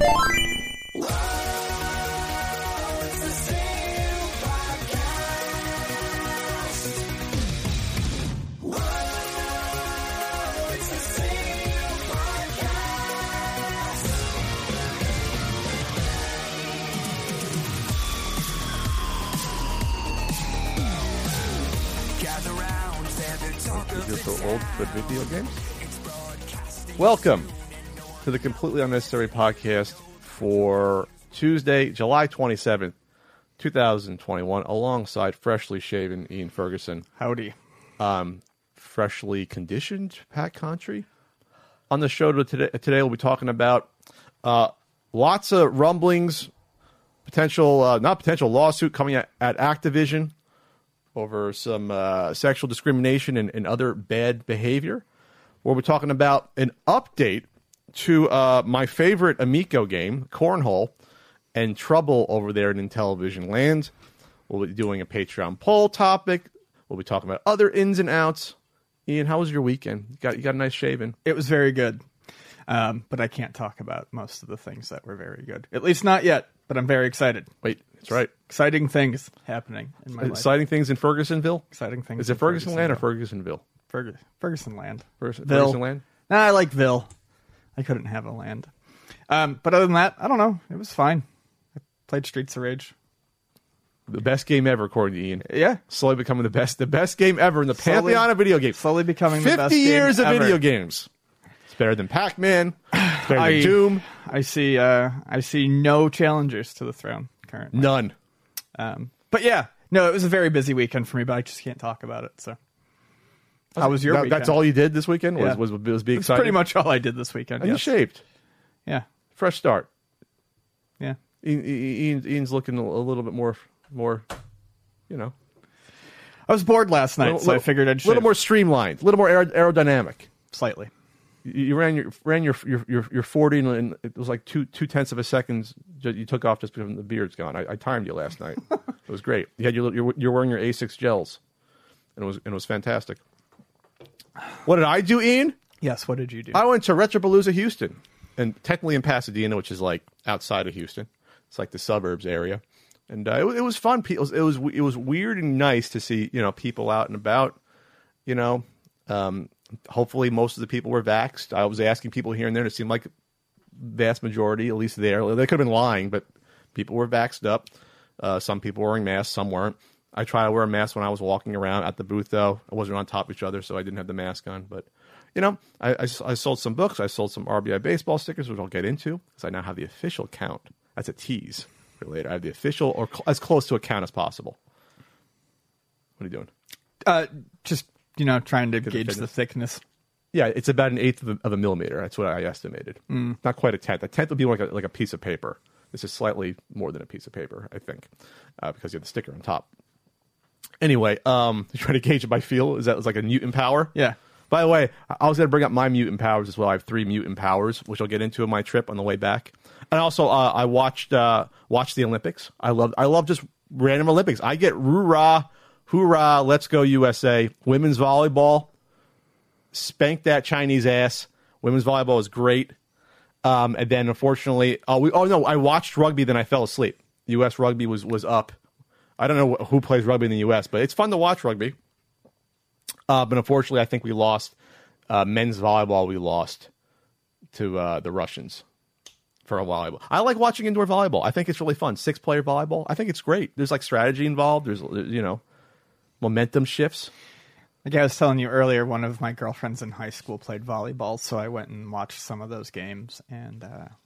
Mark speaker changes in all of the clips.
Speaker 1: You're so old for video games. Welcome to the Completely Unnecessary Podcast for Tuesday, July 27th, 2021, alongside freshly shaven Ian Ferguson.
Speaker 2: Howdy.
Speaker 1: Freshly conditioned Pat Contry. On the show today we'll be talking about lots of rumblings, potential lawsuit coming at Activision over some sexual discrimination and other bad behavior. We're talking about an update to my favorite Amico game, Cornhole, and trouble over there in Intellivision land. We'll be doing a Patreon poll topic. We'll be talking about other ins and outs. Ian, how was your weekend? You got a nice shaving.
Speaker 2: It was very good. But I can't talk about most of the things that were very good. At least not yet, but I'm very excited.
Speaker 1: Wait, that's right.
Speaker 2: Exciting things happening in my life.
Speaker 1: Exciting things in Fergusonville?
Speaker 2: Exciting things.
Speaker 1: Is it Ferguson Land or Fergusonville?
Speaker 2: Ferguson Land.
Speaker 1: Ferguson Land?
Speaker 2: Nah, I like Ville. I couldn't have a land. But other than that, I don't know. It was fine. I played Streets of Rage.
Speaker 1: The best game ever, according to Ian.
Speaker 2: Yeah.
Speaker 1: Slowly becoming the best game ever in the pantheon of video games.
Speaker 2: Slowly becoming the best
Speaker 1: 50 years of
Speaker 2: ever.
Speaker 1: video games. It's better than Pac-Man. It's better than Doom.
Speaker 2: I see no challengers to the throne currently.
Speaker 1: None.
Speaker 2: But yeah, no, it was a very busy weekend for me, but I just can't talk about it. So, how was your weekend?
Speaker 1: That's all you did this weekend?
Speaker 2: Yeah.
Speaker 1: Was be
Speaker 2: That's
Speaker 1: excited?
Speaker 2: pretty much all I did this weekend.
Speaker 1: And
Speaker 2: yes.
Speaker 1: you shaved.
Speaker 2: Yeah.
Speaker 1: Fresh start.
Speaker 2: Yeah.
Speaker 1: Ian's looking a little bit more, you know.
Speaker 2: I was bored last night, so I figured I'd shave.
Speaker 1: A little more streamlined, a little more aerodynamic.
Speaker 2: Slightly.
Speaker 1: You ran your 40 and it was like two tenths of a second you took off just because the beard's gone. I timed you last night. It was great. You had you're wearing your A6 gels, and it was fantastic. What did I do, Ian?
Speaker 2: Yes. What did you do?
Speaker 1: I went to Retropalooza Houston, and technically in Pasadena, which is like outside of Houston. It's like the suburbs area, and it was fun. It was weird and nice to see people out and about. Hopefully most of the people were vaxxed. I was asking people here and there, and it seemed like vast majority, at least there. They could have been lying, but people were vaxxed up. Some people were wearing masks, some weren't. I tried to wear a mask when I was walking around at the booth, though. I wasn't on top of each other, so I didn't have the mask on. But, I sold some books. I sold some RBI baseball stickers, which I'll get into, because I now have the official count. That's a tease for later. I have the official, or as close to a count as possible. What are you doing?
Speaker 2: Just, trying to gauge the thickness.
Speaker 1: Yeah, it's about an eighth of a millimeter. That's what I estimated. Not quite a tenth. A tenth would be like a piece of paper. This is slightly more than a piece of paper, I think, because you have the sticker on top. Anyway, you trying to gauge it by feel? Is that like a mutant power?
Speaker 2: Yeah.
Speaker 1: By the way, I was going to bring up my mutant powers as well. I have 3 mutant powers, which I'll get into on my trip on the way back. And also, I watched the Olympics. I love just random Olympics. I get hoorah, let's go USA. Women's volleyball, spanked that Chinese ass. Women's volleyball is great. And then, unfortunately, I watched rugby, then I fell asleep. U.S. rugby was up. I don't know who plays rugby in the U.S., but it's fun to watch rugby. But unfortunately, I think we lost. Men's volleyball, we lost to the Russians for a volleyball. I like watching indoor volleyball. I think it's really fun. 6-player volleyball. I think it's great. There's like strategy involved. There's, momentum shifts.
Speaker 2: Like I was telling you earlier, one of my girlfriends in high school played volleyball, so I went and watched some of those games, and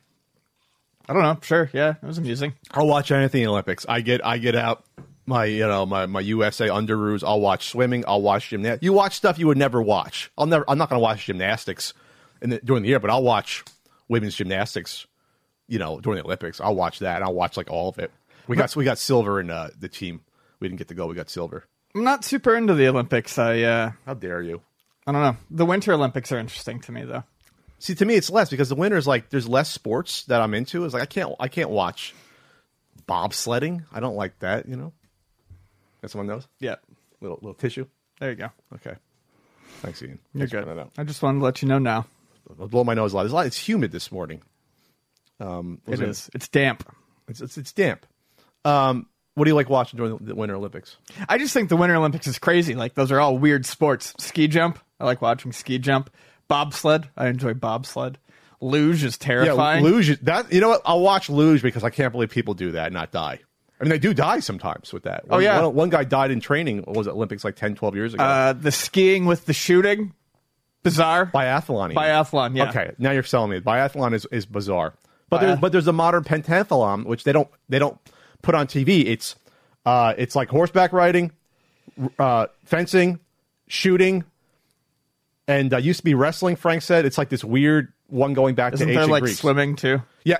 Speaker 2: I don't know, sure, yeah, it was amusing.
Speaker 1: I'll watch anything in the Olympics. I get out my USA underoos. I'll watch swimming. I'll watch gymnastics. You watch stuff you would never watch. I'm not going to watch gymnastics during the year, but I'll watch women's gymnastics. During the Olympics, I'll watch that. I'll watch like all of it. We got silver in the team. We didn't get to go. We got silver.
Speaker 2: I'm not super into the Olympics.
Speaker 1: How dare you?
Speaker 2: I don't know. The Winter Olympics are interesting to me, though.
Speaker 1: See, to me, it's less because the winter is like there's less sports that I'm into. It's like I can't watch bobsledding. I don't like that. Got someone knows?
Speaker 2: Yeah.
Speaker 1: Little tissue.
Speaker 2: There you go.
Speaker 1: Okay. Thanks, Ian.
Speaker 2: You're good. I just wanted to let you know now.
Speaker 1: I'll blow my nose a lot. It's humid this morning.
Speaker 2: It is. It's damp.
Speaker 1: It's damp. What do you like watching during the Winter Olympics?
Speaker 2: I just think the Winter Olympics is crazy. Like, those are all weird sports. Ski jump. I like watching ski jump. Bobsled. I enjoy bobsled. Luge is terrifying.
Speaker 1: Yeah, luge. You know what? I'll watch luge because I can't believe people do that and not die. I mean, they do die sometimes with that. One guy died in training. What was it, Olympics like 10, 12 years ago?
Speaker 2: The skiing with the shooting. Bizarre.
Speaker 1: Biathlon.
Speaker 2: Biathlon, yeah.
Speaker 1: Okay, now you're selling me. Biathlon is bizarre. But there's a modern pentathlon, which they don't put on TV. It's like horseback riding, fencing, shooting, and used to be wrestling. Frank said it's like this weird one going back
Speaker 2: Isn't
Speaker 1: to ancient
Speaker 2: there like
Speaker 1: Greece.
Speaker 2: Swimming too?
Speaker 1: Yeah.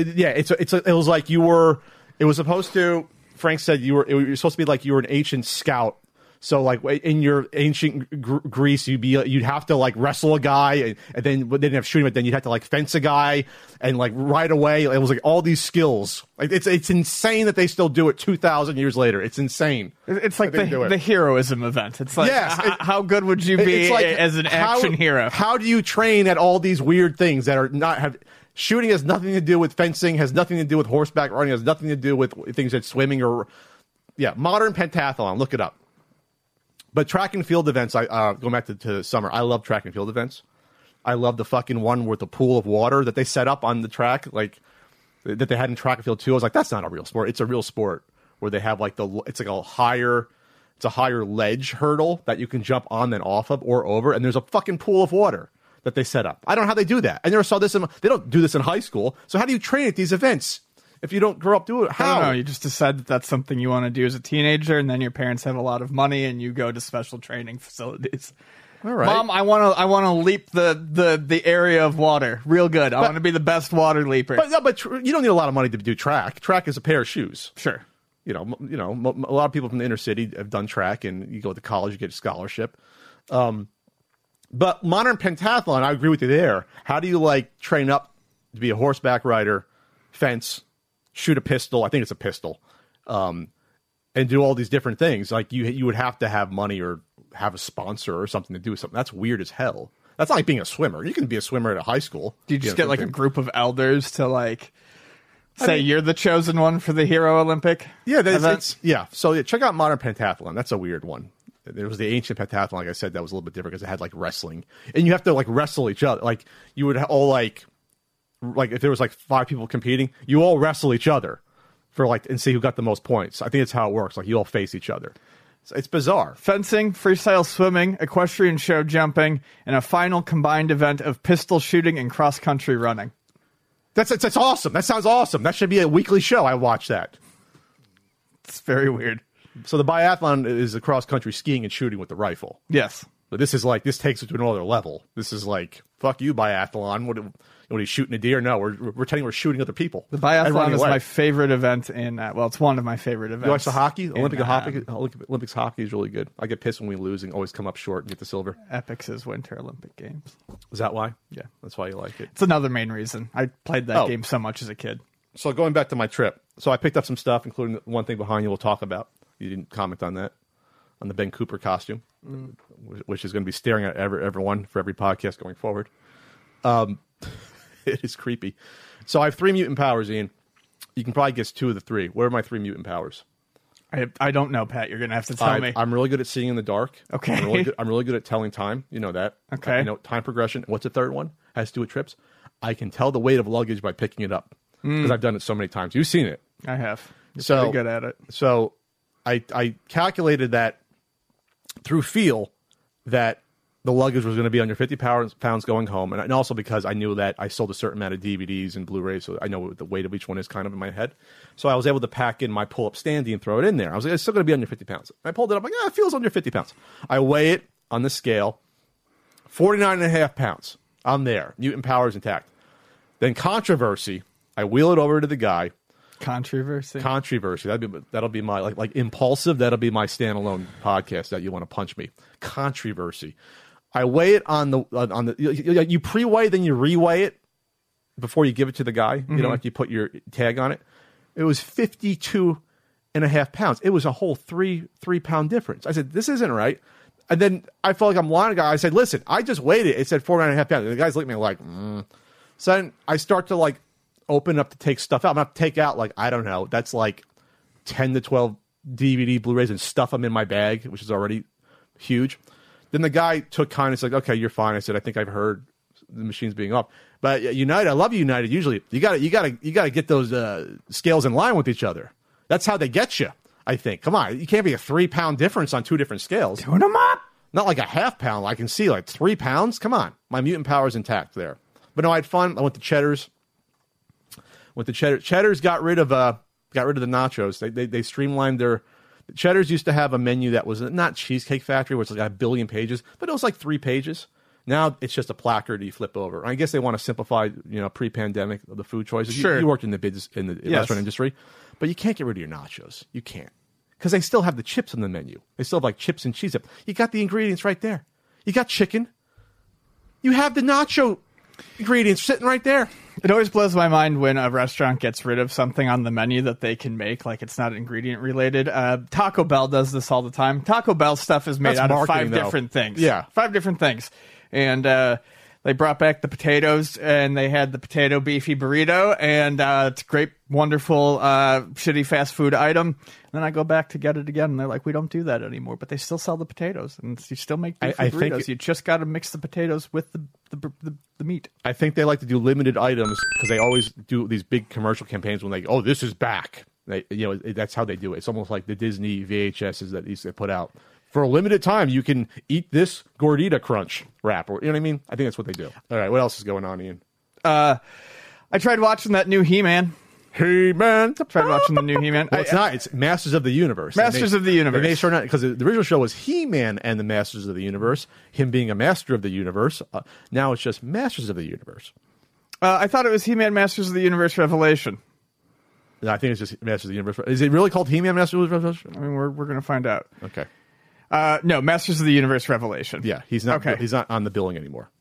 Speaker 1: It was like you were. It was supposed to. Frank said you were supposed to be like you were an ancient scout. So like in your ancient Greece, you'd have to like wrestle a guy, and then they didn't have shooting, but then you'd have to like fence a guy, and like right away it was like all these skills. Like it's insane that they still do it 2,000 years later. It's insane.
Speaker 2: It's like the heroism event. It's like how good would you be as an action hero?
Speaker 1: How do you train at all these weird things that are not have? Shooting has nothing to do with fencing, has nothing to do with horseback riding, has nothing to do with things like swimming or modern pentathlon. Look it up. But track and field events, going back to summer, I love track and field events. I love the fucking one with the pool of water that they set up on the track, like that they had in track and field too. I was like, that's not a real sport. It's a real sport where they have like it's a higher ledge hurdle that you can jump on then off of or over, and there's a fucking pool of water that they set up. I don't know how they do that. I never saw this. They don't do this in high school. So how do you train at these events? If you don't grow up doing it, how?
Speaker 2: I don't know. You just decide that that's something you want to do as a teenager, and then your parents have a lot of money, and you go to special training facilities.
Speaker 1: All right,
Speaker 2: Mom, I want to leap the area of water real good. I want to be the best water leaper.
Speaker 1: But you don't need a lot of money to do track. Track is a pair of shoes.
Speaker 2: Sure.
Speaker 1: A lot of people from the inner city have done track, and you go to college, you get a scholarship. But modern pentathlon, I agree with you there. How do you like train up to be a horseback rider, fence, shoot a pistol? I think it's a pistol, and do all these different things. Like you would have to have money or have a sponsor or something to do something. That's weird as hell. That's not like being a swimmer. You can be a swimmer at a high school.
Speaker 2: Do you just get like a group of elders to like say you're the chosen one for the Hero Olympic?
Speaker 1: Yeah, So check out modern pentathlon. That's a weird one. There was the ancient pentathlon, like I said, that was a little bit different because it had like wrestling, and you have to like wrestle each other. Like you would all like if there was like 5 people competing, you all wrestle each other for and see who got the most points. I think it's how it works. Like you all face each other. So it's bizarre.
Speaker 2: Fencing, freestyle swimming, equestrian show jumping, and a final combined event of pistol shooting and cross country running.
Speaker 1: That's awesome. That sounds awesome. That should be a weekly show. I watch that.
Speaker 2: It's very weird.
Speaker 1: So the biathlon is the cross country skiing and shooting with the rifle.
Speaker 2: Yes.
Speaker 1: But this takes it to another level. This is like, fuck you, biathlon. What are you shooting a deer? No, we're pretending we're shooting other people.
Speaker 2: The biathlon is my favorite event it's one of my favorite events.
Speaker 1: You watch the hockey? Olympics hockey is really good. I get pissed when we lose and always come up short and get the silver.
Speaker 2: Epix Winter Olympic Games.
Speaker 1: Is that why?
Speaker 2: Yeah.
Speaker 1: That's why you like it.
Speaker 2: It's another main reason. I played that game so much as a kid.
Speaker 1: So going back to my trip. So I picked up some stuff, including the one thing behind you we'll talk about. You didn't comment on that. On the Ben Cooper costume, which is going to be staring at everyone for every podcast going forward. It is creepy. So I have 3 mutant powers, Ian. You can probably guess 2 of the 3. What are my 3 mutant powers?
Speaker 2: I don't know, Pat. You're going to have to tell me.
Speaker 1: I'm really good at seeing in the dark.
Speaker 2: Okay.
Speaker 1: I'm really good at telling time. You know that.
Speaker 2: Okay.
Speaker 1: I know time progression. What's the third one? Has to do with trips. I can tell the weight of luggage by picking it up because I've done it so many times. You've seen it.
Speaker 2: I have. You're pretty good at it.
Speaker 1: So I calculated that through feel that the luggage was going to be under 50 pounds going home, and also because I knew that I sold a certain amount of DVDs and Blu-rays, so I know what the weight of each one is kind of in my head. So I was able to pack in my pull-up standee and throw it in there. I was like, it's still going to be under 50 pounds. I pulled it up, like, it feels under 50 pounds. I weigh it on the scale, 49.5 pounds. I'm there. Mutant powers intact. Then controversy. I wheel it over to the guy.
Speaker 2: Controversy.
Speaker 1: That'll be my like impulsive. That'll be my standalone podcast that you want to punch me. Controversy. I weigh it on the you pre-weigh, then you re-weigh it before you give it to the guy. You know, like you put your tag on it. It was 52.5 pounds. It was a whole 3 pound difference. I said, this isn't right. And then I felt like I'm lying to the guy. I said, listen, I just weighed it. It said 49.5 pounds. And the guy's looking at me like, So then I start to like open up to take stuff out. I'm not to take out, like, I don't know, that's like 10 to 12 DVD Blu-rays and stuff them in my bag, which is already huge. Then the guy took kindness, like, okay, you're fine. I said, I think I've heard the machines being off. But United, I love United. Usually, you got to get those scales in line with each other. That's how they get you, I think. Come on, you can't be a 3-pound difference on 2 different scales.
Speaker 2: Tune them up.
Speaker 1: Not like a half-pound. I can see like 3 pounds. Come on, my mutant power is intact there. But no, I had fun. I went to Cheddar's. Cheddar's got rid of the nachos. They streamlined their. Cheddar's used to have a menu that was not Cheesecake Factory, which was like 1 billion pages, but it was like 3 pages. Now it's just a placard you flip over. I guess they want to simplify, pre-pandemic the food choices.
Speaker 2: Sure.
Speaker 1: You worked in the restaurant industry, but you can't get rid of your nachos. You can't, because they still have the chips on the menu. They still have like chips and cheese. You got the ingredients right there. You got chicken. You have the nacho ingredients sitting right there.
Speaker 2: It always blows my mind when a restaurant gets rid of something on the menu that they can make, like it's not ingredient related. Taco Bell does this all the time. Taco Bell stuff is made out of 5 different things.
Speaker 1: Yeah.
Speaker 2: 5 different things. And they brought back the potatoes, and they had the potato beefy burrito, and it's a great, wonderful, shitty fast food item. And then I go back to get it again, and they're like, we don't do that anymore. But they still sell the potatoes, and you still make beefy burritos. You just got to mix the potatoes with the meat.
Speaker 1: I think they like to do limited items because they always do these big commercial campaigns when this is back. That's how they do it. It's almost like the Disney VHSs that they put out. For a limited time, you can eat this Gordita Crunch wrap. Or, you know what I mean? I think that's what they do. All right, what else is going on, Ian?
Speaker 2: I tried watching that new He-Man.
Speaker 1: He-Man.
Speaker 2: Tried watching the new He-Man.
Speaker 1: Well, it's not. It's Masters of the Universe.
Speaker 2: Masters of the Universe.
Speaker 1: They start because the original show was He-Man and the Masters of the Universe, him being a master of the universe. Now it's just Masters of the Universe.
Speaker 2: I thought it was He-Man Masters of the Universe Revelation.
Speaker 1: No, I think it's just Masters of the Universe. Is it really called He-Man Masters of the Universe?
Speaker 2: I mean, we're going to find out.
Speaker 1: Okay.
Speaker 2: No, Masters of the Universe Revelation.
Speaker 1: Yeah, he's not.
Speaker 2: Okay.
Speaker 1: He's not on the billing anymore.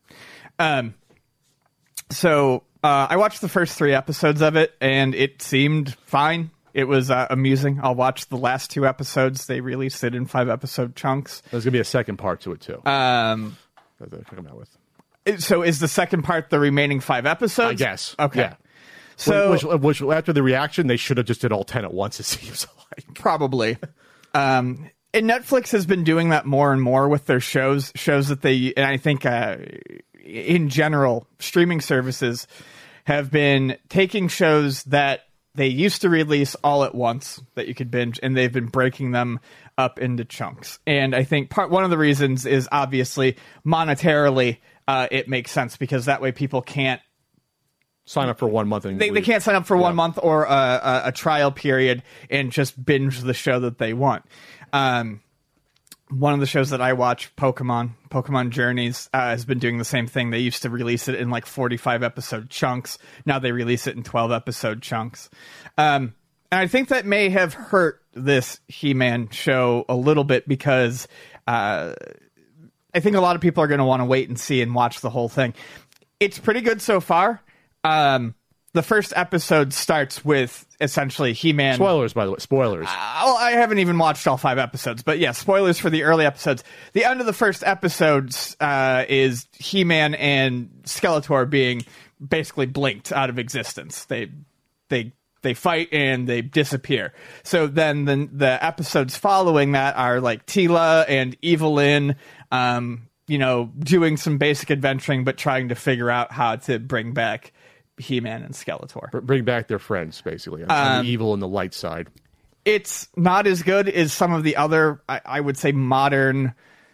Speaker 2: So I watched the first 3 episodes of it, and it seemed fine. It was amusing. I'll watch the last 2 episodes. They released it in 5-episode chunks.
Speaker 1: There's going to be a second part to it too. That they're coming out with.
Speaker 2: So is the second part the remaining 5 episodes?
Speaker 1: I guess.
Speaker 2: Okay.
Speaker 1: Yeah.
Speaker 2: So
Speaker 1: which after the reaction, they should have just did all 10 at once. It seems like
Speaker 2: probably. And Netflix has been doing that more and more with their shows that they, and I think in general, streaming services have been taking shows that they used to release all at once that you could binge, and they've been breaking them up into chunks. And I think one of the reasons is obviously monetarily it makes sense, because that way people can't
Speaker 1: sign up for 1 month. And
Speaker 2: they can't sign up for 1 month or a trial period and just binge the show that they want. One of the shows that I watch, Pokemon Journeys, has been doing the same thing. They used to release it in like 45-episode chunks. Now they release it in 12-episode chunks. And I think that may have hurt this He-Man show a little bit, because I think a lot of people are going to want to wait and see and watch the whole thing. It's pretty good so far. The first episode starts with essentially He-Man.
Speaker 1: Spoilers, by the way. Spoilers.
Speaker 2: Well, I haven't even watched all 5 episodes, but yeah, spoilers for the early episodes. The end of the first episodes is He-Man and Skeletor being basically blinked out of existence. They fight and they disappear. So then the episodes following that are like Teela and Evelyn, doing some basic adventuring, but trying to figure out how to bring back He-Man and Skeletor.
Speaker 1: Bring back their friends, basically, on the evil and the light side.
Speaker 2: It's not as good as some of the other, I would say, modern,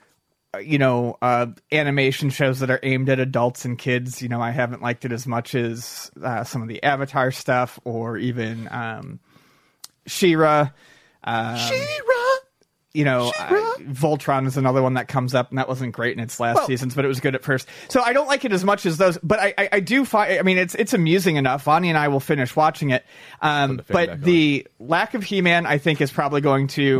Speaker 2: animation shows that are aimed at adults and kids. I haven't liked it as much as some of the Avatar stuff, or even She-Ra.
Speaker 1: She-Ra!
Speaker 2: Voltron is another one that comes up, and that wasn't great in its last seasons, but it was good at first. So I don't like it as much as those, but I do find, it's amusing enough. Vonnie and I will finish watching it. But the lack of He-Man, I think, is probably going to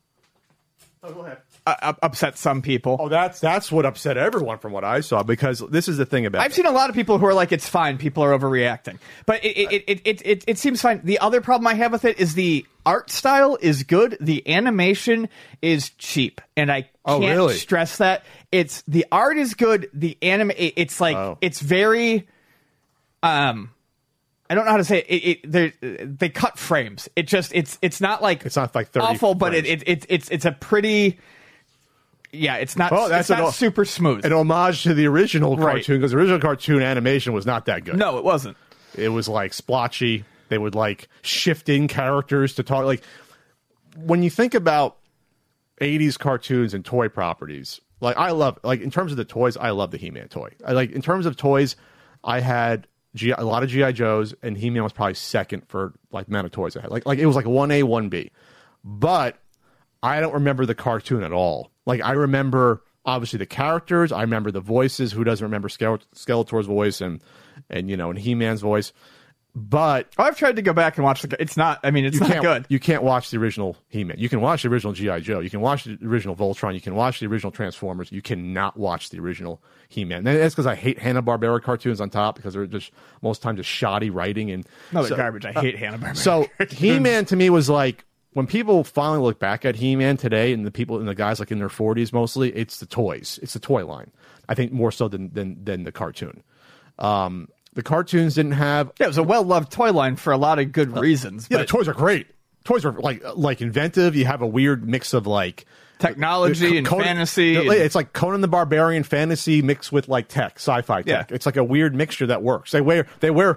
Speaker 2: upset some people.
Speaker 1: Oh, that's what upset everyone from what I saw, because this is the thing about
Speaker 2: I've seen a lot of people who are like, it's fine, people are overreacting. But it seems fine. The other problem I have with it is the art style is good, the animation is cheap, and I can't stress that. It's the art is good, the it's like it's very I I don't know how to say it. They cut frames. It's not like
Speaker 1: It's not like 30
Speaker 2: awful, but
Speaker 1: frames.
Speaker 2: it's a pretty. Yeah, it's not.
Speaker 1: Well,
Speaker 2: it's not super smooth.
Speaker 1: An homage to the original
Speaker 2: Right.
Speaker 1: cartoon, because the original cartoon animation was not that good.
Speaker 2: No, it wasn't.
Speaker 1: It was like splotchy. They would like shift in characters to talk. Like when you think about 80s cartoons and toy properties, like I love, like in terms of the toys, I love the He-Man toy. I like in terms of toys, I had a lot of G.I. Joes, and He-Man was probably second for like the amount of toys I had. Like it was like 1A, 1B. But I don't remember the cartoon at all. Like I remember obviously the characters, I remember the voices. Who doesn't remember Skeletor's voice and and He-Man's voice? But
Speaker 2: I've tried to go back and watch it's not. I mean, it's not good.
Speaker 1: You can't watch the original He-Man. You can watch the original G.I. Joe. You can watch the original Voltron. You can watch the original Transformers. You cannot watch the original He-Man. And that's because I hate Hanna-Barbera cartoons on top, because they're just most times just shoddy writing and
Speaker 2: No, they're garbage. I hate Hanna-Barbera.
Speaker 1: So He-Man to me was like, when people finally look back at He-Man today, and the guys like in their 40s mostly, it's the toys. It's the toy line. I think more so than the cartoon. The cartoons didn't have.
Speaker 2: Yeah, it was a well-loved toy line for a lot of good reasons.
Speaker 1: Yeah,
Speaker 2: but
Speaker 1: the toys are great. Toys are like inventive. You have a weird mix of like
Speaker 2: technology and fantasy.
Speaker 1: It's like Conan the Barbarian fantasy mixed with like tech, sci-fi tech.
Speaker 2: Yeah.
Speaker 1: It's like a weird mixture that works. They wear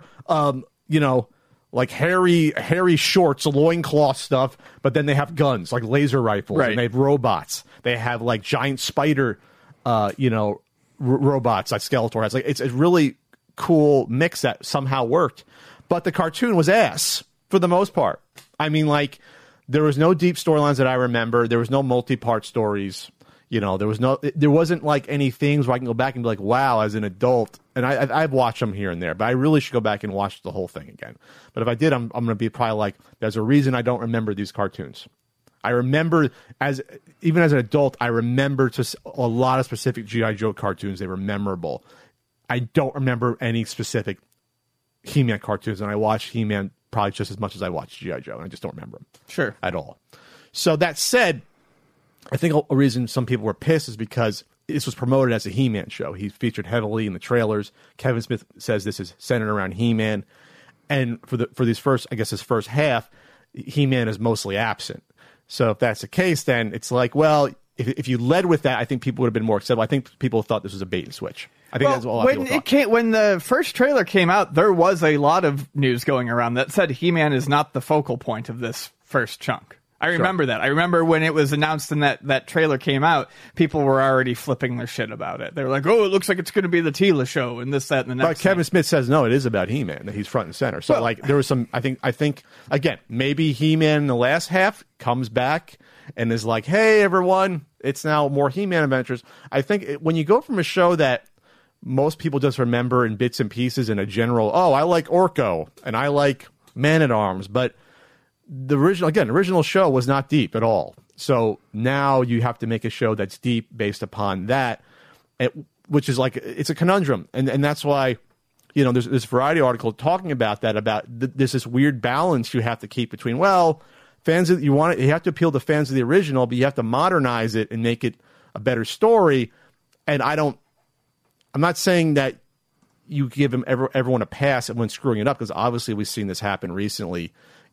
Speaker 1: like hairy shorts, loincloth stuff, but then they have guns like laser rifles,
Speaker 2: Right.
Speaker 1: and they have robots. They have like giant spider, robots like Skeletor has. Like it's a really cool mix that somehow worked, but the cartoon was ass for the most part. I mean, like there was no deep storylines that I remember. There was no multi-part stories. There wasn't like any things where I can go back and be like, wow, as an adult. And I've watched them here and there, but I really should go back and watch the whole thing again. But if I did, I'm going to be probably like, there's a reason I don't remember these cartoons. I remember even as an adult, I remember just a lot of specific G.I. Joe cartoons. They were memorable. I don't remember any specific He-Man cartoons, and I watched He-Man probably just as much as I watched G.I. Joe, and I just don't remember them.
Speaker 2: Sure.
Speaker 1: At all. So that said, I think a reason some people were pissed is because this was promoted as a He-Man show. He featured heavily in the trailers. Kevin Smith says this is centered around He-Man, and for his first half, He-Man is mostly absent. So if that's the case, then it's like, well, if you led with that, I think people would have been more acceptable. I think people thought this was a bait and switch. I think that's what a lot of people thought.
Speaker 2: When the first trailer came out, there was a lot of news going around that said He-Man is not the focal point of this first chunk. I remember that. I remember when it was announced and that trailer came out, people were already flipping their shit about it. They were like, oh, it looks like it's going to be the Tila show and this, that, and the next.
Speaker 1: But Kevin Smith says, no, it is about He-Man, that he's front and center. So, there was some, I think, again, maybe He-Man in the last half comes back and is like, hey, everyone, it's now more He-Man adventures. I think when you go from a show that most people just remember in bits and pieces in a general, oh, I like Orko and I like Man-at-Arms, but the original show was not deep at all. So now you have to make a show that's deep based upon that, which is like, it's a conundrum. And that's why, there's this Variety article talking about that, there's this weird balance you have to keep between, well, you have to appeal to fans of the original, but you have to modernize it and make it a better story. And I'm not saying that you give everyone a pass when screwing it up, because obviously we've seen this happen recently.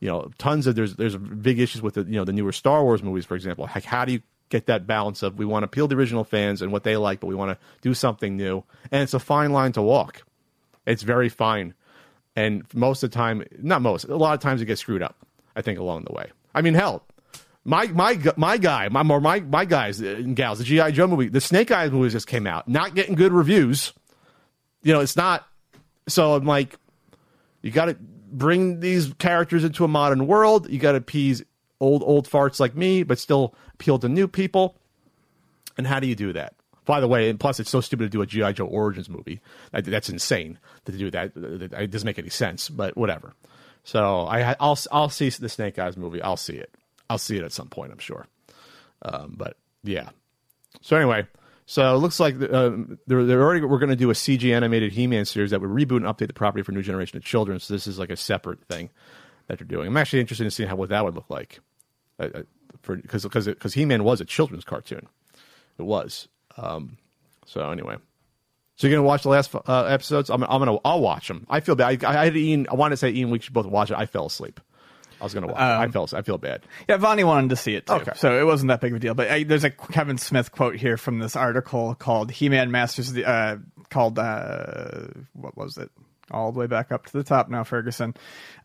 Speaker 1: There's big issues with the newer Star Wars movies, for example. Like, how do you get that balance of, we want to appeal to original fans and what they like, but we want to do something new? And it's a fine line to walk. It's very fine. And most of the time, a lot of times it gets screwed up, I think, along the way. I mean, hell, my guys and gals, the G.I. Joe movie, the Snake Eyes movie just came out, not getting good reviews. It's not. So I'm like, you got to bring these characters into a modern world. You got to appease old farts like me, but still appeal to new people. And how do you do that? By the way, and plus it's so stupid to do a G.I. Joe Origins movie. That's insane to do that. It doesn't make any sense, but whatever. So I'll see the Snake Eyes movie. I'll see it. I'll see it at some point, I'm sure. But yeah. So anyway, so it looks like we're going to do a CG animated He-Man series that would reboot and update the property for a new generation of children. So this is like a separate thing that they're doing. I'm actually interested in seeing what that would look like, because He-Man was a children's cartoon. It was. So anyway, So you're gonna watch the last episodes? I'll watch them. I feel bad. I had Ian. I wanted to say Ian, we should both watch it. I fell asleep. I was gonna watch it. I feel bad.
Speaker 2: Yeah, Vonnie wanted to see it too,
Speaker 1: Okay.
Speaker 2: so it wasn't that big of a deal. But there's a Kevin Smith quote here from this article called "He-Man Masters of the," called what was it? All the way back up to the top now, Ferguson.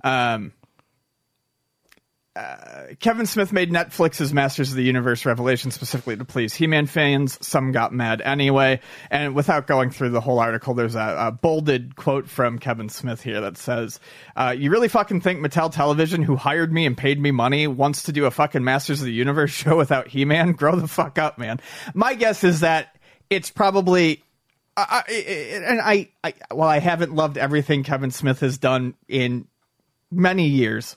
Speaker 2: Kevin Smith made Netflix's Masters of the Universe revelation specifically to please He-Man fans. Some got mad anyway. And without going through the whole article, there's a bolded quote from Kevin Smith here that says, you really fucking think Mattel Television, who hired me and paid me money, wants to do a fucking Masters of the Universe show without He-Man? Grow the fuck up, man. My guess is that it's probably... while I haven't loved everything Kevin Smith has done in many years,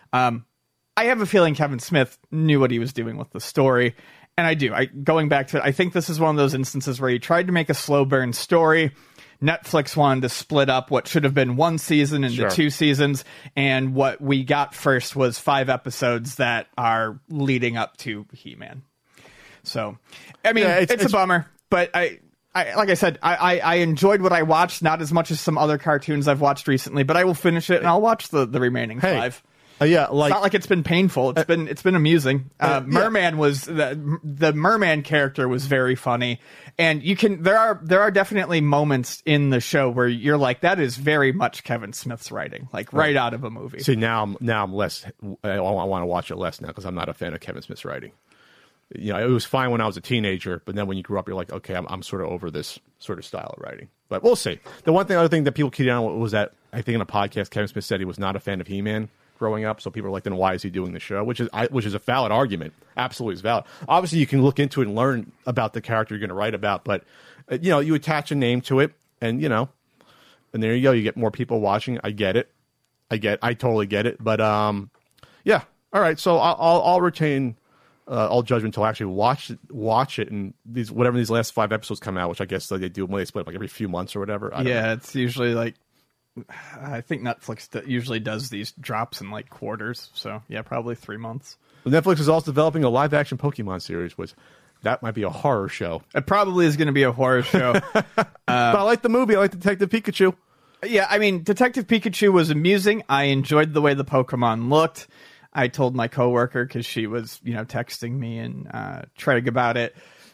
Speaker 2: I have a feeling Kevin Smith knew what he was doing with the story, and I do. Going back to it, I think this is one of those instances where he tried to make a slow burn story. Netflix wanted to split up what should have been one season into 2 seasons, and what we got first was 5 episodes that are leading up to He-Man. So, I mean, it's a bummer, but I like I said, I enjoyed what I watched, not as much as some other cartoons I've watched recently, but I will finish it and I'll watch the remaining 5.
Speaker 1: Yeah,
Speaker 2: it's not like it's been painful. It's been amusing. Merman was the Merman character was very funny, and there are definitely moments in the show where you're like, that is very much Kevin Smith's writing, like right out of a movie.
Speaker 1: See, now I'm less. I want to watch it less now because I'm not a fan of Kevin Smith's writing. You know, it was fine when I was a teenager, but then when you grew up, you're like, okay, I'm sort of over this sort of style of writing. But we'll see. The other thing that people keyed on was that I think in a podcast, Kevin Smith said he was not a fan of He-Man growing up, so people are like, then why is he doing the show? Which is a valid argument. Absolutely is valid. Obviously, you can look into it and learn about the character you're going to write about, but you attach a name to it, and and there you go. You get more people watching. I get it. I totally get it. But yeah. All right. So I'll retain all judgment until I actually watch it, and whatever these last 5 episodes come out, which I guess they do when they split up like every few months or whatever. I don't know.
Speaker 2: It's usually like. I think Netflix usually does these drops in like quarters, so yeah, probably 3 months.
Speaker 1: Netflix is also developing a live-action Pokemon series, which that might be a horror show.
Speaker 2: It probably is going to be a horror show.
Speaker 1: But I like the movie. I like Detective Pikachu. Yeah,
Speaker 2: I mean, Detective Pikachu was amusing. I enjoyed the way the Pokemon looked. I told my coworker because she was, texting me and Treg about it.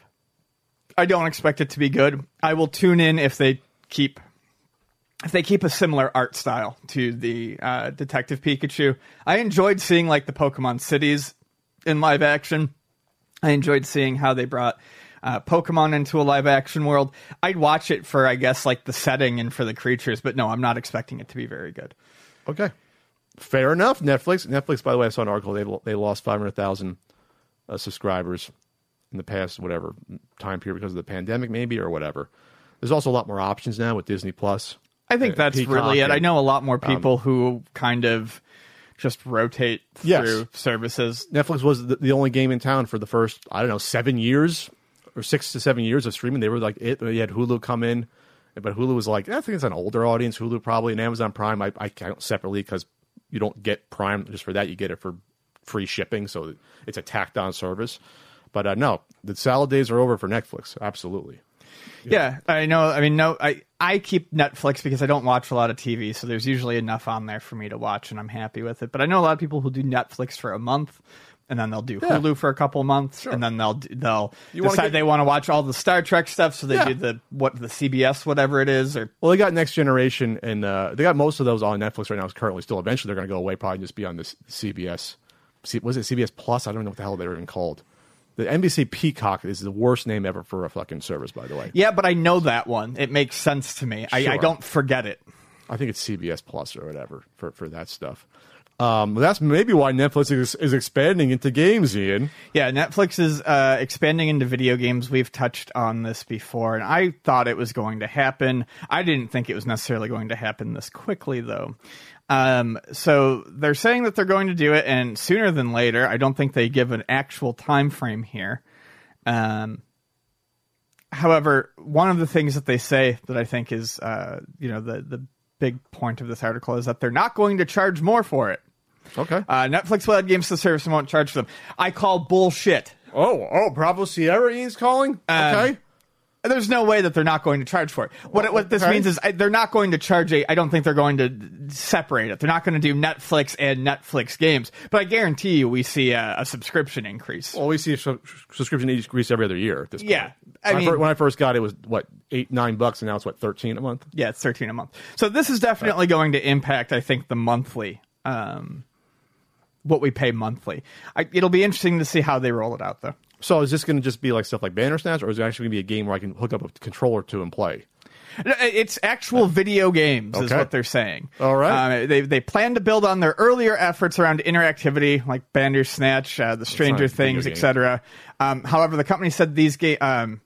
Speaker 2: I don't expect it to be good. I will tune in if they keep a similar art style to the Detective Pikachu. I enjoyed seeing like the Pokemon cities in live action. I enjoyed seeing how they brought Pokemon into a live action world. I'd watch it for, I guess, like the setting and for the creatures, but no, I'm not expecting it to be very good.
Speaker 1: Okay. Fair enough. Netflix, by the way, I saw an article. They lost 500,000 subscribers in the past, whatever time period because of the pandemic, maybe, or whatever. There's also a lot more options now with Disney Plus.
Speaker 2: I think that's Peacock really it. I know a lot more people who kind of just rotate through services.
Speaker 1: Netflix was the only game in town for the first, 7 years or 6 to 7 years of streaming. They were like it. You had Hulu come in, but Hulu was like, I think it's an older audience. Hulu probably, and Amazon Prime I count separately because you don't get Prime just for that. You get it for free shipping, so it's a tacked on service. But no, the salad days are over for Netflix. Absolutely.
Speaker 2: Yeah, I know. I mean, I keep Netflix because I don't watch a lot of TV, so there's usually enough on there for me to watch, and I'm happy with it. But I know a lot of people who do Netflix for a month, and then they'll do Hulu for a couple months, and then they'll decide they want to watch all the Star Trek stuff, so they do the CBS, whatever it is.
Speaker 1: Well, they got Next Generation, and they got most of those on Netflix right now. Currently, still. Eventually, they're going to go away, probably just be on this CBS. Was it CBS Plus? I don't know what the hell they were even called. The NBC Peacock is the worst name ever for a fucking service, by the way.
Speaker 2: Yeah, but I know that one. It makes sense to me. Sure. I don't forget it.
Speaker 1: I think it's CBS Plus or whatever for that stuff. That's maybe why Netflix is expanding into games, Ian.
Speaker 2: Yeah, Netflix is expanding into video games. We've touched on this before, and I thought it was going to happen. I didn't think it was necessarily going to happen this quickly, though. So they're saying that they're going to do it, and sooner than later. I don't think they give an actual time frame here. However, one of the things that they say that I think is, the big point of this article is that they're not going to charge more for it.
Speaker 1: Okay.
Speaker 2: Netflix will add games to the service and won't charge for them. I call bullshit.
Speaker 1: Oh, Bravo Sierra Ian's calling? Okay.
Speaker 2: There's no way that they're not going to charge for it. What this means is they're not going to charge I don't think they're going to separate it. They're not going to do Netflix and Netflix games. But I guarantee you we see a subscription increase.
Speaker 1: Well, we see a subscription increase every other year at this point.
Speaker 2: Yeah.
Speaker 1: When I first got it, it was, what, $8-9, and now it's, what, $13 a month?
Speaker 2: Yeah, it's $13 a month. So this is definitely going to impact, I think, the monthly, what we pay monthly. It'll be interesting to see how they roll it out, though.
Speaker 1: So is this going to just be like stuff like Bandersnatch, or is it actually going to be a game where I can hook up a controller to and play?
Speaker 2: It's actual video games, is what they're saying.
Speaker 1: All right.
Speaker 2: They plan to build on their earlier efforts around interactivity, like Bandersnatch, the Stranger Things, etc. However, the company said these games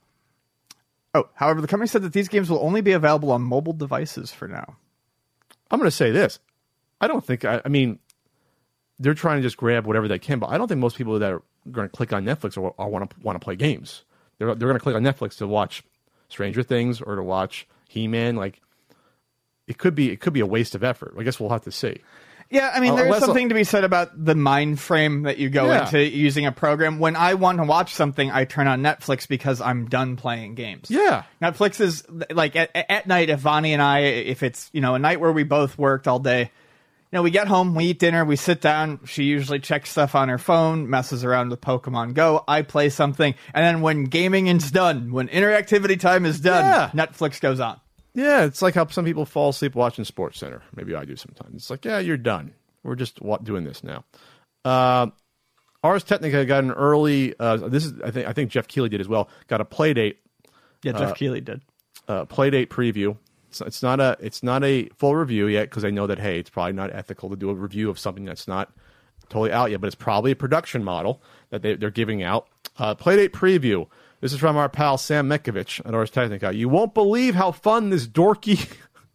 Speaker 2: will only be available on mobile devices for now.
Speaker 1: I'm going to say this. I don't think, I mean, they're trying to just grab whatever they can, but I don't think most people that are going to click on Netflix or want to play games. They're going to click on Netflix to watch Stranger Things or to watch He-Man. Like, it could be a waste of effort. I guess we'll have to see.
Speaker 2: Yeah, I mean, there's something to be said about the mind frame that you go into using a program. When I want to watch something, I turn on Netflix because I'm done playing games.
Speaker 1: Yeah.
Speaker 2: Netflix is, like, at night, if Vonnie and I, if it's, a night where we both worked all day, we get home, we eat dinner, we sit down. She usually checks stuff on her phone, messes around with Pokemon Go. I play something. And then when gaming is done, when interactivity time is done, Netflix goes on.
Speaker 1: Yeah, it's like how some people fall asleep watching SportsCenter. Maybe I do sometimes. It's like, yeah, you're done. We're just doing this now. Ars Technica got an early. This is I think Jeff Keighley did as well. Got a Playdate.
Speaker 2: Yeah, Jeff Keighley did.
Speaker 1: Playdate preview. It's not a full review yet because I know that it's probably not ethical to do a review of something that's not totally out yet, but it's probably a production model that they're giving out. Playdate preview. This is from our pal Sam Mekovich at Ars Technica. You won't believe how fun this dorky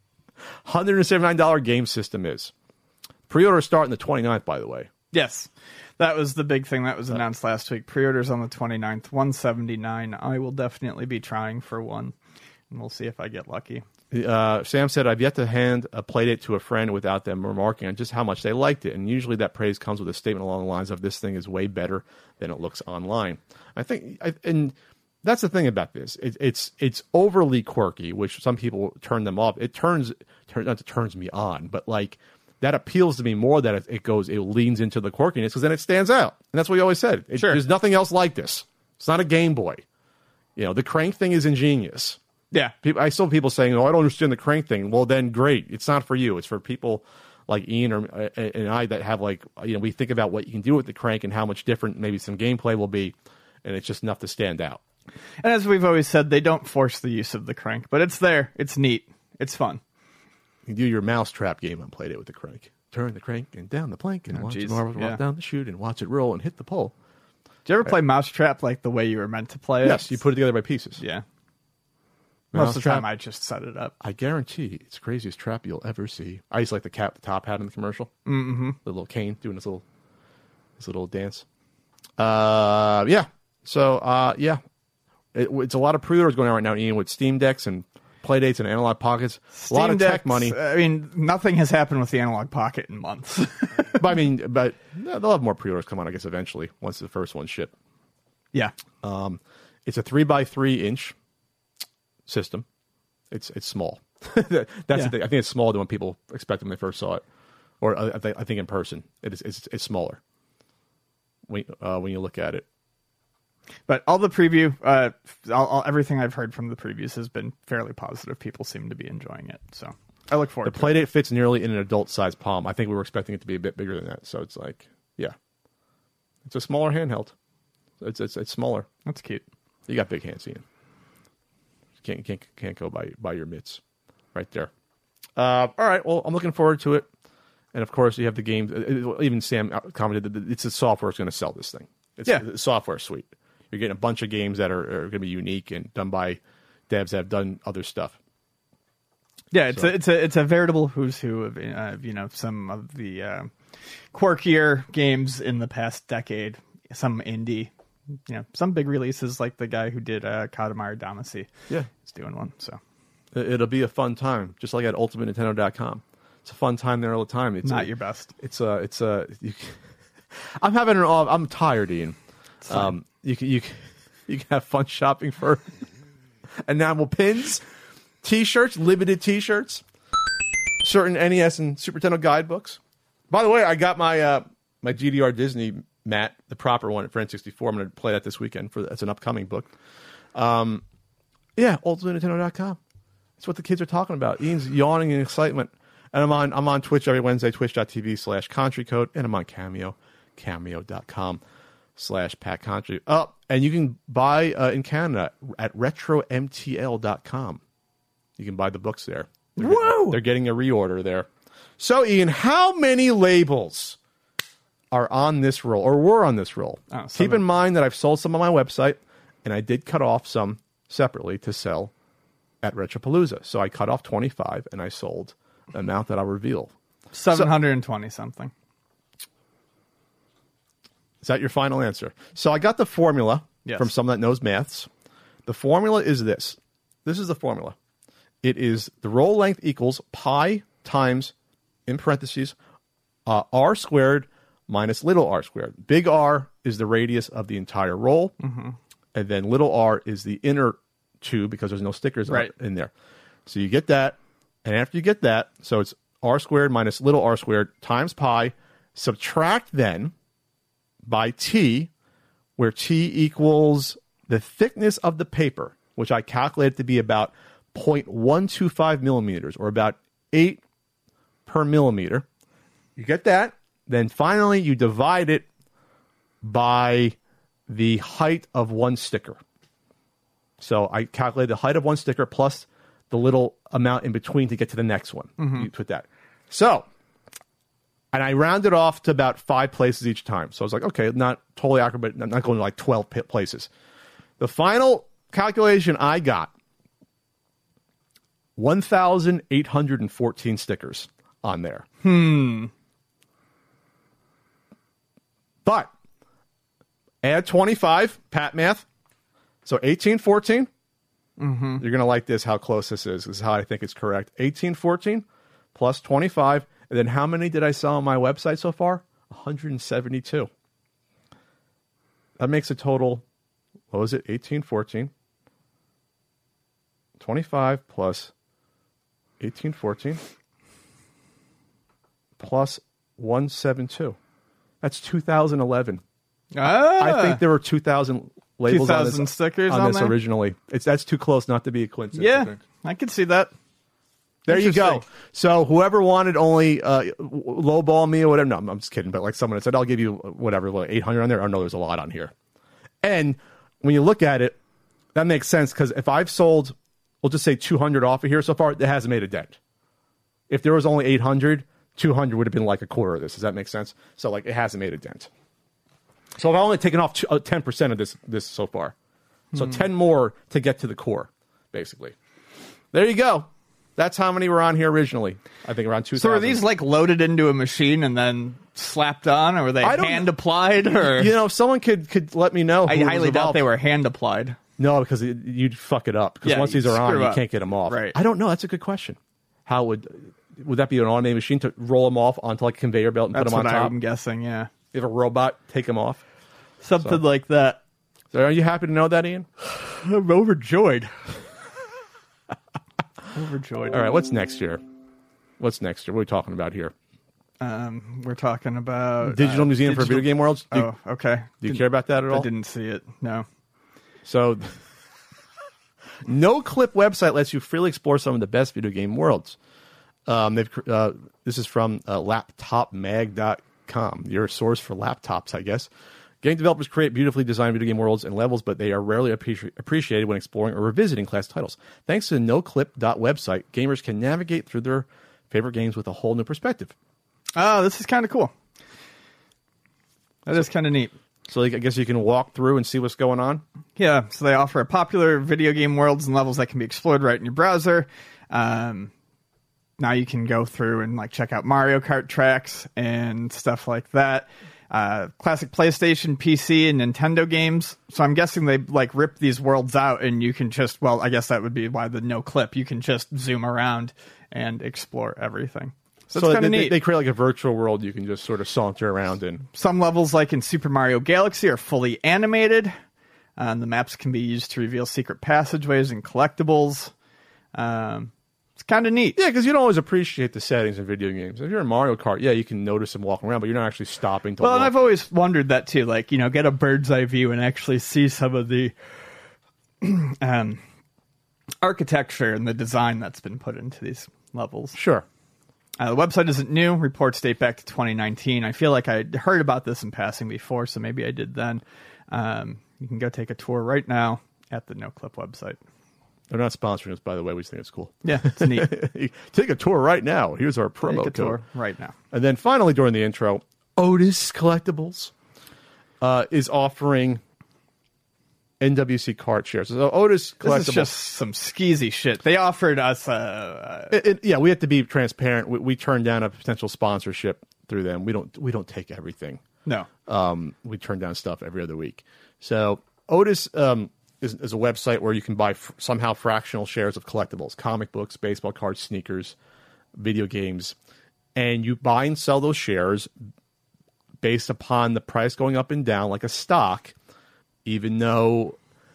Speaker 1: $179 game system is. Pre-orders start on the 29th, by the way.
Speaker 2: Yes. That was the big thing that was announced last week. Pre-orders on the 29th, $179. I will definitely be trying for one, and we'll see if I get lucky.
Speaker 1: Sam said, I've yet to hand a Playdate to a friend without them remarking on just how much they liked it. And usually that praise comes with a statement along the lines of, this thing is way better than it looks online. And that's the thing about this. It's overly quirky, which some people turn them off. It turns me on, but like that appeals to me more that it leans into the quirkiness because then it stands out. And that's what we always said. There's nothing else like this. It's not a Game Boy. The crank thing is ingenious.
Speaker 2: Yeah.
Speaker 1: I saw people saying, I don't understand the crank thing. Well, then great. It's not for you. It's for people like Ian and I that have we think about what you can do with the crank and how much different maybe some gameplay will be. And it's just enough to stand out.
Speaker 2: And as we've always said, they don't force the use of the crank, but it's there. It's neat. It's fun.
Speaker 1: You do your mousetrap game on Playdate with the crank. Turn the crank and down the plank and watch the marbles walk down the chute and watch it roll and hit the pole.
Speaker 2: Did you ever play Mousetrap like the way you were meant to play it?
Speaker 1: Yes, you put it together by pieces.
Speaker 2: Yeah. Most of the time, I just set it up.
Speaker 1: I guarantee it's the craziest trap you'll ever see. I used to like the cat with the top hat in the commercial.
Speaker 2: Mm-hmm.
Speaker 1: The little cane doing this little dance. Yeah. So, it's a lot of pre-orders going on right now, Ian, with Steam Decks and Playdates and Analog Pockets. A lot of tech money.
Speaker 2: I mean, nothing has happened with the Analog Pocket in months.
Speaker 1: but they'll have more pre-orders come on, I guess, eventually, once the first ones ship.
Speaker 2: Yeah.
Speaker 1: It's a 3x3 inch system. It's small. That's the thing. I think it's smaller than when people expect when they first saw it, or I think in person it's smaller when you look at it.
Speaker 2: But all the preview, everything I've heard from the previews has been fairly positive. People seem to be enjoying it, so I look forward.
Speaker 1: The Playdate fits nearly in an adult-sized palm. I think we were expecting it to be a bit bigger than that, so it's like, yeah, it's a smaller handheld. It's smaller.
Speaker 2: That's cute.
Speaker 1: You got big hands, Ian. Can't go by your mitts, right there. All right. Well, I'm looking forward to it, and of course, you have the games. Even Sam commented that it's the software that's going to sell this thing. It's the software suite. You're getting a bunch of games that are going to be unique and done by devs that have done other stuff.
Speaker 2: Yeah, it's a veritable who's who of some of the quirkier games in the past decade. Some indie. Some big releases like the guy who did Katamari Damacy. Yeah. He's doing one, so. It'll
Speaker 1: be a fun time, just like at UltimateNintendo.com. It's a fun time there all the time. It's
Speaker 2: not your best.
Speaker 1: I'm tired, Ian. You can have fun shopping for enamel pins, T-shirts, limited T-shirts, certain NES and Super Nintendo guidebooks. By the way, I got my my GDR Disney mat, the proper one for N64. I'm going to play that this weekend. That's an upcoming book. Yeah, ultimatenintendo.com. That's what the kids are talking about. Ian's yawning in excitement. And I'm on Twitch every Wednesday, twitch.tv/CountryCode, and I'm on Cameo, cameo.com/PatCountry. Oh, and you can buy in Canada at retromtl.com. You can buy the books there. They're getting a reorder there. So, Ian, how many labels are on this roll, or were on this roll? Keep in mind that I've sold some on my website, and I did cut off some separately to sell at Retropalooza. So I cut off 25, and I sold the amount that I'll reveal.
Speaker 2: 720 something.
Speaker 1: Is that your final answer? So I got the formula from someone that knows maths. The formula is this. This is the formula. It is the roll length equals pi times, in parentheses, r squared minus little r squared. Big R is the radius of the entire roll, and then little r is the inner tube because there's no stickers in there. So you get that, and after you get that, so it's r squared minus little r squared times pi, subtract then by t, where t equals the thickness of the paper, which I calculated to be about 0.125 millimeters, or about 8 per millimeter. You get that. Then finally, you divide it by the height of one sticker. So I calculated the height of one sticker plus the little amount in between to get to the next one. You put that. So, and I rounded off to about 5 places each time. So I was like, okay, not totally accurate, but I'm not going to like 12 places. The final calculation I got, 1,814 stickers on there. But add 25, Pat math. So 1814. You're going to like this, how close this is. This is how I think it's correct. 1814 plus 25. And then how many did I sell on my website so far? 172. That makes a total, what was it? 1814. 25 plus 1814 plus 172. That's 2011. I think there were 2,000 labels
Speaker 2: 2,000 stickers on
Speaker 1: this
Speaker 2: there?
Speaker 1: Originally. That's too close not to be a coincidence.
Speaker 2: Yeah, I could see that.
Speaker 1: There you go. So whoever wanted only lowball me or whatever, no, I'm just kidding. But like someone had said, I'll give you whatever, like 800 on there. Oh, no, there's a lot on here. And when you look at it, that makes sense because if I've sold, we'll just say 200 off of here so far, it hasn't made a dent. If there was only 800, 200 would have been like a quarter of this. Does that make sense? So like it hasn't made a dent. So I've only taken off 10% of this so far. So 10 more to get to the core, basically. There you go. That's how many were on here originally. I think around 2,000.
Speaker 2: So are these like loaded into a machine and then slapped on, or were they hand applied? Or
Speaker 1: you know, if someone could let me know.
Speaker 2: I highly doubt they were hand applied.
Speaker 1: No, because you'd fuck it up. Because once these are on, you can't get them off.
Speaker 2: Right.
Speaker 1: I don't know. That's a good question. How would that be an automated machine to roll them off onto like a conveyor belt and put them on top?
Speaker 2: That's what I'm guessing. Yeah.
Speaker 1: You have a robot take them off.
Speaker 2: Something like that.
Speaker 1: So are you happy to know that, Ian?
Speaker 2: I'm overjoyed. Overjoyed.
Speaker 1: All right, what's next year? What are we talking about here?
Speaker 2: We're talking about
Speaker 1: Digital Museum for Video Game Worlds.
Speaker 2: Okay.
Speaker 1: Do you care about that at all?
Speaker 2: I didn't see it. No.
Speaker 1: So, No Clip website lets you freely explore some of the best video game worlds. This is from laptopmag.com, your source for laptops, I guess. Game developers create beautifully designed video game worlds and levels, but they are rarely appreciated when exploring or revisiting classic titles. Thanks to the NoClip.website, gamers can navigate through their favorite games with a whole new perspective.
Speaker 2: Oh, this is kind of cool. That is kind of neat.
Speaker 1: So I guess you can walk through and see what's going on?
Speaker 2: Yeah, so they offer popular video game worlds and levels that can be explored right in your browser. Now you can go through and like check out Mario Kart tracks and stuff like that. Classic PlayStation, PC, and Nintendo games. So I'm guessing they like rip these worlds out and you can just, well, I guess that would be why the no clip. You can just zoom around and explore everything. So it's kind of neat.
Speaker 1: They create like a virtual world you can just sort of saunter around in.
Speaker 2: Some levels, like in Super Mario Galaxy, are fully animated. The maps can be used to reveal secret passageways and collectibles. It's kind of neat.
Speaker 1: Yeah, because you don't always appreciate the settings in video games. If you're in Mario Kart, yeah, you can notice them walking around, but you're not actually stopping to
Speaker 2: Well,
Speaker 1: look.
Speaker 2: and I've always wondered that too. Like, get a bird's eye view and actually see some of the architecture and the design that's been put into these levels.
Speaker 1: Sure.
Speaker 2: The website isn't new. Reports date back to 2019. I feel like I heard about this in passing before, so maybe I did then. You can go take a tour right now at the NoClip website.
Speaker 1: They're not sponsoring us, by the way. We just think it's cool.
Speaker 2: Yeah, it's neat.
Speaker 1: Take a tour right now. Here's our promo
Speaker 2: Take a
Speaker 1: code.
Speaker 2: tour right now.
Speaker 1: And then finally, during the intro, Otis Collectibles is offering NWC cart shares. So Otis Collectibles.
Speaker 2: This is just some skeezy shit. They offered us
Speaker 1: yeah, we have to be transparent. We turned down a potential sponsorship through them. We don't take everything.
Speaker 2: no.
Speaker 1: We turn down stuff every other week. So Otis is a website where you can buy somehow fractional shares of collectibles, comic books, baseball cards, sneakers, video games, and you buy and sell those shares based upon the price going up and down like a stock, even though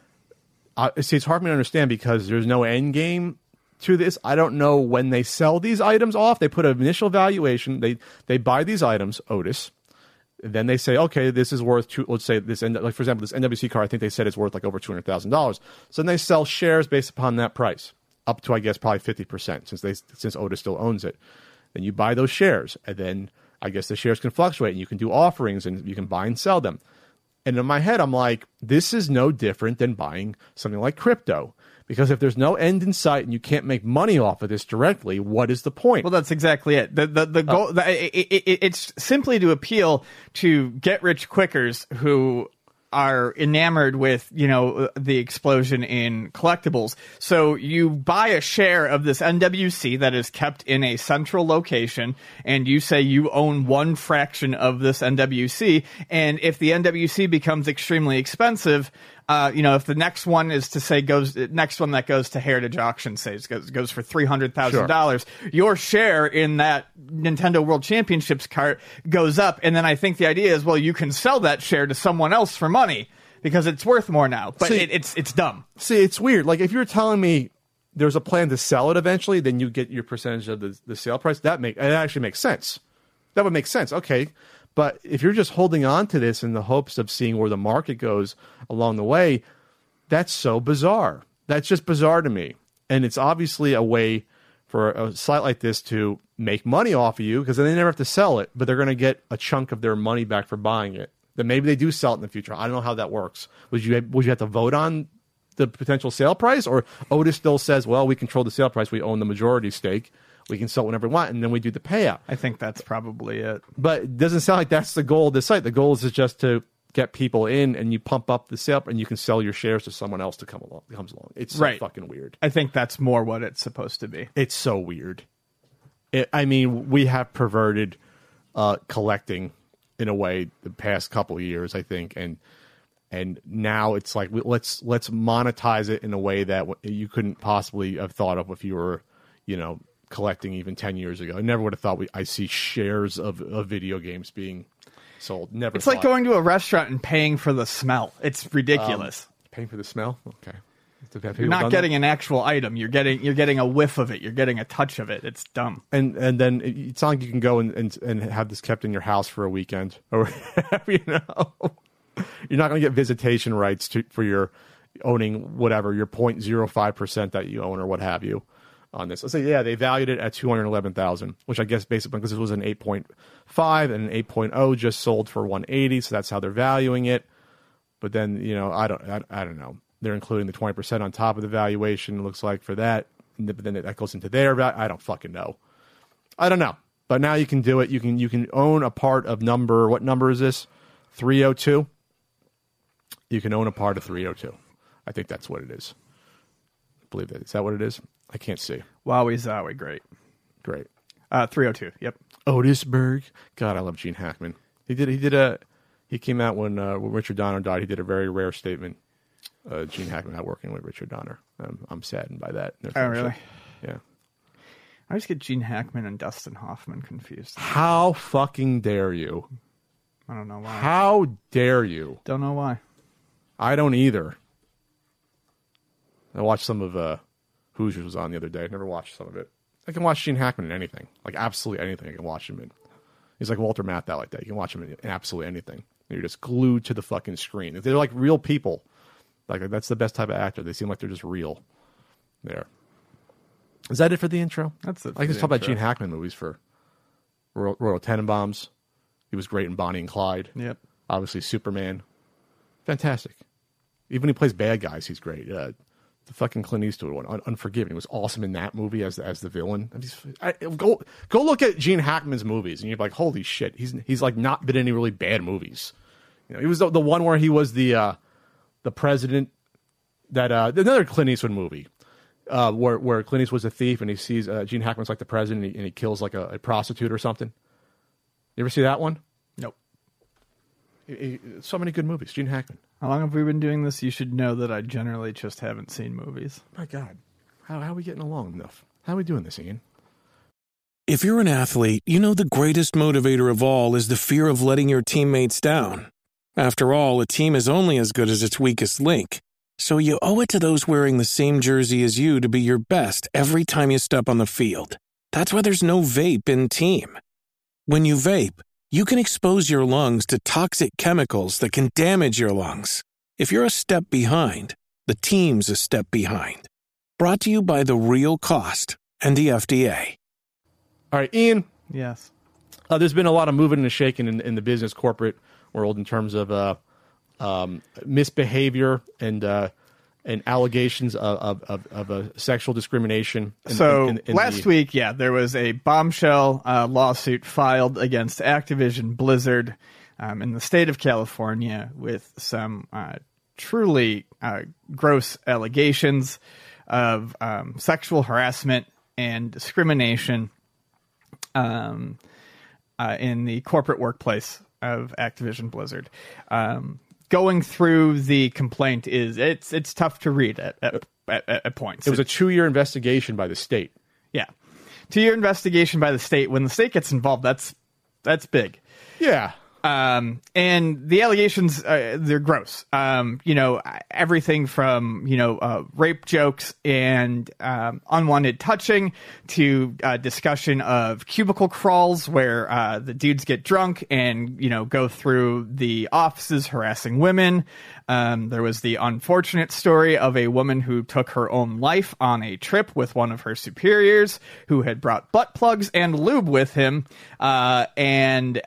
Speaker 1: see, it's hard for me to understand because there's no end game to this. I don't know when they sell these items off. They put an initial valuation. They buy these items, Otis. Then they say, okay, this is worth let's say this, like for example, this NWC card, I think they said it's worth like over $200,000. So then they sell shares based upon that price, up to I guess probably 50% since Otis still owns it. Then you buy those shares, and then I guess the shares can fluctuate, and you can do offerings, and you can buy and sell them. And in my head, I'm like, this is no different than buying something like crypto. Because if there's no end in sight and you can't make money off of this directly, what is the point?
Speaker 2: Well, that's exactly it. The goal it's simply to appeal to get rich quickers who are enamored with, the explosion in collectibles. So you buy a share of this NWC that is kept in a central location, and you say you own one fraction of this NWC. And if the NWC becomes extremely expensive, if the next one is to say next one that goes to Heritage Auction goes for $300,000, your share in that Nintendo World Championships cart goes up, and then I think the idea is, well, you can sell that share to someone else for money because it's worth more now. But it's dumb.
Speaker 1: See, it's weird. Like if you're telling me there's a plan to sell it eventually, then you get your percentage of the sale price. It actually makes sense. That would make sense. Okay. But if you're just holding on to this in the hopes of seeing where the market goes along the way, that's so bizarre. That's just bizarre to me. And it's obviously a way for a site like this to make money off of you because then they never have to sell it, but they're going to get a chunk of their money back for buying it. Then maybe they do sell it in the future. I don't know how that works. Would you have to vote on the potential sale price? Or Otis still says, well, we control the sale price. We own the majority stake. We can sell whenever we want, and then we do the payout.
Speaker 2: I think that's probably it.
Speaker 1: But it doesn't sound like that's the goal of this site. The goal is just to get people in, and you pump up the sale, and you can sell your shares to someone else comes along. It's so fucking weird.
Speaker 2: I think that's more what it's supposed to be.
Speaker 1: It's so weird. We have perverted collecting in a way the past couple of years, I think, and now it's like let's monetize it in a way that you couldn't possibly have thought of if you were, collecting even 10 years ago. I never would have thought I see shares of video games being sold. Never.
Speaker 2: It's like going to a restaurant and paying for the smell. It's ridiculous.
Speaker 1: Paying for the smell? Okay.
Speaker 2: You're not getting an actual item. You're getting a whiff of it. You're getting a touch of it. It's dumb.
Speaker 1: And then it's not like you can go and have this kept in your house for a weekend or you're not going to get visitation rights for your owning whatever your 0.05% that you own or what have you. On this, let's say, they valued it at $211,000, which I guess basically because it was an 8.5 and an 8.0 just sold for $180, so that's how they're valuing it. But then I don't know. They're including the 20% on top of the valuation. It looks like for that, but then that goes into their value. I don't fucking know. I don't know. But now you can do it. You can own a part of what number is this? 302. You can own a part of 302. I think that's what it is. I believe that. Is that what it is? I can't see.
Speaker 2: Wowie zowie, great. 302, yep.
Speaker 1: Otisburg. God, I love Gene Hackman. He came out when Richard Donner died. He did a very rare statement. Gene Hackman not working with Richard Donner. I'm saddened by that.
Speaker 2: Oh, really?
Speaker 1: Yeah.
Speaker 2: I always get Gene Hackman and Dustin Hoffman confused.
Speaker 1: How fucking dare you?
Speaker 2: I don't know why.
Speaker 1: How dare you?
Speaker 2: Don't know why.
Speaker 1: I don't either. I watched some of Hoosiers was on the other day. Never watched some of it. I can watch Gene Hackman in anything. Like, absolutely anything I can watch him in. He's like Walter Matthau like that. You can watch him in absolutely anything. You're just glued to the fucking screen. They're like real people. Like, that's the best type of actor. They seem like they're just real. There. Is that it for the intro?
Speaker 2: That's it.
Speaker 1: I can talk about Gene Hackman movies for Royal Tenenbaums. He was great in Bonnie and Clyde.
Speaker 2: Yep.
Speaker 1: Obviously, Superman. Fantastic. Even when he plays bad guys, he's great. The fucking Clint Eastwood one, Unforgiven. He was awesome in that movie as the villain. Go look at Gene Hackman's movies, and you're like, holy shit, he's like not been in any really bad movies. You know, he was the one where he was the president. That another Clint Eastwood movie, where Clint Eastwood's a thief and he sees Gene Hackman's like the president and he kills like a prostitute or something. You ever see that one?
Speaker 2: Nope.
Speaker 1: So many good movies. Gene Hackman.
Speaker 2: How long have we been doing this? You should know that I generally just haven't seen movies.
Speaker 1: My God. How are we getting along enough? How are we doing this, Ian?
Speaker 3: If you're an athlete, you know the greatest motivator of all is the fear of letting your teammates down. After all, a team is only as good as its weakest link. So you owe it to those wearing the same jersey as you to be your best every time you step on the field. That's why there's no vape in team. When you vape, you can expose your lungs to toxic chemicals that can damage your lungs. If you're a step behind, the team's a step behind. Brought to you by The Real Cost and the FDA.
Speaker 1: All right, Ian.
Speaker 2: Yes.
Speaker 1: There's been a lot of moving and shaking in the business corporate world in terms of misbehavior and allegations of sexual discrimination.
Speaker 2: Last week, there was a bombshell lawsuit filed against Activision Blizzard in the state of California with some truly gross allegations of sexual harassment and discrimination in the corporate workplace of Activision Blizzard. Going through the complaint it's tough to read at points.
Speaker 1: It was a 2-year investigation by the state.
Speaker 2: Yeah, 2-year investigation by the state. When the state gets involved, that's big.
Speaker 1: Yeah.
Speaker 2: And the allegations, they're gross. Everything from, rape jokes and unwanted touching to discussion of cubicle crawls where the dudes get drunk and, go through the offices harassing women. There was the unfortunate story of a woman who took her own life on a trip with one of her superiors who had brought butt plugs and lube with him, and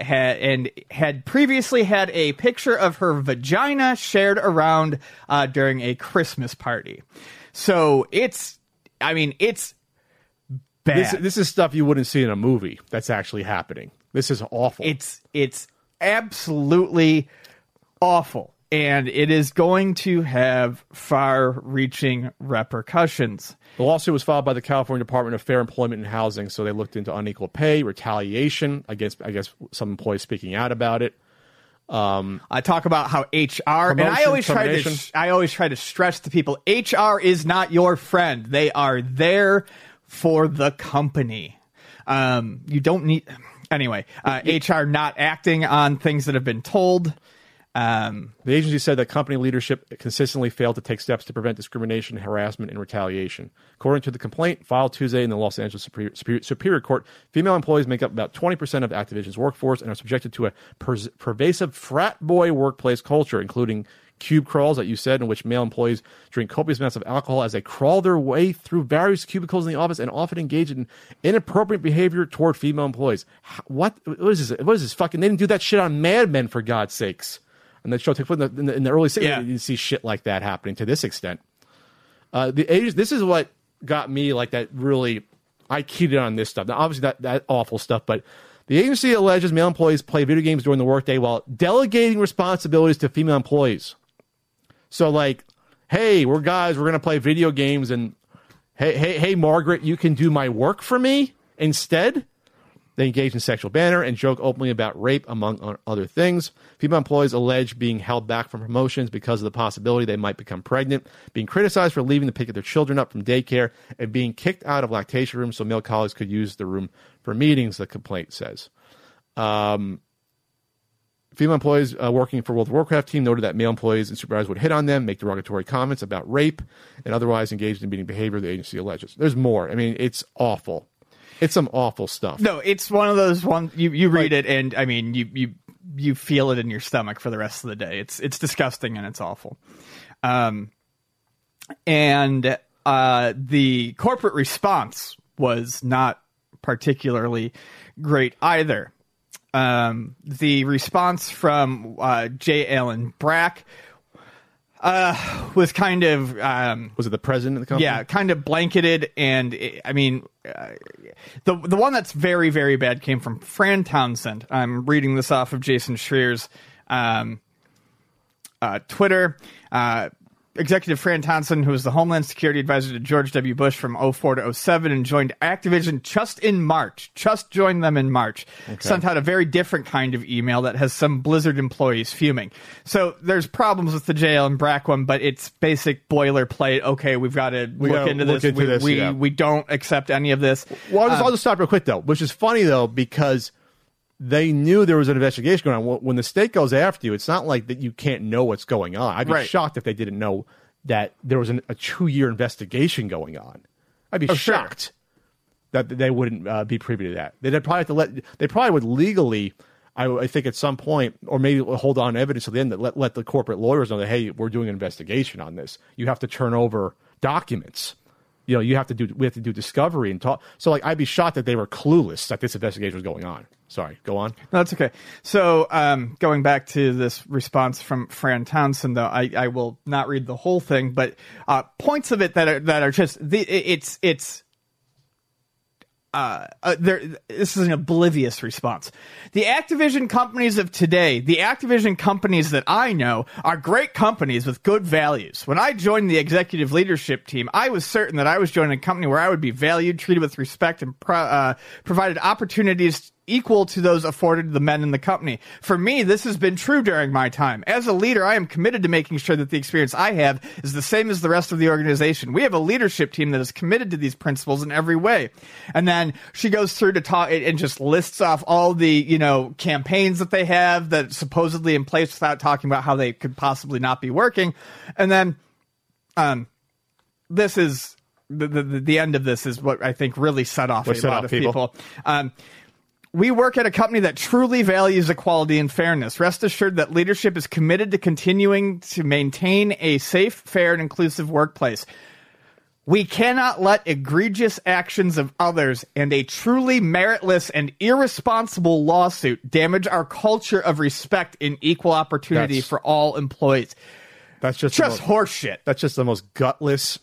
Speaker 2: had previously had a picture of her vagina shared around during a Christmas party. So it's bad.
Speaker 1: This is stuff you wouldn't see in a movie that's actually happening. This is awful.
Speaker 2: It's absolutely awful. And it is going to have far-reaching repercussions.
Speaker 1: The lawsuit was filed by the California Department of Fair Employment and Housing, so they looked into unequal pay, retaliation against, I guess, some employees speaking out about it.
Speaker 2: I talk about how HR, and I always try to stress to people, HR is not your friend. They are there for the company. You don't need... Anyway, HR not acting on things that have been told...
Speaker 1: The agency said that company leadership consistently failed to take steps to prevent discrimination, harassment, and retaliation. According to the complaint filed Tuesday in the Los Angeles Superior Court, female employees make up about 20% of Activision's workforce and are subjected to a pervasive frat boy workplace culture, including cube crawls that you said, in which male employees drink copious amounts of alcohol as they crawl their way through various cubicles in the office and often engage in inappropriate behavior toward female employees. What is this? What is this fucking? They didn't do that shit on Mad Men, for God's sakes. And that show takes place in the early 60s. Yeah. You see shit like that happening to this extent. This is what got me like that. Really, I keyed in on this stuff. Now, obviously, that awful stuff. But the agency alleges male employees play video games during the workday while delegating responsibilities to female employees. So, like, hey, we're guys. We're gonna play video games, and hey, Margaret, you can do my work for me instead. They engage in sexual banter and joke openly about rape, among other things. Female employees allege being held back from promotions because of the possibility they might become pregnant, being criticized for leaving to pick their children up from daycare, and being kicked out of lactation rooms so male colleagues could use the room for meetings, the complaint says. Female employees working for World of Warcraft team noted that male employees and supervisors would hit on them, make derogatory comments about rape, and otherwise engage in demeaning behavior the agency alleges. There's more. I mean, it's awful. It's some awful stuff.
Speaker 2: No, it's one of those ones you read it and I mean you feel it in your stomach for the rest of the day. It's disgusting and it's awful. And the corporate response was not particularly great either. The response from J. Allen Brack was kind of
Speaker 1: was it the president of the company?
Speaker 2: Yeah, kind of blanketed, and I mean, the one that's very, very bad came from Fran Townsend. I'm reading this off of Jason Schreer's Twitter. Executive Fran Townsend, who was the Homeland Security Advisor to George W. Bush from 2004 to 2007 and joined Activision just joined them in March, sent out a very different kind of email that has some Blizzard employees fuming. So there's problems with the J. Allen Brack one, but it's basic boilerplate. Okay, we've got to look into this. We don't accept any of this.
Speaker 1: Well, I'll just stop real quick, though, which is funny, though, because they knew there was an investigation going on. When the state goes after you, it's not like that you can't know what's going on. I'd be shocked if they didn't know that there was a 2-year investigation going on. I'd be shocked that they wouldn't be privy to that. They'd probably have to they probably would legally, I think at some point, or maybe hold on evidence to the end that let the corporate lawyers know that, hey, we're doing an investigation on this. You have to turn over documents. You know, we have to do discovery and talk. So, like, I'd be shocked that they were clueless that this investigation was going on. Sorry, go on.
Speaker 2: No, that's okay. So, going back to this response from Fran Townsend, though, I will not read the whole thing, but points of it that are just this is an oblivious response. The Activision companies of today, the Activision companies that I know, are great companies with good values. When I joined the executive leadership team, I was certain that I was joining a company where I would be valued, treated with respect, and provided opportunities equal to those afforded to the men in the company. For me, this has been true during my time. As a leader, I am committed to making sure that the experience I have is the same as the rest of the organization. We have a leadership team that is committed to these principles in every way. And then she goes through to talk and just lists off all the, campaigns that they have that supposedly in place without talking about how they could possibly not be working. And then this is the end of this is what I think really set off a lot of people. We work at a company that truly values equality and fairness. Rest assured that leadership is committed to continuing to maintain a safe, fair, and inclusive workplace. We cannot let egregious actions of others and a truly meritless and irresponsible lawsuit damage our culture of respect and equal opportunity for all employees.
Speaker 1: That's just
Speaker 2: horseshit.
Speaker 1: That's just the most gutless,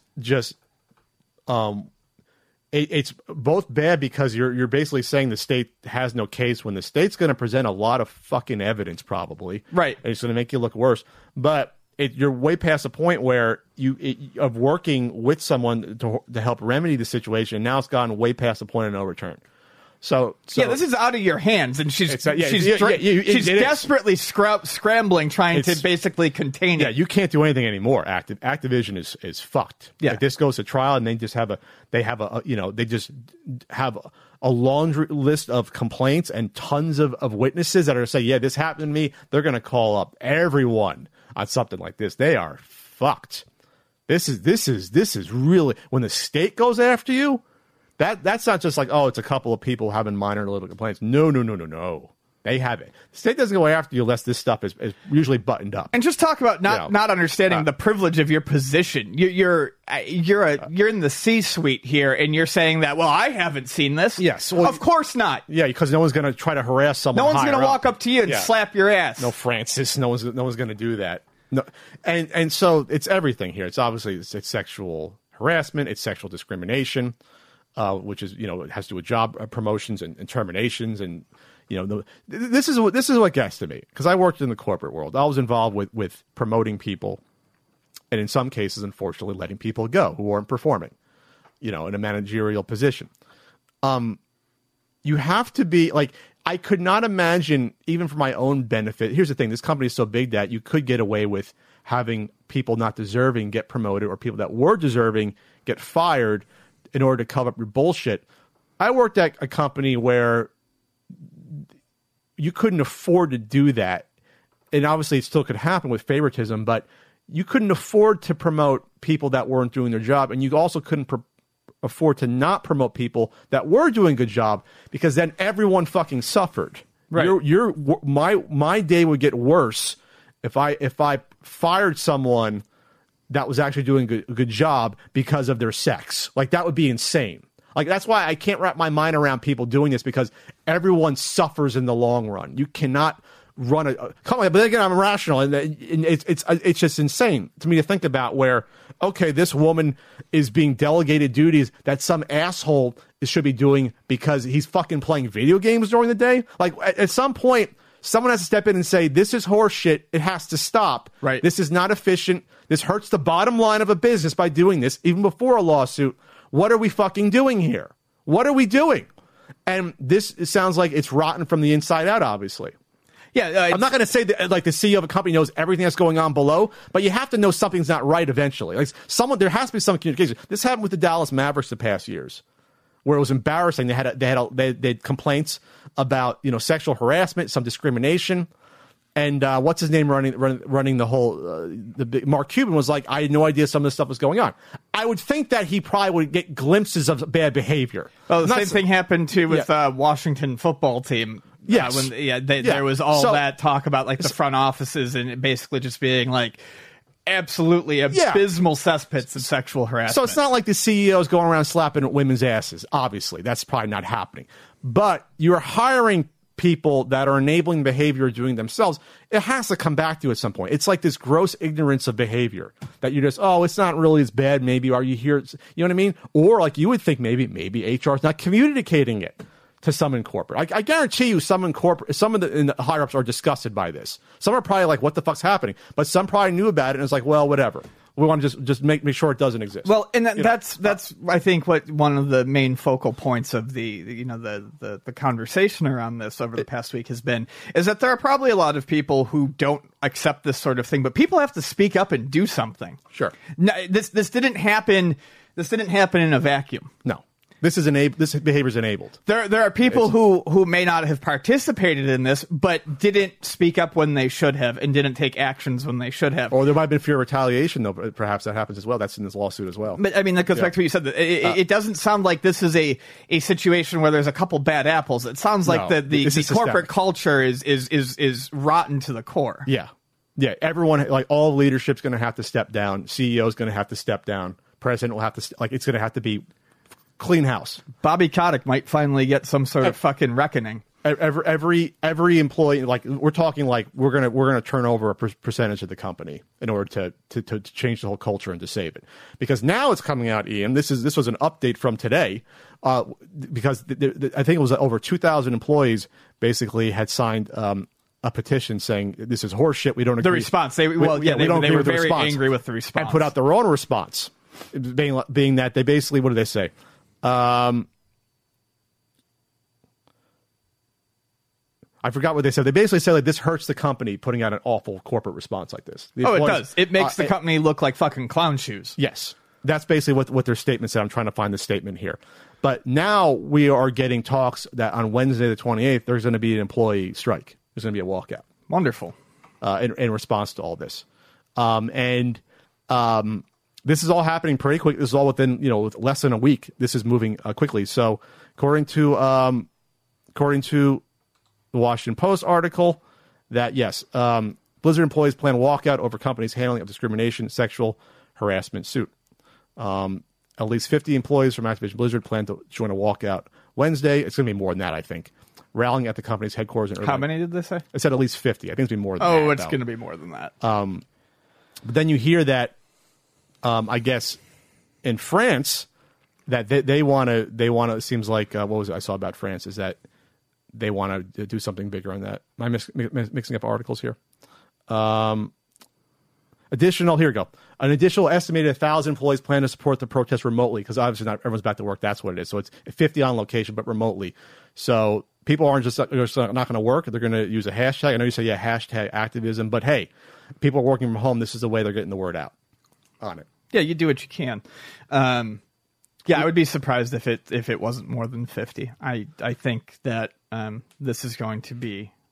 Speaker 1: it's both bad because you're basically saying the state has no case when the state's going to present a lot of fucking evidence, probably.
Speaker 2: Right.
Speaker 1: And it's going to make you look worse. But you're way past the point where of working with someone to help remedy the situation. And now it's gone way past the point of no return. So
Speaker 2: yeah, this is out of your hands, and she's desperately scrambling, trying to basically contain it.
Speaker 1: Yeah, you can't do anything anymore. Activision is fucked.
Speaker 2: Yeah,
Speaker 1: like this goes to trial, and they just have a laundry list of complaints and tons of witnesses that are saying, yeah, this happened to me. They're going to call up everyone on something like this. They are fucked. This is really when the state goes after you. That's not just like, oh, it's a couple of people having minor little complaints. No. They have it. The state doesn't go after you unless this stuff is usually buttoned up.
Speaker 2: And just talk about not understanding the privilege of your position. You're in the C-suite here, and you're saying that, well, I haven't seen this.
Speaker 1: Yes.
Speaker 2: Well, of course not.
Speaker 1: Yeah, because no one's going to try to harass someone.
Speaker 2: No one's going to walk up to you and slap your ass.
Speaker 1: No, Francis. No one's going to do that. No, and so it's everything here. It's obviously it's sexual harassment. It's sexual discrimination. Which is, it has to do with job promotions and terminations. And, this is what gets to me. Because I worked in the corporate world. I was involved with promoting people. And in some cases, unfortunately, letting people go who weren't performing, in a managerial position. You have to be, like, I could not imagine, even for my own benefit. Here's the thing. This company is so big that you could get away with having people not deserving get promoted or people that were deserving get fired in order to cover up your bullshit. I worked at a company where you couldn't afford to do that. and obviously it still could happen with favoritism, but you couldn't afford to promote people that weren't doing their job, and you also couldn't afford to not promote people that were doing a good job, because then everyone fucking suffered.
Speaker 2: Right.
Speaker 1: My day would get worse if I fired someone that was actually doing a good job because of their sex. Like, that would be insane. Like, that's why I can't wrap my mind around people doing this, because everyone suffers in the long run. You cannot run but again, I'm rational, and it's just insane to me to think about where, okay, this woman is being delegated duties that some asshole should be doing because he's fucking playing video games during the day. Like, at some point, someone has to step in and say, this is horse shit. It has to stop.
Speaker 2: Right.
Speaker 1: This is not efficient. This hurts the bottom line of a business by doing this, even before a lawsuit. What are we fucking doing here? What are we doing? And this sounds like it's rotten from the inside out, obviously.
Speaker 2: Yeah,
Speaker 1: I'm not going to say that like the CEO of a company knows everything that's going on below, but you have to know something's not right eventually. Like, there has to be some communication. This happened with the Dallas Mavericks the past years, where it was embarrassing. They had complaints about sexual harassment, some discrimination, and what's his name running the whole the big Mark Cuban was like, I had no idea some of this stuff was going on. I would think that he probably would get glimpses of bad behavior.
Speaker 2: Well, the same thing happened too with Washington football team.
Speaker 1: Yes.
Speaker 2: There was all that talk about like the front offices and basically just being like absolutely abysmal cesspits of sexual harassment.
Speaker 1: So it's not like the CEO is going around slapping women's asses. Obviously, that's probably not happening. But you're hiring people that are enabling behavior doing themselves. It has to come back to you at some point. It's like this gross ignorance of behavior that you just, it's not really as bad. Maybe are you here? You know what I mean? Or like you would think maybe HR is not communicating it to some in corporate. I guarantee you some in the higher ups are disgusted by this. Some are probably like, what the fuck's happening? But some probably knew about it and it's like, well, whatever. We want to just make sure it doesn't exist.
Speaker 2: Well, and that's I think what one of the main focal points of the conversation around this over the past week has been, is that there are probably a lot of people who don't accept this sort of thing, but people have to speak up and do something.
Speaker 1: Sure.
Speaker 2: No, this didn't happen. This didn't happen in a vacuum.
Speaker 1: No. This behavior is enabled.
Speaker 2: There are people who may not have participated in this, but didn't speak up when they should have, and didn't take actions when they should have.
Speaker 1: Or there might have been fear of retaliation, though. Perhaps that happens as well. That's in this lawsuit as well.
Speaker 2: But I mean, that goes back to what you said. It doesn't sound like this is a situation where there's a couple bad apples. It sounds like the corporate culture is rotten to the core.
Speaker 1: Yeah, everyone, like all leadership's going to have to step down. CEO's going to have to step down. President will have to it's going to have to be clean house.
Speaker 2: Bobby Kotick might finally get some sort of fucking reckoning.
Speaker 1: Every employee, like we're talking, like we're gonna turn over a percentage of the company in order to change the whole culture and to save it. Because now it's coming out, Ian. This was an update from today, because I think it was over 2,000 employees basically had signed a petition saying this is horseshit. We don't agree.
Speaker 2: The response, they were very angry with the response
Speaker 1: and put out their own response, being that they basically, what do they say? I forgot what they said. They basically said like this hurts the company putting out an awful corporate response like this.
Speaker 2: It does. It makes the company look like fucking clown shoes.
Speaker 1: Yes. That's basically what their statement said. I'm trying to find the statement here. But now we are getting talks that on Wednesday the 28th, there's going to be an employee strike. There's going to be a walkout.
Speaker 2: Wonderful.
Speaker 1: In response to all this. This is all happening pretty quick. This is all within, less than a week. This is moving quickly. So according to the Washington Post article, that yes, Blizzard employees plan to walk out over companies' handling of discrimination, sexual harassment suit. At least 50 employees from Activision Blizzard plan to join a walkout Wednesday. It's going to be more than that, I think. Rallying at the company's headquarters in Irvine.
Speaker 2: How many did they say?
Speaker 1: I said at least 50. I think it's going to be more than that.
Speaker 2: Oh, it's going to be more than that.
Speaker 1: But then you hear that, I guess, in France, that they want to. It seems like what was it I saw about France is that they want to do something bigger on that. Am I mixing up articles here? Here we go. An additional estimated 1,000 employees plan to support the protest remotely, because obviously not everyone's back to work. That's what it is. So it's 50 on location, but remotely. So people aren't just not going to work. They're going to use a hashtag. I know you say, hashtag activism, but hey, people are working from home. This is the way they're getting the word out on it.
Speaker 2: Yeah, you do what you can. I would be surprised if it wasn't more than 50. I think that this is going to be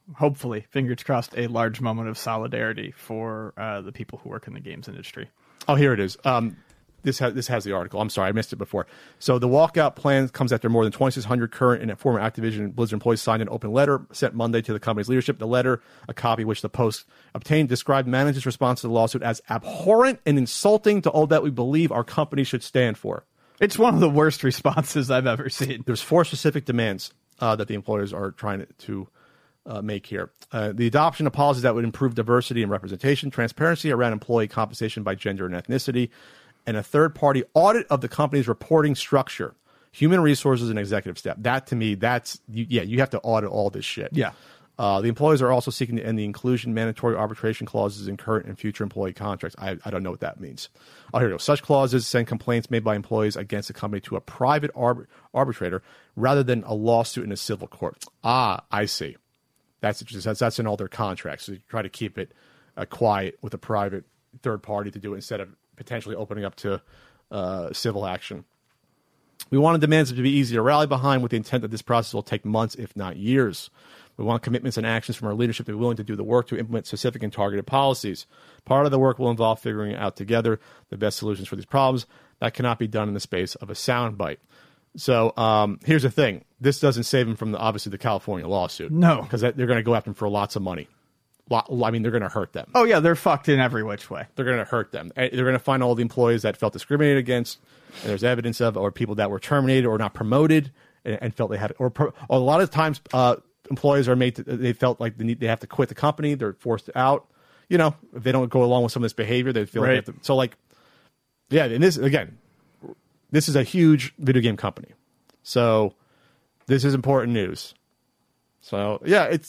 Speaker 2: hopefully, fingers crossed, a large moment of solidarity for the people who work in the games industry.
Speaker 1: Oh, here it is. This has the article. I'm sorry, I missed it before. So the walkout plan comes after more than 2,600 current and former Activision and Blizzard employees signed an open letter sent Monday to the company's leadership. The letter, a copy which the Post obtained, described management's response to the lawsuit as abhorrent and insulting to all that we believe our company should stand for.
Speaker 2: It's one of the worst responses I've ever seen.
Speaker 1: There's 4 specific demands that the employers are trying to make here. The adoption of policies that would improve diversity and representation, transparency around employee compensation by gender and ethnicity, and a third-party audit of the company's reporting structure, human resources, and executive staff. That, to me, you have to audit all this shit.
Speaker 2: Yeah.
Speaker 1: The employees are also seeking to end the inclusion mandatory arbitration clauses in current and future employee contracts. I don't know what that means. Oh, here we go. Such clauses send complaints made by employees against the company to a private arbitrator rather than a lawsuit in a civil court. Ah, I see. That's in all their contracts. So you try to keep it quiet with a private third party to do it instead of potentially opening up to civil action. We wanted demands to be easy to rally behind with the intent that this process will take months, if not years. We want commitments and actions from our leadership to be willing to do the work to implement specific and targeted policies. Part of the work will involve figuring out together the best solutions for these problems. That cannot be done in the space of a soundbite. So here's the thing. This doesn't save them from, obviously, the California lawsuit.
Speaker 2: No.
Speaker 1: Because they're going to go after them for lots of money. I mean, they're going to hurt them.
Speaker 2: Oh, yeah, they're fucked in every which way.
Speaker 1: They're going to hurt them. They're going to find all the employees that felt discriminated against, and there's evidence of, or people that were terminated or not promoted and felt they had, or a lot of times employees are they felt like they have to quit the company. They're forced out. You know, if they don't go along with some of this behavior, they feel like they have to. So, like, yeah, and this, again, this is a huge video game company. So this is important news. So, yeah, it's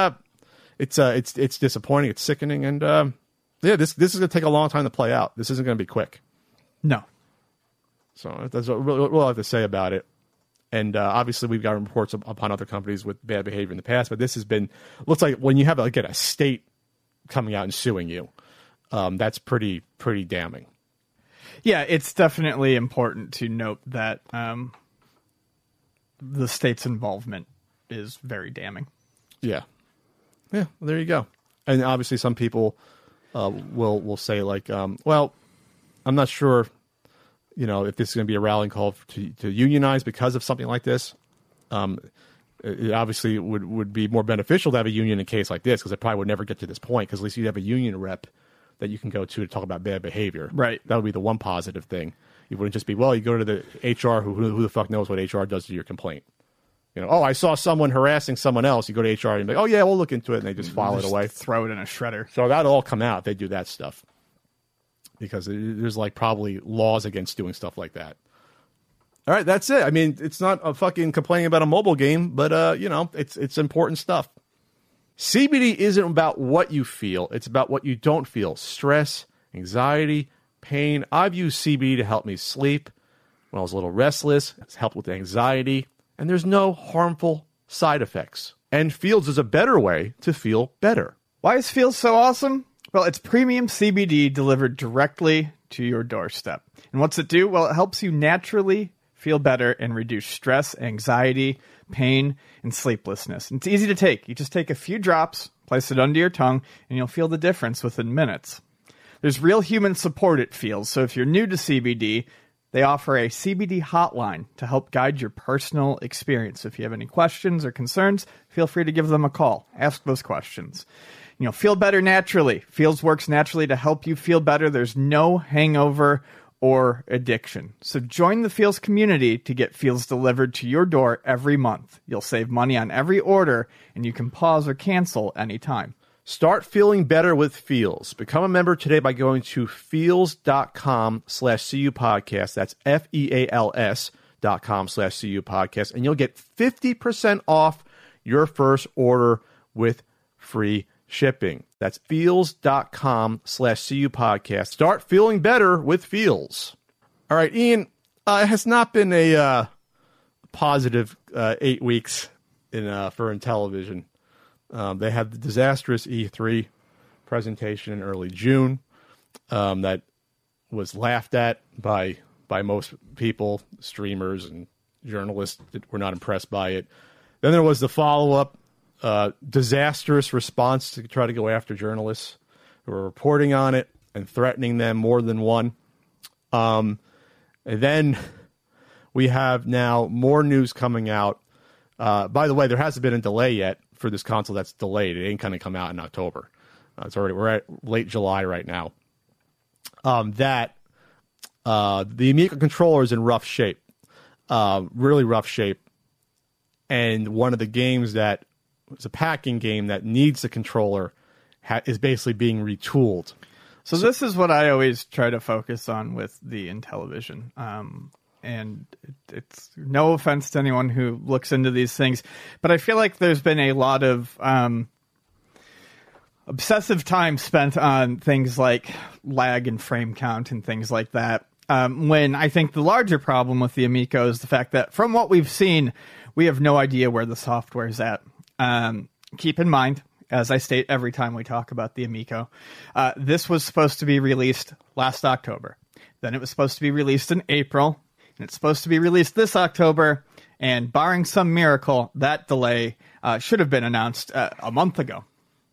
Speaker 1: disappointing. It's sickening, and this is going to take a long time to play out. This isn't going to be quick.
Speaker 2: No.
Speaker 1: So that's what we'll have to say about it. And obviously, we've got reports upon other companies with bad behavior in the past, but this has been looks like when you have again a state coming out and suing you, that's pretty damning.
Speaker 2: Yeah, it's definitely important to note that the state's involvement is very damning.
Speaker 1: Yeah. Yeah, well, there you go. And obviously some people will say, like, well, I'm not sure, if this is going to be a rallying call to unionize because of something like this. It obviously would be more beneficial to have a union in a case like this, because it probably would never get to this point, because at least you'd have a union rep that you can go to talk about bad behavior.
Speaker 2: Right.
Speaker 1: That would be the one positive thing. It wouldn't just be, well, you go to the HR, who the fuck knows what HR does to your complaint. I saw someone harassing someone else. You go to HR and be like, oh, yeah, we'll look into it. And they just file it away.
Speaker 2: Throw it in a shredder.
Speaker 1: So that'll all come out if they do that stuff. Because there's probably laws against doing stuff like that. All right, that's it. I mean, it's not a fucking complaining about a mobile game, but, it's important stuff. CBD isn't about what you feel. It's about what you don't feel. Stress, anxiety, pain. I've used CBD to help me sleep when I was a little restless. It's helped with anxiety. And there's no harmful side effects. And Fields is a better way to feel better.
Speaker 2: Why is Fields so awesome? Well, it's premium CBD delivered directly to your doorstep. And what's it do? Well, it helps you naturally feel better and reduce stress, anxiety, pain, and sleeplessness. And it's easy to take. You just take a few drops, place it under your tongue, and you'll feel the difference within minutes. There's real human support at Fields, so if you're new to CBD, they offer a CBD hotline to help guide your personal experience. If you have any questions or concerns, feel free to give them a call. Ask those questions. Feel better naturally. Fields works naturally to help you feel better. There's no hangover or addiction. So join the Fields community to get Fields delivered to your door every month. You'll save money on every order, and you can pause or cancel anytime.
Speaker 1: Start feeling better with Fields. Become a member today by going to feels.com/CU podcast. That's FEALS.com/CU podcast. And you'll get 50% off your first order with free shipping. That's feels.com/CU podcast. Start feeling better with Fields. All right, Ian, it has not been a positive 8 weeks in television. They had the disastrous E3 presentation in early June that was laughed at by most people, streamers and journalists that were not impressed by it. Then there was the follow-up disastrous response to try to go after journalists who are reporting on it and threatening them more than one. And then we have now more news coming out. By the way, there hasn't been a delay yet for this console that's delayed. It ain't going to come out in October. We're at late July right now. That the Amiga controller is in rough shape, really rough shape. And one of the games that was a packing game that needs the controller is basically being retooled.
Speaker 2: So this is what I always try to focus on with the Intellivision. And it's no offense to anyone who looks into these things, but I feel like there's been a lot of obsessive time spent on things like lag and frame count and things like that. When I think the larger problem with the Amico is the fact that from what we've seen, we have no idea where the software is at. Keep in mind, as I state every time we talk about the Amico, this was supposed to be released last October. Then it was supposed to be released in April, and it's supposed to be released this October. And barring some miracle, that delay should have been announced a month ago.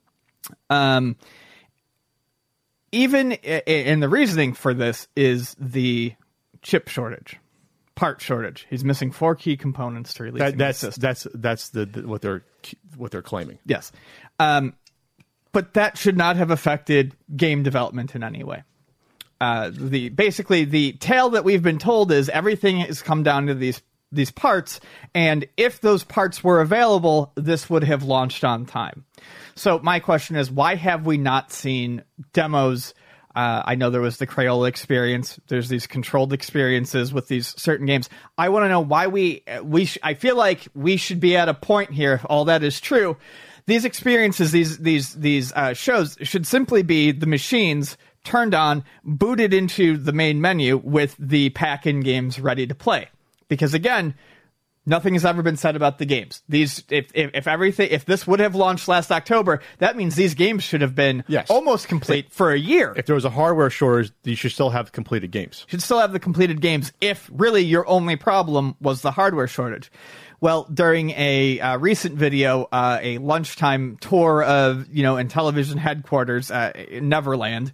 Speaker 2: Even and the reasoning for this is the chip shortage, part shortage. He's missing 4 key components to release the system.
Speaker 1: That's what they're claiming.
Speaker 2: Yes, but that should not have affected game development in any way. Basically the tale that we've been told is everything has come down to these parts, and if those parts were available, this would have launched on time. So my question is, why have we not seen demos? I know there was the Crayola experience. There's these controlled experiences with these certain games. I want to know why I feel like we should be at a point here, if all that is true. These experiences, these shows should simply be the machines turned on, booted into the main menu with the pack-in games ready to play. Because again, nothing has ever been said about the games. If this would have launched last October, that means these games should have been almost complete for a year.
Speaker 1: If there was a hardware shortage, you should still have completed games.
Speaker 2: Should still have the completed games if really your only problem was the hardware shortage. Well, during a recent video, a lunchtime tour of Intellivision headquarters in Neverland,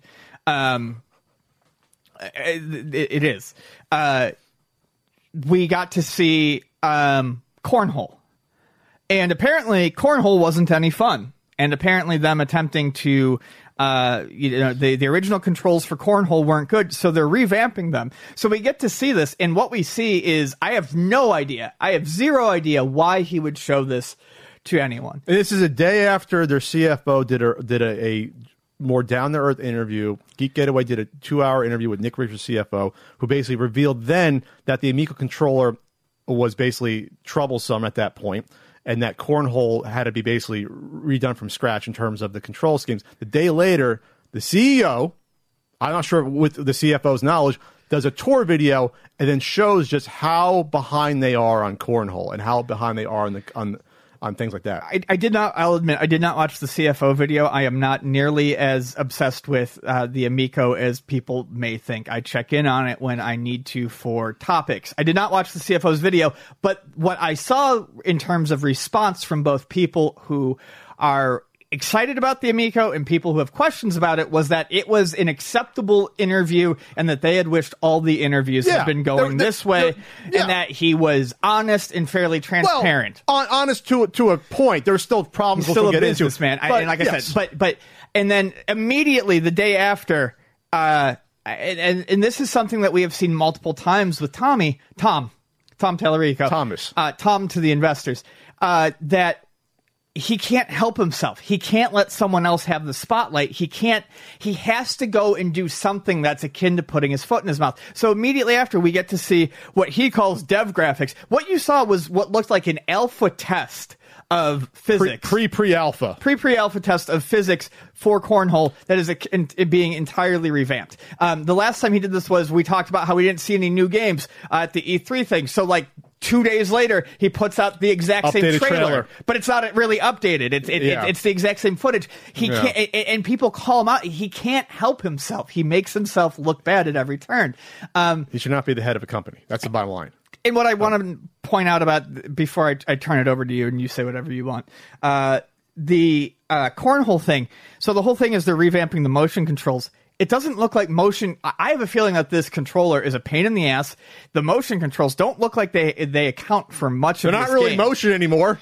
Speaker 2: it is. We got to see Cornhole. And apparently Cornhole wasn't any fun. And apparently them attempting to, the original controls for Cornhole weren't good, so they're revamping them. So we get to see this, and what we see is, I have no idea. I have zero idea why he would show this to anyone.
Speaker 1: And this is a day after their CFO did a more down-to-earth interview. Geek Getaway did a 2-hour interview with Nick Richards, CFO, who basically revealed then that the Amico controller was basically troublesome at that point, and that Cornhole had to be basically redone from scratch in terms of the control schemes. The day later, the CEO, I'm not sure with the CFO's knowledge, does a tour video and then shows just how behind they are on Cornhole and how behind they are on things like that.
Speaker 2: I'll admit, I did not watch the CFO video. I am not nearly as obsessed with the Amico as people may think. I check in on it when I need to for topics. I did not watch the CFO's video, but what I saw in terms of response from both people who are excited about the Amico and people who have questions about it was that it was an acceptable interview and that they had wished all the interviews had been going this way and that he was honest and fairly transparent.
Speaker 1: Well, honest to a point. There's still problems we'll get into.
Speaker 2: Man. And like I said, and then immediately the day after, and this is something that we have seen multiple times with Tom Tallarico. Tom to the investors, that he can't help himself. He can't let someone else have the spotlight. He has to go and do something that's akin to putting his foot in his mouth. So immediately after, we get to see what he calls dev graphics. What you saw was what looked like an alpha test of physics.
Speaker 1: Pre-alpha.
Speaker 2: Pre-alpha test of physics for Cornhole that is being entirely revamped. The last time he did this was we talked about how we didn't see any new games at the E3 thing. So like 2 days later, he puts out the exact same trailer, but it's not really updated. It's the exact same footage. He can't, and people call him out. He can't help himself. He makes himself look bad at every turn.
Speaker 1: He should not be the head of a company. That's the bottom line.
Speaker 2: And what I want to point out about, before I turn it over to you and you say whatever you want, the cornhole thing. So the whole thing is they're revamping the motion controls. It doesn't look like motion. I have a feeling that this controller is a pain in the ass. The motion controls don't look like they account for much
Speaker 1: They're
Speaker 2: of
Speaker 1: not
Speaker 2: this
Speaker 1: really
Speaker 2: game.
Speaker 1: motion anymore.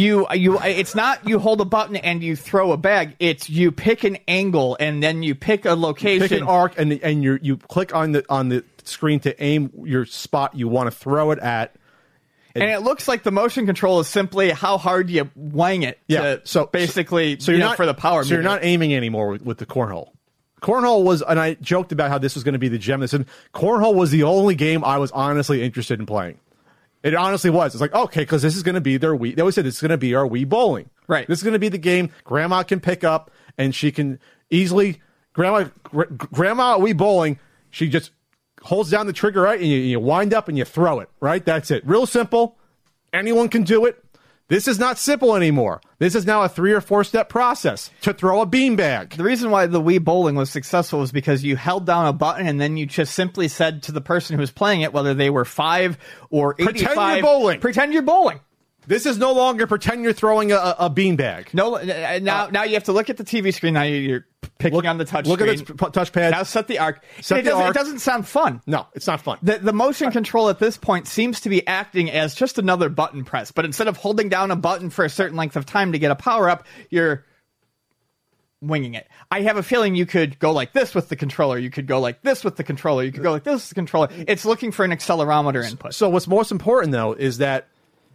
Speaker 2: It's not you hold a button and you throw a bag. It's you pick an angle and then you pick a location.
Speaker 1: Pick an arc and you click on the screen to aim your spot you want to throw it at.
Speaker 2: And it looks like the motion control is simply how hard you wang it.
Speaker 1: Yeah.
Speaker 2: So basically,
Speaker 1: so you're not
Speaker 2: for the power.
Speaker 1: So you're
Speaker 2: meter.
Speaker 1: not aiming anymore with the cornhole. Cornhole was, and I joked about how this was going to be the gem. And cornhole was the only game I was honestly interested in playing. It honestly was. It's like, okay, because this is going to be their Wii. They always said this is going to be our Wii bowling.
Speaker 2: Right.
Speaker 1: This is going to be the game Grandma can pick up, and she can easily Grandma at Wii bowling. She just holds down the trigger, right, and you wind up and you throw it. Right. That's it. Real simple. Anyone can do it. This is not simple anymore. This is now a 3 or 4 step process to throw a beanbag.
Speaker 2: The reason why the Wii Bowling was successful was because you held down a button and then you just simply said to the person who was playing it, whether they were 5 or 85,
Speaker 1: Pretend you're bowling.
Speaker 2: Pretend you're bowling.
Speaker 1: This is no longer pretend you're throwing a beanbag.
Speaker 2: No, now you have to look at the TV screen. Now you're picking on the touch
Speaker 1: Look
Speaker 2: screen.
Speaker 1: at the touchpad.
Speaker 2: Now set the arc.
Speaker 1: Set the
Speaker 2: It
Speaker 1: arc.
Speaker 2: doesn't sound fun.
Speaker 1: No, it's not fun.
Speaker 2: The motion control at this point seems to be acting as just another button press. But instead of holding down a button for a certain length of time to get a power-up, you're winging it. I have a feeling you could go like this with the controller. You could go like this with the controller. You could go like this with the controller. It's looking for an accelerometer input.
Speaker 1: So what's most important, though, is that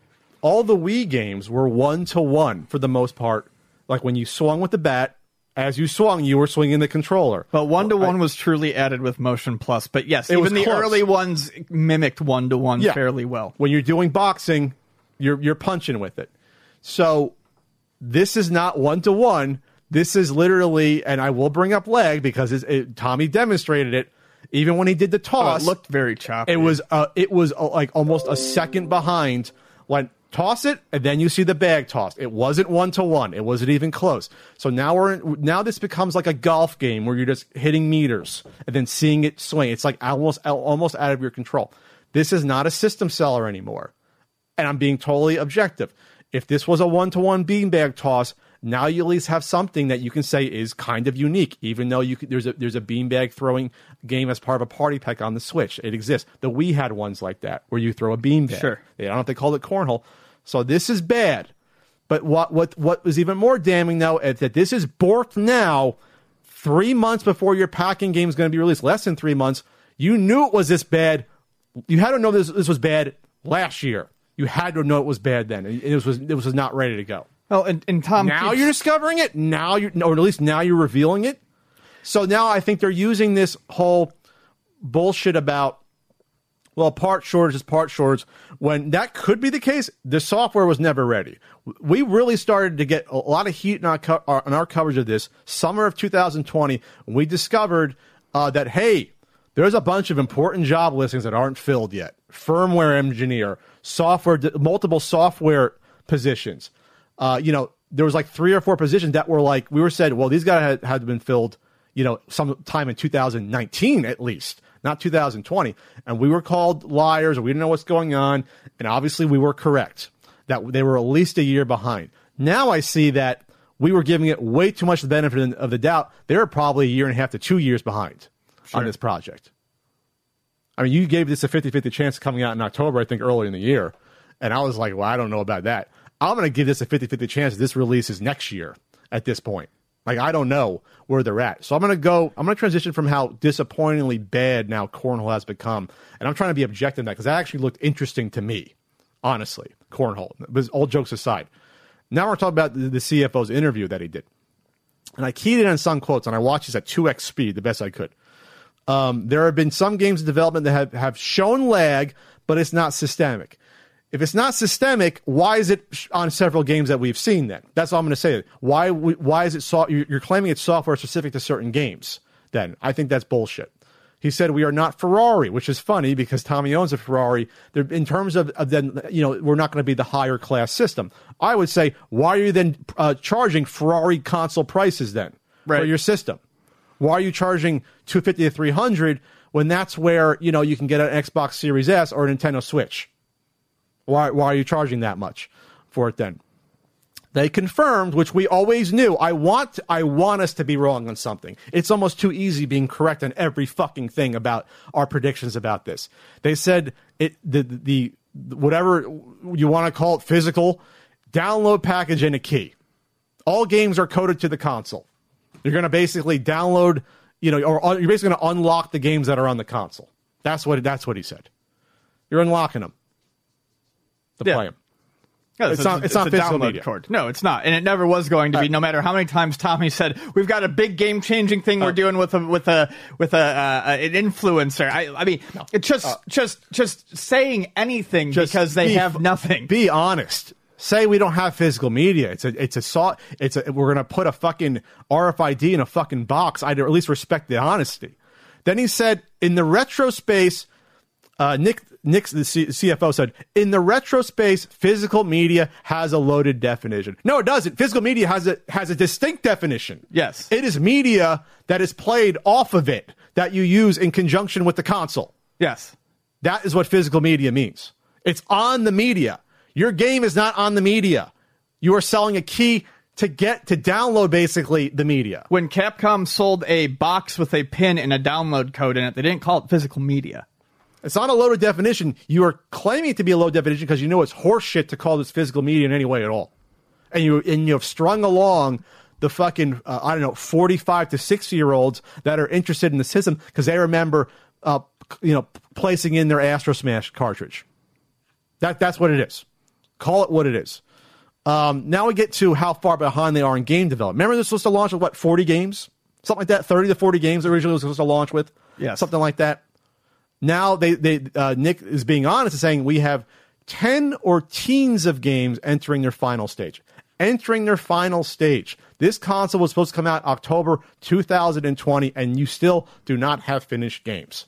Speaker 1: all the Wii games were 1-to-1 for the most part. Like when you swung with the bat, as you swung, you were swinging the controller.
Speaker 2: But 1-to-1 was truly added with Motion Plus. But yes, even the
Speaker 1: close.
Speaker 2: early ones mimicked 1-to-1 fairly well.
Speaker 1: When you're doing boxing, you're punching with it. So this is not 1-to-1. This is literally, and I will bring up leg because Tommy demonstrated it. Even when he did the toss,
Speaker 2: It looked very choppy.
Speaker 1: It was like almost a second behind. When toss it, and then you see the bag tossed. It wasn't 1-to-1. It wasn't even close. So now this becomes like a golf game where you're just hitting meters and then seeing it swing. It's like almost out of your control. This is not a system seller anymore. And I'm being totally objective. If this was a 1-to-1 beanbag toss, now you at least have something that you can say is kind of unique, even though there's a beanbag throwing game as part of a party pack on the Switch. It exists. The Wii had ones like that where you throw a beanbag.
Speaker 2: Sure.
Speaker 1: I don't know if they called it cornhole. So this is bad. But what was even more damning, though, is that this is borked now 3 months before your packing game is going to be released. Less than 3 months. You knew it was this bad. You had to know this was bad last year. You had to know it was bad then. And it was not ready to go.
Speaker 2: Well, and Tom,
Speaker 1: Now you're discovering it. Now or at least now you're revealing it. So now I think they're using this whole bullshit about, well, part shortage is part shortage. When that could be the case, the software was never ready. We really started to get a lot of heat on our coverage of this summer of 2020. When we discovered that, hey, there's a bunch of important job listings that aren't filled yet. Firmware engineer, multiple software positions. There was like 3 or 4 positions that were like, we were said, well, these guys had been filled, sometime in 2019 at least, not 2020. And we were called liars, or we didn't know what's going on. And obviously we were correct that they were at least a year behind. Now I see that we were giving it way too much the benefit of the doubt. They were probably 1.5 years to 2 years behind on this project. I mean, you gave this a 50-50 chance of coming out in October, I think, early in the year. And I was like, well, I don't know about that. I'm going to give this a 50-50 chance that this releases next year at this point. Like, I don't know where they're at. So I'm going to transition from how disappointingly bad now Cornhole has become. And I'm trying to be objective in that because that actually looked interesting to me, honestly, Cornhole. But all jokes aside. Now we're talking about the CFO's interview that he did. And I keyed in on some quotes, and I watched this at 2x speed, the best I could. There have been some games in development that have shown lag, but it's not systemic. If it's not systemic, why is it on several games that we've seen then? That's all I'm going to say. Why is it you're claiming it's software specific to certain games then? I think that's bullshit. He said, we are not Ferrari, which is funny because Tommy owns a Ferrari. In terms of then, we're not going to be the higher class system. I would say, why are you then charging Ferrari console prices then for your system? Why are you charging $250 to $300 when that's where, you can get an Xbox Series S or a Nintendo Switch? Why are you charging that much for it then? They confirmed, which we always knew. I want us to be wrong on something. It's almost too easy being correct on every fucking thing about our predictions about this. They said the whatever you want to call it, physical download package and a key. All games are coded to the console. You're going to basically download, or you're basically going to unlock the games that are on the console. That's what he said. You're unlocking them to play them.
Speaker 2: Yeah,
Speaker 1: it's not physical
Speaker 2: download
Speaker 1: media.
Speaker 2: cord. No, it's not, and it never was going to be. No matter how many times Tommy said we've got a big game changing thing we're doing with an influencer. I mean, it's just saying anything because they have nothing.
Speaker 1: Be honest. Say we don't have physical media. We're gonna put a fucking RFID in a fucking box. I'd at least respect the honesty. Then he said in the retro space, Nick, the CFO, said, in the retro space, physical media has a loaded definition. No, it doesn't. Physical media has a distinct definition.
Speaker 2: Yes.
Speaker 1: It is media that is played off of it that you use in conjunction with the console.
Speaker 2: Yes.
Speaker 1: That is what physical media means. It's on the media. Your game is not on the media. You are selling a key to download basically the media.
Speaker 2: When Capcom sold a box with a pin and a download code in it, they didn't call it physical media.
Speaker 1: It's not a loaded definition. You are claiming it to be a low definition because you know it's horseshit to call this physical media in any way at all. And you have strung along the fucking 45 to 60-year-olds that are interested in the system because they remember placing in their Astro Smash cartridge. That's what it is. Call it what it is. Now we get to how far behind they are in game development. Remember, they're supposed to launch with 40 games, something like that. 30 to 40 games originally was supposed to launch with.
Speaker 2: Yeah,
Speaker 1: something like that. Now Nick is being honest and saying we have 10 or teens of games entering their final stage. This console was supposed to come out October 2020, and you still do not have finished games.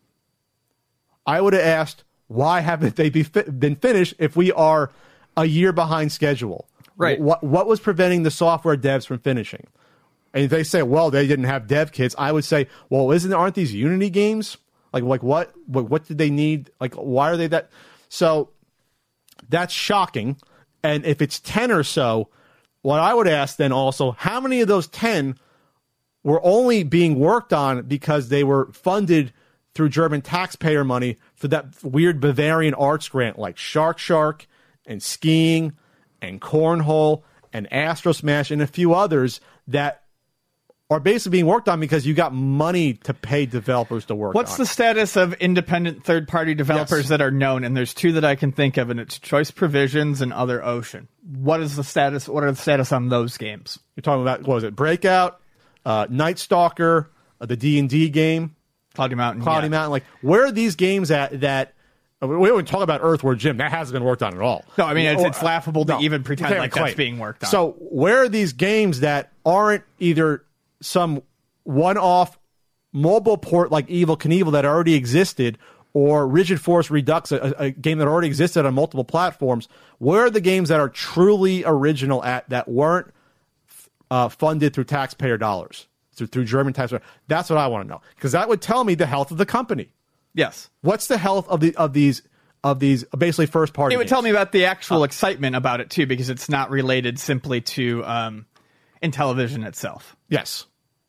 Speaker 1: I would have asked, why haven't they been finished if we are a year behind schedule?
Speaker 2: Right.
Speaker 1: What was preventing the software devs from finishing? And they say, well, they didn't have dev kits. I would say, well, aren't these Unity games? Like what did they need? Like, why are they that? So that's shocking. And if it's 10 or so, what I would ask then also, how many of those 10 were only being worked on because they were funded through German taxpayer money for that weird Bavarian arts grant like Shark and Skiing and Cornhole and Astro Smash and a few others that are basically being worked on because you got money to pay developers to work on.
Speaker 2: What's the status of independent third-party developers that are known? And there's two that I can think of, and it's Choice Provisions and Other Ocean. What is the status? What are the status on those games?
Speaker 1: You're talking about, what was it, Breakout, Night Stalker, the D&D game?
Speaker 2: Cloudy Mountain.
Speaker 1: Like, where are these games that we don't talk about Earthworm Jim. That hasn't been worked on at all.
Speaker 2: No, I mean, it's laughable to even pretend like that's being worked on.
Speaker 1: So where are these games that aren't either some one-off mobile port like Evel Knievel that already existed, or Rigid Force Redux, a game that already existed on multiple platforms? Where are the games that are truly original that weren't funded through taxpayer dollars, through German taxpayer? That's what I want to know, because that would tell me the health of the company.
Speaker 2: Yes.
Speaker 1: What's the health of these basically first party?
Speaker 2: It would
Speaker 1: games?
Speaker 2: tell me about the actual excitement about it too, because it's not related simply to Intellivision itself.
Speaker 1: Yes.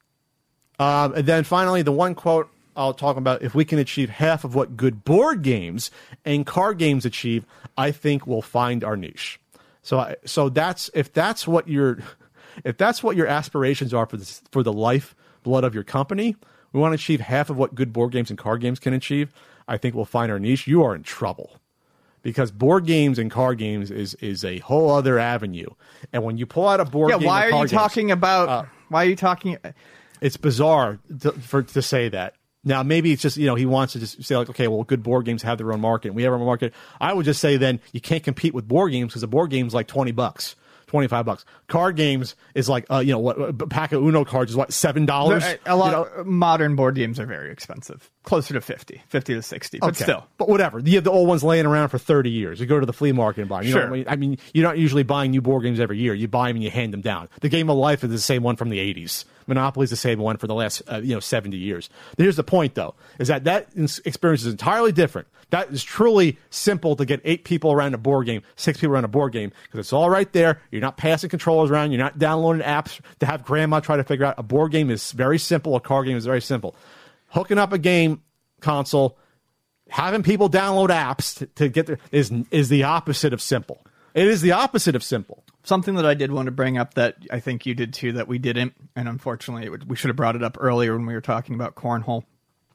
Speaker 1: And then finally, the one quote I'll talk about: if we can achieve half of what good board games and card games achieve, I think we'll find our niche. So if that's what your aspirations are for the lifeblood of your company, we want to achieve half of what good board games and card games can achieve, I think we'll find our niche. You are in trouble, because board games and card games is a whole other avenue. And when you pull out a board game,
Speaker 2: why are you talking about? Why are you talking?
Speaker 1: It's bizarre to say that. Now, maybe it's just, he wants to just say, like, okay, well, good board games have their own market. We have our own market. I would just say then you can't compete with board games because a board game's like $20. $25. Card games is like, what a pack of Uno cards is what, $7?
Speaker 2: A lot modern board games are very expensive, closer to 50 to 60, but still.
Speaker 1: But whatever. You have the old ones laying around for 30 years. You go to the flea market and buy them.
Speaker 2: Sure.
Speaker 1: I mean, you're not usually buying new board games every year. You buy them and you hand them down. The Game of Life is the same one from the 80s. Monopoly is the same one for the last 70 years. Here's the point, though, is that experience is entirely different. That is truly simple to get 8 people around a board game, 6 people around a board game, because it's all right there. You're not passing controllers around. You're not downloading apps to have grandma try to figure out. A board game is very simple. A card game is very simple. Hooking up a game console, having people download apps to get there is the opposite of simple. It is the opposite of simple.
Speaker 2: Something that I did want to bring up that I think you did too that we didn't, and unfortunately we should have brought it up earlier when we were talking about Cornhole.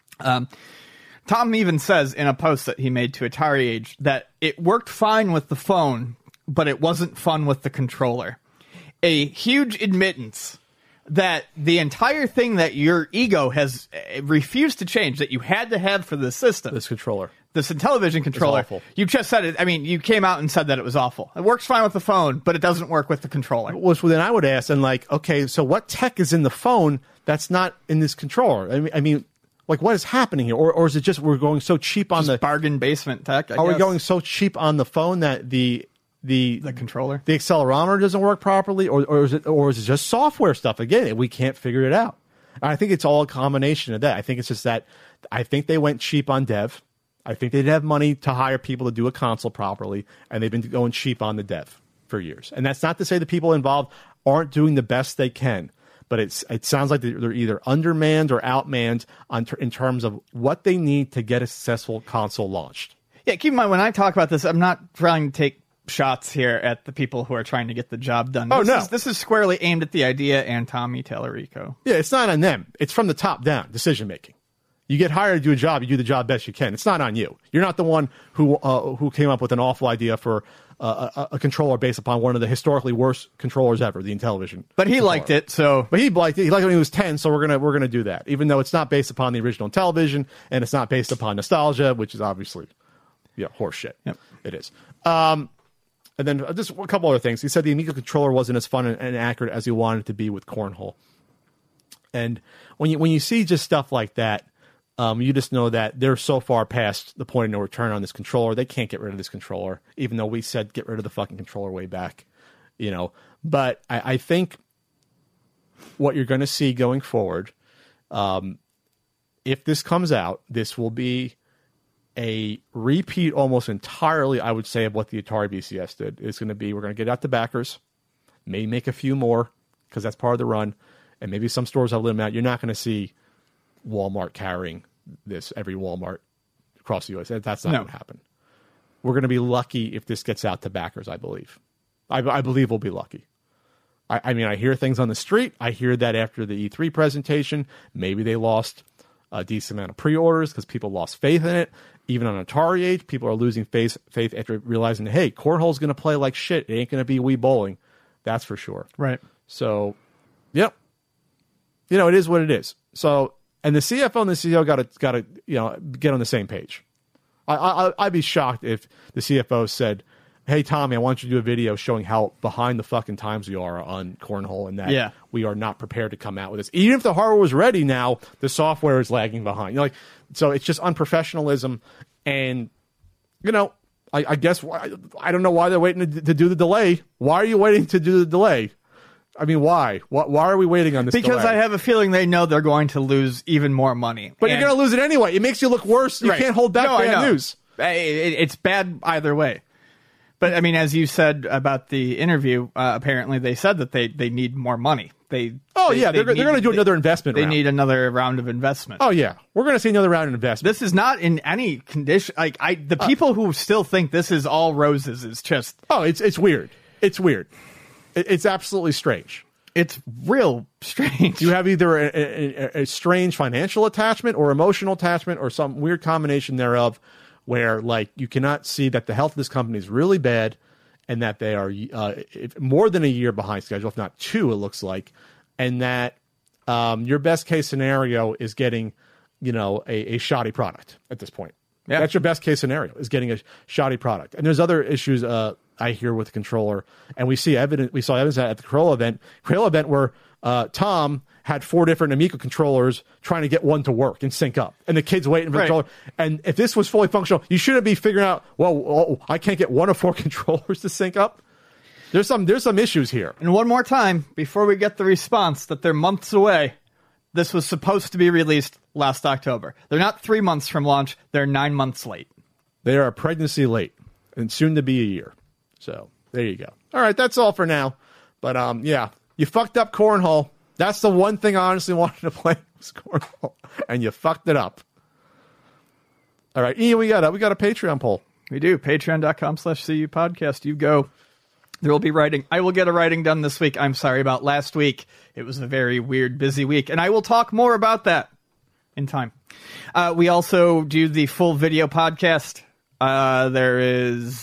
Speaker 2: Tom even says in a post that he made to Atari Age that it worked fine with the phone, but it wasn't fun with the controller. A huge admittance that the entire thing that your ego has refused to change, that you had to have for the system.
Speaker 1: This controller.
Speaker 2: This Intellivision controller.
Speaker 1: Awful.
Speaker 2: You just said it. I mean, you came out and said that it was awful. It works fine with the phone, but it doesn't work with the controller.
Speaker 1: Well, so then I would ask, and okay, so what tech is in the phone that's not in this controller? I mean, what is happening here? Or is it just we're going so cheap on
Speaker 2: just bargain basement tech?
Speaker 1: Are we going so cheap on the phone that the
Speaker 2: controller,
Speaker 1: the accelerometer doesn't work properly, or is it just software stuff? Again, we can't figure it out. I think it's all a combination of that. I think it's just that I think they went cheap on dev. I think they didn't have money to hire people to do a console properly, and they've been going cheap on the dev for years. And that's not to say the people involved aren't doing the best they can, but it sounds like they're either undermanned or outmanned in terms of what they need to get a successful console launched.
Speaker 2: Yeah, keep in mind, when I talk about this, I'm not trying to take shots here at the people who are trying to get the job done. This is squarely aimed at the idea and Tommy Tallarico.
Speaker 1: Yeah, it's not on them. It's from the top down, decision making. You get hired to do a job, you do the job best you can. It's not on you. You're not the one who came up with an awful idea for a controller based upon one of the historically worst controllers ever, the Intellivision.
Speaker 2: But he liked it, so.
Speaker 1: But he liked it. He liked it when he was 10, so we're gonna do that, even though it's not based upon the original Intellivision and it's not based upon nostalgia, which is obviously, horse shit.
Speaker 2: Yep.
Speaker 1: It is. And then just a couple other things. He said the Amiga controller wasn't as fun and accurate as he wanted it to be with Cornhole. And when you see just stuff like that, you just know that they're so far past the point of no return on this controller. They can't get rid of this controller, even though we said get rid of the fucking controller way back. But I think what you're going to see going forward, if this comes out, this will be a repeat almost entirely, I would say, of what the Atari VCS did. It's going to be, we're going to get out the backers, maybe make a few more, because that's part of the run, and maybe some stores have them out. You're not going to see Walmart carrying this, every Walmart across the U.S. That's not going to happen. We're going to be lucky if this gets out to backers, I believe. I believe we'll be lucky. I mean, I hear things on the street. I hear that after the E3 presentation, maybe they lost a decent amount of pre-orders because people lost faith in it. Even on Atari Age, people are losing faith after realizing, hey, Cornhole's going to play like shit. It ain't going to be Wii Bowling. That's for sure.
Speaker 2: Right.
Speaker 1: So, yep. It is what it is. So, and the CFO and the CEO got to get on the same page. I'd be shocked if the CFO said, hey, Tommy, I want you to do a video showing how behind the fucking times we are on Cornhole and that we are not prepared to come out with this. Even if the hardware was ready now, the software is lagging behind. So it's just unprofessionalism. And, I guess I don't know why they're waiting to do the delay. Why are you waiting to do the delay? I mean, why? Why are we waiting on this
Speaker 2: Because
Speaker 1: delay?
Speaker 2: I have a feeling they know they're going to lose even more money.
Speaker 1: But you're going to lose it anyway. It makes you look worse. You can't hold back bad news.
Speaker 2: It's bad either way. But, I mean, as you said about the interview, apparently they said that they need more money. They're going
Speaker 1: to do another investment round.
Speaker 2: They need another round of investment.
Speaker 1: Oh, yeah. We're going to see another round of investment.
Speaker 2: This is not in any condition. The people who still think this is all roses is just...
Speaker 1: Oh, it's weird. It's weird. It's absolutely strange.
Speaker 2: It's real strange.
Speaker 1: You have either a strange financial attachment or emotional attachment or some weird combination thereof where, you cannot see that the health of this company is really bad and that they are more than a year behind schedule, if not 2, it looks like, and that your best case scenario is getting, a shoddy product at this point.
Speaker 2: Yeah.
Speaker 1: That's your best case scenario, is getting a shoddy product. And there's other issues I hear with the controller, and we saw evidence at the Crayola event where Tom had 4 different Amico controllers trying to get one to work and sync up, and the kid's waiting for the controller. And if this was fully functional, you shouldn't be figuring out, well, I can't get one of 4 controllers to sync up. There's some issues here.
Speaker 2: And one more time, before we get the response that they're months away, this was supposed to be released last October. They're not 3 months from launch. They're 9 months late.
Speaker 1: They are a pregnancy late, and soon to be a year. So there you go. All right, that's all for now. But yeah, you fucked up Cornhole. That's the one thing I honestly wanted to play was Cornhole, and you fucked it up. All right, Ian, we got a Patreon poll.
Speaker 2: We do. Patreon.com/CU podcast. You go. There will be writing. I will get a writing done this week. I'm sorry about last week. It was a very weird, busy week, and I will talk more about that in time. We also do the full video podcast. There is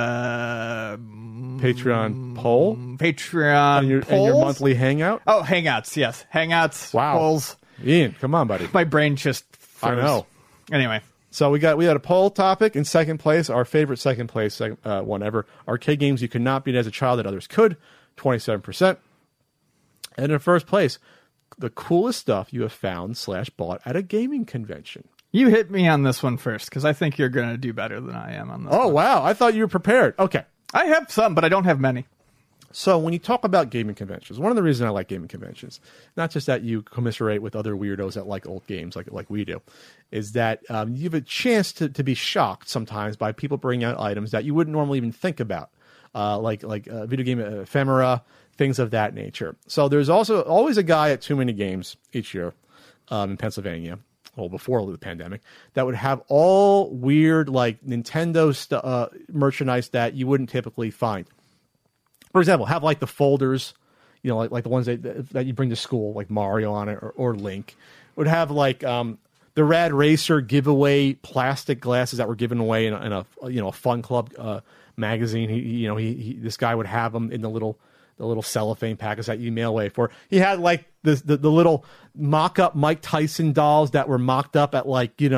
Speaker 1: Patreon poll.
Speaker 2: Patreon
Speaker 1: and your monthly hangout.
Speaker 2: Oh, Hangouts. Yes, Hangouts.
Speaker 1: Wow.
Speaker 2: Polls.
Speaker 1: Ian, come on, buddy.
Speaker 2: My brain just froze.
Speaker 1: I know.
Speaker 2: Anyway.
Speaker 1: So we had a poll topic in second place, our favorite second place one ever. Arcade games you could not beat as a child that others could, 27%. And in first place, the coolest stuff you have found / bought at a gaming convention.
Speaker 2: You hit me on this one first, because I think you're going to do better than I am on this
Speaker 1: one.
Speaker 2: Oh,
Speaker 1: wow. I thought you were prepared. Okay.
Speaker 2: I have some, but I don't have many.
Speaker 1: So when you talk about gaming conventions, one of the reasons I like gaming conventions, not just that you commiserate with other weirdos that like old games like we do, is that you have a chance to be shocked sometimes by people bringing out items that you wouldn't normally even think about, like video game ephemera, things of that nature. So there's also always a guy at Too Many Games each year in Pennsylvania, well, before the pandemic, that would have all weird like Nintendo merchandise that you wouldn't typically find. For example, have like the folders, like the ones that you bring to school, like Mario on it or Link. Would have like the Rad Racer giveaway plastic glasses that were given away in a Fun Club magazine. This guy would have them in the little cellophane packets that you mail away for. He had like the little mock-up Mike Tyson dolls that were mocked up at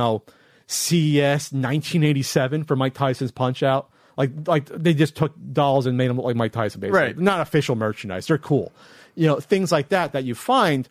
Speaker 1: CES 1987 for Mike Tyson's Punch-Out. Like they just took dolls and made them look like Mike Tyson, basically.
Speaker 2: Right.
Speaker 1: Not official merchandise. They're cool. Things like that you find.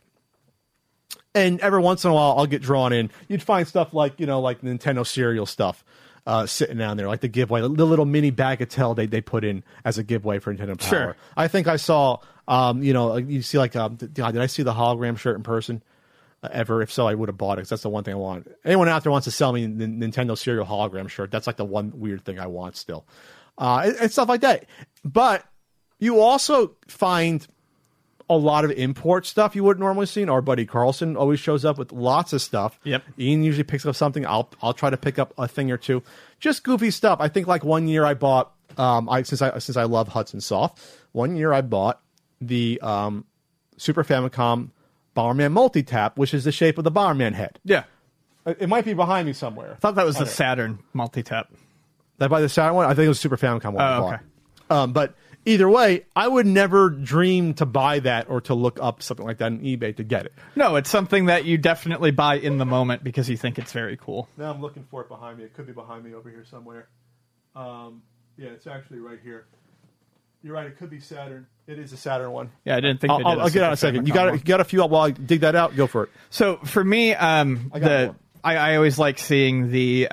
Speaker 1: And every once in a while, I'll get drawn in. You'd find stuff like Nintendo cereal stuff sitting down there, like the giveaway, the little mini Bagatelle they put in as a giveaway for Nintendo Power.
Speaker 2: Sure.
Speaker 1: I think I saw, you see did I see the hologram shirt in person? Ever? If so, I would have bought it because that's the one thing I want. Anyone out there wants to sell me the Nintendo cereal hologram shirt, that's like the one weird thing I want still. And stuff like that. But you also find a lot of import stuff you wouldn't normally see. Our buddy Carlson always shows up with lots of stuff.
Speaker 2: Yep.
Speaker 1: Ian usually picks up something. I'll try to pick up a thing or two. Just goofy stuff. I think like one year I bought, since I love Hudson Soft, one year I bought the Super Famicom Bomberman Multi-Tap, which is the shape of the Bomberman head.
Speaker 2: Yeah.
Speaker 1: It might be behind me somewhere.
Speaker 2: I thought that was the Saturn Multi-Tap.
Speaker 1: Did I buy the Saturn one? I think it was Super Famicom one I bought.
Speaker 2: Okay.
Speaker 1: But either way, I would never dream to buy that or to look up something like that on eBay to get it.
Speaker 2: No, it's something that you definitely buy in the moment because you think it's very cool.
Speaker 1: Now I'm looking for it behind me. It could be behind me over here somewhere. Yeah, it's actually right here. You're right. It could be Saturn. It is a Saturn one.
Speaker 2: Yeah, I didn't think.
Speaker 1: I'll get out in a second. You got a few. While I dig that out, go for it.
Speaker 2: So for me, I always like seeing the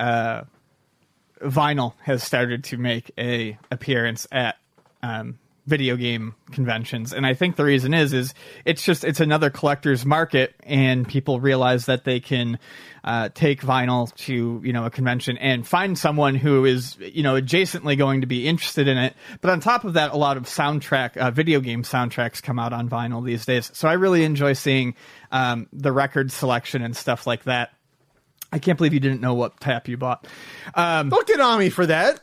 Speaker 2: vinyl has started to make a appearance at video game conventions, and I think the reason is it's another collector's market, and people realize that they can take vinyl to a convention and find someone who is adjacently going to be interested in it. But on top of that, a lot of video game soundtracks come out on vinyl these days, so I really enjoy seeing the record selection and stuff like that. I can't believe you didn't know what tap you bought.
Speaker 1: Don't get on me for that.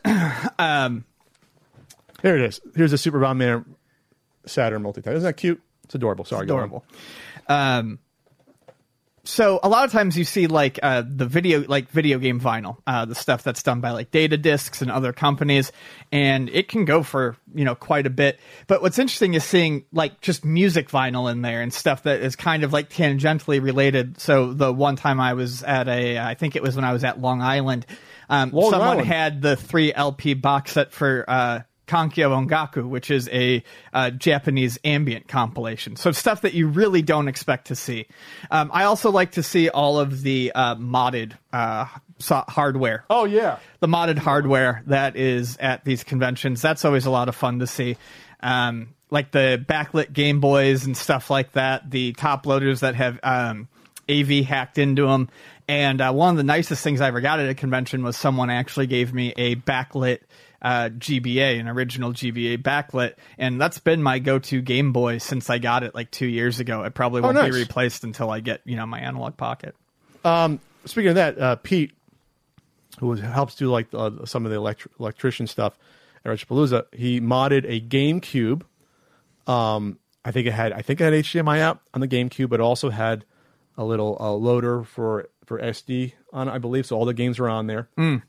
Speaker 1: Here it is. Here's a Super Bomberman Saturn Multi-Tap. Isn't that cute? It's adorable. Sorry,
Speaker 2: it's adorable. So a lot of times you see like the video game vinyl, the stuff that's done by like Data Discs and other companies, and it can go for quite a bit. But what's interesting is seeing like just music vinyl in there and stuff that is kind of like tangentially related. So the one time I was at I think it was when I was at Long Island, someone had the 3 LP box set for Kankyo Ongaku, which is a Japanese ambient compilation. So stuff that you really don't expect to see. I also like to see all of the modded hardware.
Speaker 1: Oh, yeah.
Speaker 2: The modded hardware that is at these conventions. That's always a lot of fun to see. Like the backlit Game Boys and stuff like that. The top loaders that have AV hacked into them. And one of the nicest things I ever got at a convention was someone actually gave me a backlit GBA, an original GBA backlit, and that's been my go-to Game Boy since I got it like 2 years ago. It probably won't be replaced until I get my Analog Pocket.
Speaker 1: Speaking of that, Pete, who helps do like some of the electrician stuff at Retropalooza, he modded a GameCube. I think it had HDMI out on the GameCube, but it also had a little loader for SD on it, I believe. So all the games were on there, and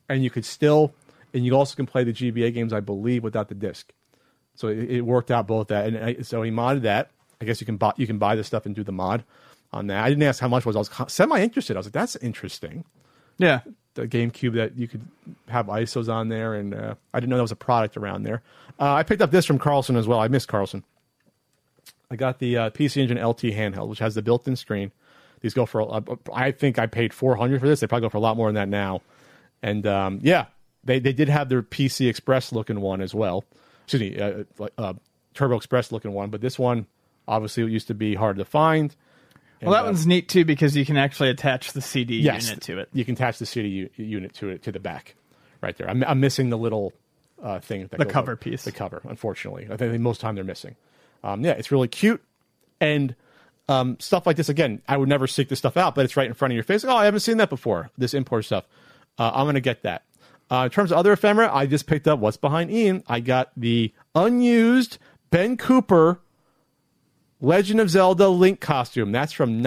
Speaker 1: you also can play the GBA games, I believe, without the disc. So it worked out both that, and so he modded that. I guess you can buy the stuff and do the mod on that. I didn't ask how much it was. I was semi-interested. I was like, that's interesting.
Speaker 2: Yeah.
Speaker 1: The GameCube that you could have ISOs on there, and I didn't know there was a product around there. I picked up this from Carlson as well. I miss Carlson. I got the PC Engine LT handheld, which has the built-in screen. These go for, I think I paid $400 for this. They probably go for a lot more than that now. And yeah. They did have their PC Express looking one as well. Excuse me, Turbo Express looking one. But this one, obviously, it used to be hard to find.
Speaker 2: Well, that one's neat, too, because you can actually attach the CD unit to it.
Speaker 1: You can attach the CD unit to the back right there. I'm missing the little thing.
Speaker 2: The cover piece.
Speaker 1: The cover, unfortunately. I think most of the time they're missing. Yeah, it's really cute. And stuff like this, again, I would never seek this stuff out, but it's right in front of your face. Like, oh, I haven't seen that before, this import stuff. I'm going to get that. In terms of other ephemera, I just picked up what's behind Ian. I got the unused Ben Cooper Legend of Zelda Link costume. That's from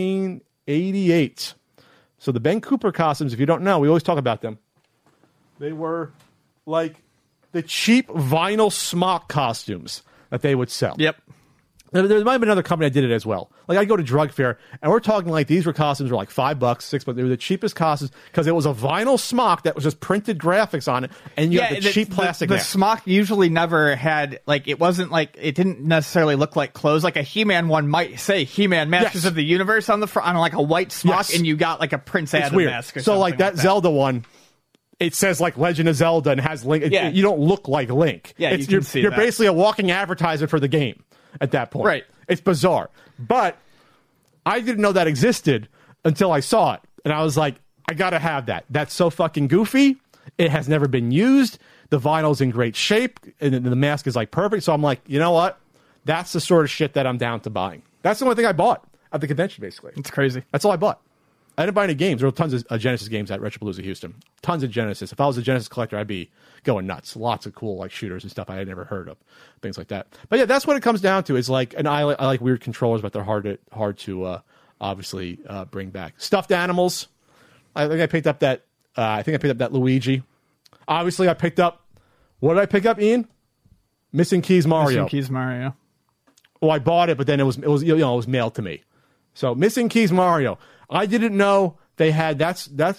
Speaker 1: 1988. So the Ben Cooper costumes, if you don't know, we always talk about them. They were like the cheap vinyl smock costumes that they would sell.
Speaker 2: Yep.
Speaker 1: There might have been another company that did it as well. Like, I go to Drug Fair, and we're talking like these costumes were like $5, $6, but they were the cheapest costumes because it was a vinyl smock that was just printed graphics on it, and you had the cheap plastic.
Speaker 2: The smock usually never had, like, it wasn't like, it didn't necessarily look like clothes. Like a He-Man one might say He-Man Masters of the Universe on the front, on like a white smock, and you got like a Prince Adam mask or something.
Speaker 1: So like that Zelda one, it says like Legend of Zelda and has Link.
Speaker 2: Yeah.
Speaker 1: You don't look like Link.
Speaker 2: Yeah, you can see
Speaker 1: you're
Speaker 2: that.
Speaker 1: basically a walking advertisement for the game at that point.
Speaker 2: Right.
Speaker 1: It's bizarre. But I didn't know that existed until I saw it. And I was like, I got to have that. That's so fucking goofy. It has never been used. The vinyl's in great shape. And the mask is like perfect. So I'm like, you know what? That's the sort of shit that I'm down to buying. That's the only thing I bought at the convention, basically.
Speaker 2: It's crazy.
Speaker 1: That's all I bought. I didn't buy any games. There were tons of Genesis games at Retropalooza Houston. Tons of Genesis. If I was a Genesis collector, I'd be going nuts. Lots of cool like shooters and stuff I had never heard of, things like that. But yeah, that's what it comes down to. Is like, and I like weird controllers, but they're hard to obviously bring back. Stuffed animals. I think I picked up that. That Luigi. Obviously, I picked up. What did I pick up, Ian? Missing Keys Mario.
Speaker 2: Missing Keys Mario.
Speaker 1: Well, I bought it, but then it was mailed to me. So Missing Keys Mario. I didn't know they had that's a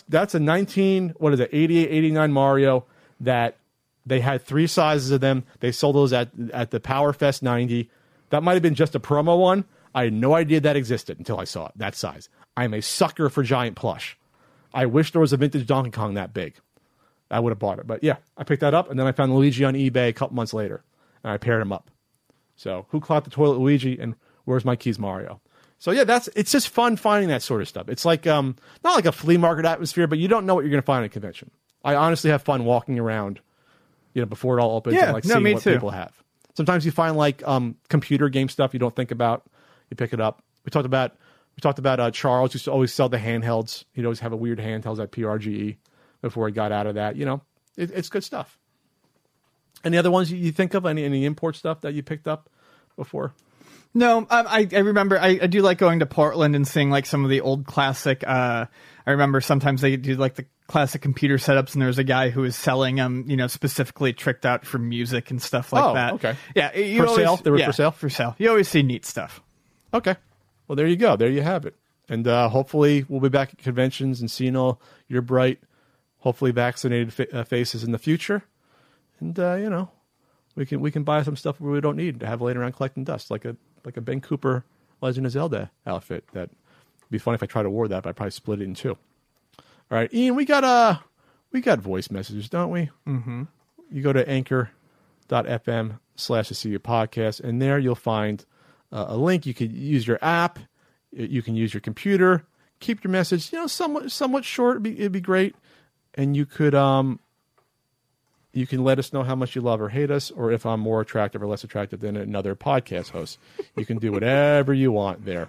Speaker 1: 88, 89 Mario that they had 3 sizes of them. They sold those at the Power Fest 90. That might have been just a promo one. I had no idea that existed until I saw it, that size. I'm a sucker for giant plush. I wish there was a vintage Donkey Kong that big. I would have bought it. But yeah, I picked that up, and then I found Luigi on eBay a couple months later, and I paired him up. So who clocked the toilet Luigi, and where's my Keys Mario? So yeah, it's just fun finding that sort of stuff. It's like not like a flea market atmosphere, but you don't know what you're going to find at a convention. I honestly have fun walking around, before it all opens, and like seeing what people have. Sometimes you find like computer game stuff you don't think about. You pick it up. We talked about Charles used to always sell the handhelds. He'd always have a weird handhelds at PRGE before he got out of that. It's good stuff. Any other ones you think of? Any import stuff that you picked up before?
Speaker 2: No, I remember I do like going to Portland and seeing like some of the old classic. I remember sometimes they do like the classic computer setups, and there was a guy who was selling them, specifically tricked out for music and stuff like that.
Speaker 1: Okay.
Speaker 2: Yeah,
Speaker 1: Sale? They were for sale?
Speaker 2: For sale. You always see neat stuff.
Speaker 1: Okay. Well, there you go. There you have it. And hopefully we'll be back at conventions and seeing all your bright, hopefully vaccinated faces in the future. And we can buy some stuff we don't need to have laying around collecting dust, like a Ben Cooper Legend of Zelda outfit. That'd be funny if I tried to wear that, but I'd probably split it in two. All right, Ian, we got voice messages, don't we? Mm-hmm. You go to anchor.fm/the podcast, and there you'll find a link. You can use your app. You can use your computer. Keep your message, somewhat short. It'd be great. And you could you can let us know how much you love or hate us, or if I'm more attractive or less attractive than another podcast host. You can do whatever you want there.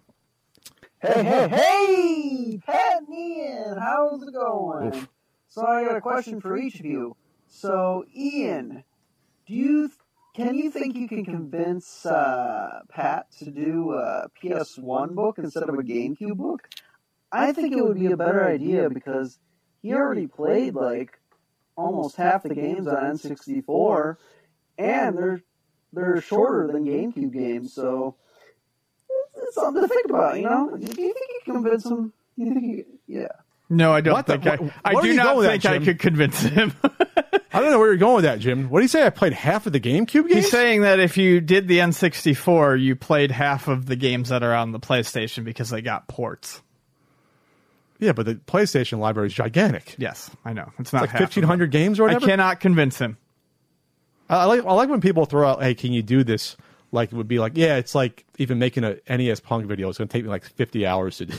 Speaker 4: Hey, Pat and Ian, how's it going? Oof. So I got a question for each of you. So, Ian, can you think you can convince Pat to do a PS1 book instead of a GameCube book? I think it would be a better idea because he already played like almost half the games on N64, and they're shorter than GameCube games, so it's something to think about, Do you think you can convince him? Yeah.
Speaker 2: No, I don't think I do not think I could convince him.
Speaker 1: I don't know where you're going with that, Jim. What do you say? I played half of the GameCube games?
Speaker 2: He's saying that if you did the N64, you played half of the games that are on the PlayStation because they got ports.
Speaker 1: Yeah, but the PlayStation library is gigantic.
Speaker 2: Yes, I know. It's not
Speaker 1: like 1,500 games or whatever?
Speaker 2: I cannot convince him.
Speaker 1: I like when people throw out, hey, can you do this? Like, it would be like, yeah, it's like even making a NES Punk video. It's going to take me like 50 hours to do.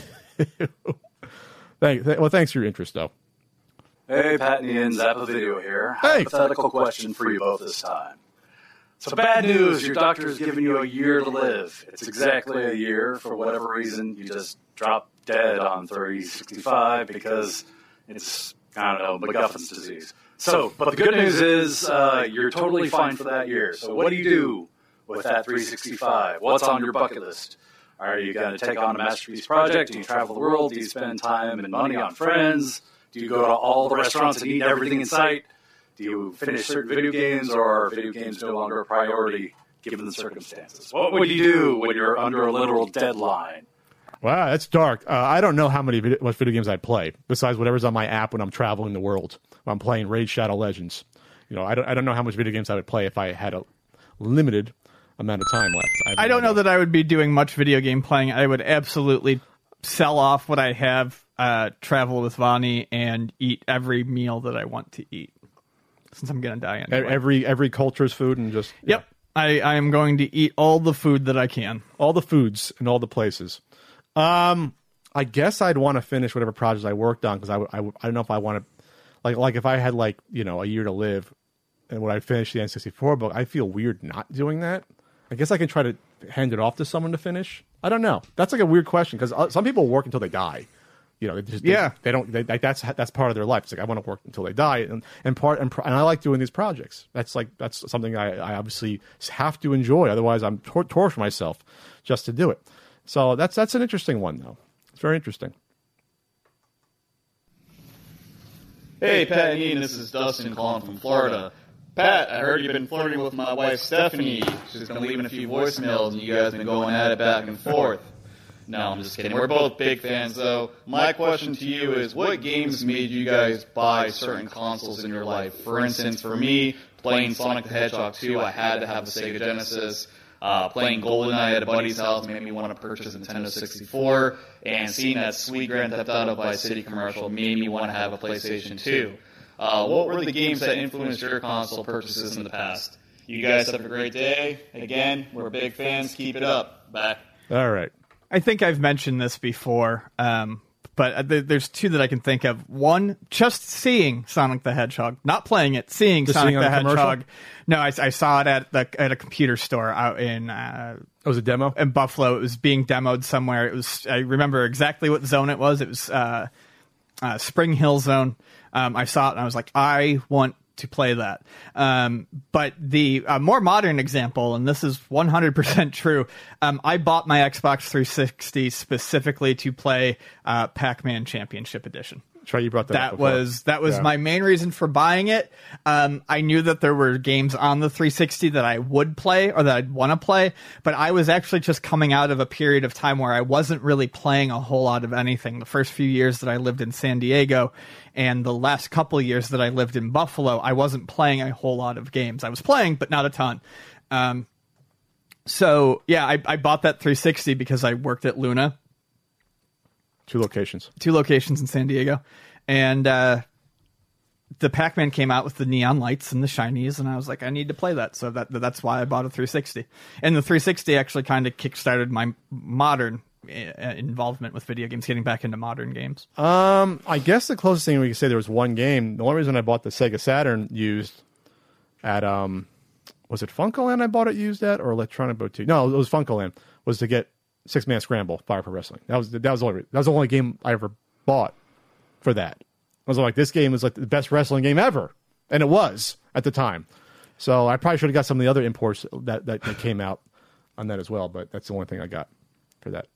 Speaker 1: Thanks for your interest, though.
Speaker 5: Hey, Pat and Ian, Zappa Video here.
Speaker 1: Hey.
Speaker 5: Hypothetical question for you both this time. So bad news, your doctor has given you a year to live. It's exactly a year. For whatever reason, you just dropped dead on 3065 because it's, MacGuffin's disease. So, but the good news is you're totally fine for that year. So what do you do with that 365? What's on your bucket list? Are you going to take on a masterpiece project? Do you travel the world? Do you spend time and money on friends? Do you go to all the restaurants and eat everything in sight? Do you finish certain video games, or are video games no longer a priority given the circumstances? What would you do when you're under a literal deadline?
Speaker 1: Wow, that's dark. I don't know how much video games I play, besides whatever's on my app when I'm traveling the world. When I'm playing Raid Shadow Legends. I don't know how much video games I would play if I had a limited amount of time left.
Speaker 2: I don't know that I would be doing much video game playing. I would absolutely sell off what I have, travel with Vani, and eat every meal that I want to eat. Since I'm going to die anyway.
Speaker 1: Every culture's food and just...
Speaker 2: Yep. I am going to eat all the food that I can.
Speaker 1: All the foods and all the places. I guess I'd want to finish whatever projects I worked on, because I don't know if I want to... Like if I had a year to live, and when I finish the N64 book, I feel weird not doing that. I guess I can try to hand it off to someone to finish. I don't know. That's like a weird question, because some people work until they die. They don't. That's part of their life. It's like I want to work until they die, and I like doing these projects. That's something I obviously have to enjoy. Otherwise, I'm torture myself just to do it. So that's an interesting one, though. It's very interesting.
Speaker 6: Hey, Pat and Ian, this is Dustin calling from Florida. Pat, I heard you've been flirting with my wife, Stephanie. She's been leaving a few voicemails, and you guys have been going at it back and forth. No, I'm just kidding. We're both big fans, though. My question to you is, what games made you guys buy certain consoles in your life? For instance, for me, playing Sonic the Hedgehog 2, I had to have the Sega Genesis. Playing GoldenEye at a buddy's house made me want to purchase a Nintendo 64. And seeing that sweet Grand Theft Auto Vice City commercial made me want to have a PlayStation 2. What were the games that influenced your console purchases in the past? You guys have a great day. Again, we're big fans. Keep it up. Bye.
Speaker 1: All right.
Speaker 2: I think I've mentioned this before, but there's two that I can think of. One, just seeing Sonic the Hedgehog, not playing it, seeing
Speaker 1: just
Speaker 2: Sonic
Speaker 1: seeing
Speaker 2: the Hedgehog.
Speaker 1: Commercial?
Speaker 2: No, I saw it at a computer store out in.
Speaker 1: It was a demo
Speaker 2: in Buffalo. It was being demoed somewhere. I remember exactly what zone it was. It was Spring Hill Zone. I saw it and I was like, I want to play that. But the more modern example, and this is 100% true, I bought my Xbox 360 specifically to play Pac-Man Championship Edition.
Speaker 1: Trey, you brought that up before.
Speaker 2: That was my main reason for buying it. I knew that there were games on the 360 that I would play or that I'd want to play, but I was actually just coming out of a period of time where I wasn't really playing a whole lot of anything. The first few years that I lived in San Diego and the last couple of years that I lived in Buffalo, I wasn't playing a whole lot of games. I was playing, but not a ton. So yeah, I bought that 360 because I worked at Luna.
Speaker 1: Two locations
Speaker 2: in San Diego, and the Pac-Man came out with the neon lights and the shinies, and I was like, I need to play that, so that's why I bought a 360. And the 360 actually kind of kickstarted my modern involvement with video games, getting back into modern games.
Speaker 1: I guess the closest thing we could say there was one game. The only reason I bought the Sega Saturn used at was it Funkoland I bought it used at, or Electronic Boutique? No, it was Funkoland. Was to get Six Man Scramble, Fire Pro Wrestling. That was the only game I ever bought for that. I was like, this game is like the best wrestling game ever, and it was at the time. So I probably should have got some of the other imports that came out on that as well. But that's the only thing I got for that.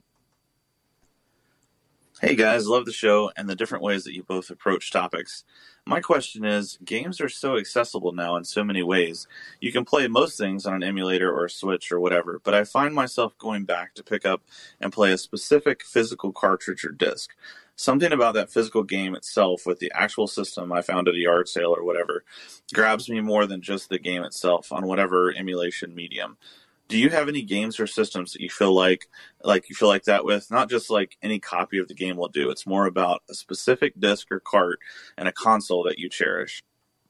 Speaker 7: Hey guys, love the show and the different ways that you both approach topics. My question is, games are so accessible now in so many ways. You can play most things on an emulator or a Switch or whatever, but I find myself going back to pick up and play a specific physical cartridge or disc. Something about that physical game itself with the actual system I found at a yard sale or whatever grabs me more than just the game itself on whatever emulation medium. Do you have any games or systems that you feel like that with? Not just like any copy of the game will do. It's more about a specific disc or cart and a console that you cherish.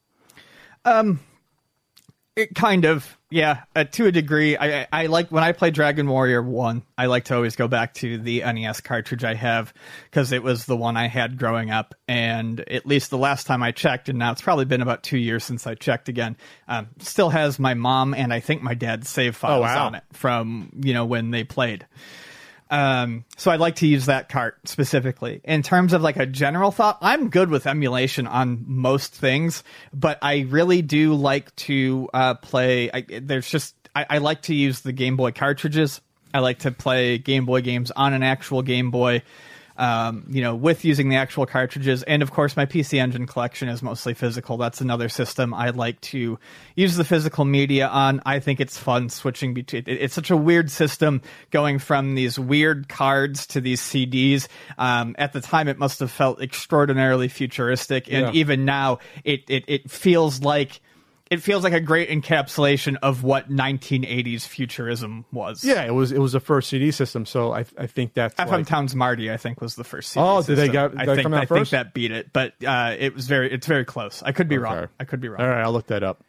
Speaker 2: It kind of, yeah, to a degree. I like when I play Dragon Warrior 1, I like to always go back to the NES cartridge I have because it was the one I had growing up. And at least the last time I checked, and now it's probably been about 2 years since I checked again, still has my mom and I think my dad's save files on it from, when they played. So I'd like to use that cart specifically. In terms of like a general thought, I'm good with emulation on most things, but I really do like to play. I like to use the Game Boy cartridges. I like to play Game Boy games on an actual Game Boy. With using the actual cartridges. And of course, my PC Engine collection is mostly physical. That's another system I like to use the physical media on. I think it's fun switching between. It's such a weird system going from these weird cards to these CDs. At the time, it must have felt extraordinarily futuristic. And even now, it feels like. It feels like a great encapsulation of what 1980s futurism was.
Speaker 1: Yeah, it was the first CD system, so I think that's
Speaker 2: FM Towns Marty, I think, was the first CD
Speaker 1: system.
Speaker 2: Did
Speaker 1: they come out first?
Speaker 2: I think that beat it, but it's very close. I could be wrong.
Speaker 1: All right, I'll look that up.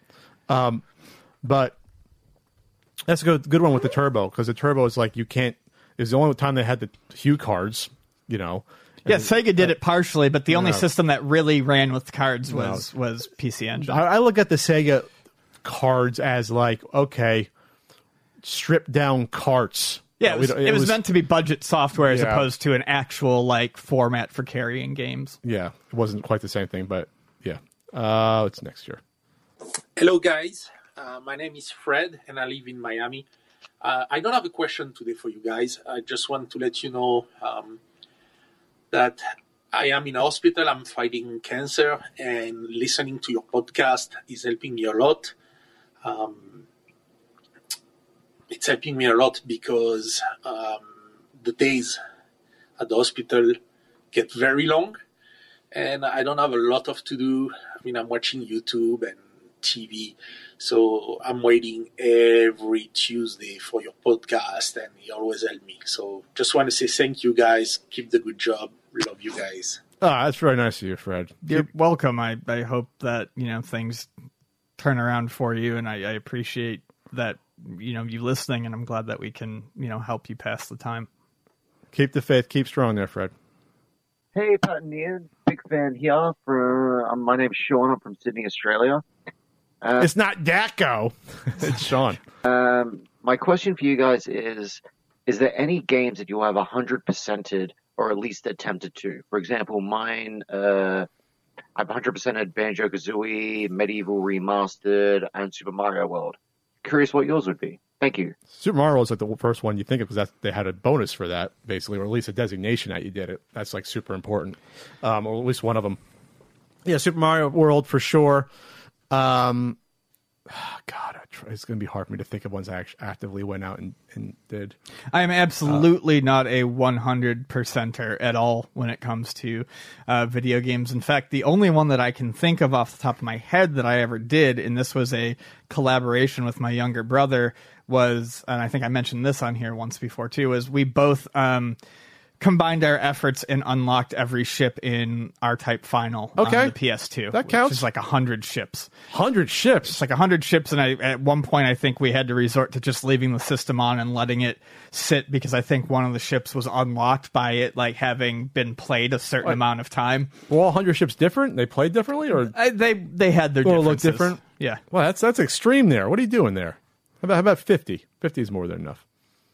Speaker 1: But that's a good one with the Turbo, because the Turbo is like it's the only time they had the Hue cards,
Speaker 2: Yeah, Sega did it partially, but the only system that really ran with cards was PC Engine.
Speaker 1: I look at the Sega cards as like, okay, stripped down carts.
Speaker 2: Yeah, it was meant to be budget software as opposed to an actual like format for carrying games.
Speaker 1: Yeah, it wasn't quite the same thing, but yeah. It's next year.
Speaker 8: Hello, guys. My name is Fred, and I live in Miami. I don't have a question today for you guys. I just want to let you know that I am in a hospital. I'm fighting cancer, and listening to your podcast is helping me a lot. It's helping me a lot because the days at the hospital get very long, and I don't have a lot to do. I mean, I'm watching YouTube and TV, so I'm waiting every Tuesday for your podcast, and you always help me. So just want to say thank you, guys. Keep the good job. Love you guys.
Speaker 1: Oh, that's very nice of you, Fred.
Speaker 2: You're welcome. I hope that things turn around for you, and I appreciate that you listening, and I'm glad that we can help you pass the time.
Speaker 1: Keep the faith. Keep strong there, Fred.
Speaker 9: Hey, Pat and Ian. Big fan here. My name's Sean. I'm from Sydney, Australia.
Speaker 1: It's not Daco. It's Sean.
Speaker 9: My question for you guys is there any games that you have 100%ed or at least attempted to? For example, mine, I've 100%ed Banjo-Kazooie, Medieval Remastered, and Super Mario World. Curious what yours would be. Thank you.
Speaker 1: Super Mario was like the first one you think of because they had a bonus for that, basically, or at least a designation that you did it. That's like super important, or at least one of them. Yeah, Super Mario World for sure. God, it's going to be hard for me to think of ones I actually actively went out and did.
Speaker 2: I am absolutely not a 100%er at all when it comes to video games. In fact, the only one that I can think of off the top of my head that I ever did, and this was a collaboration with my younger brother, was, and I think I mentioned this on here once before too, was we both combined our efforts and unlocked every ship in R-Type Final on the PS2.
Speaker 1: That counts.
Speaker 2: Which is like 100 ships.
Speaker 1: 100 ships?
Speaker 2: It's like 100 ships, and at one point I think we had to resort to just leaving the system on and letting it sit because I think one of the ships was unlocked by it like having been played a certain amount of time.
Speaker 1: Were all 100 ships different? They played differently? Or
Speaker 2: they had their differences.
Speaker 1: Look different?
Speaker 2: Yeah.
Speaker 1: Well, that's extreme there. What are you doing there? How about 50? 50 is more than enough.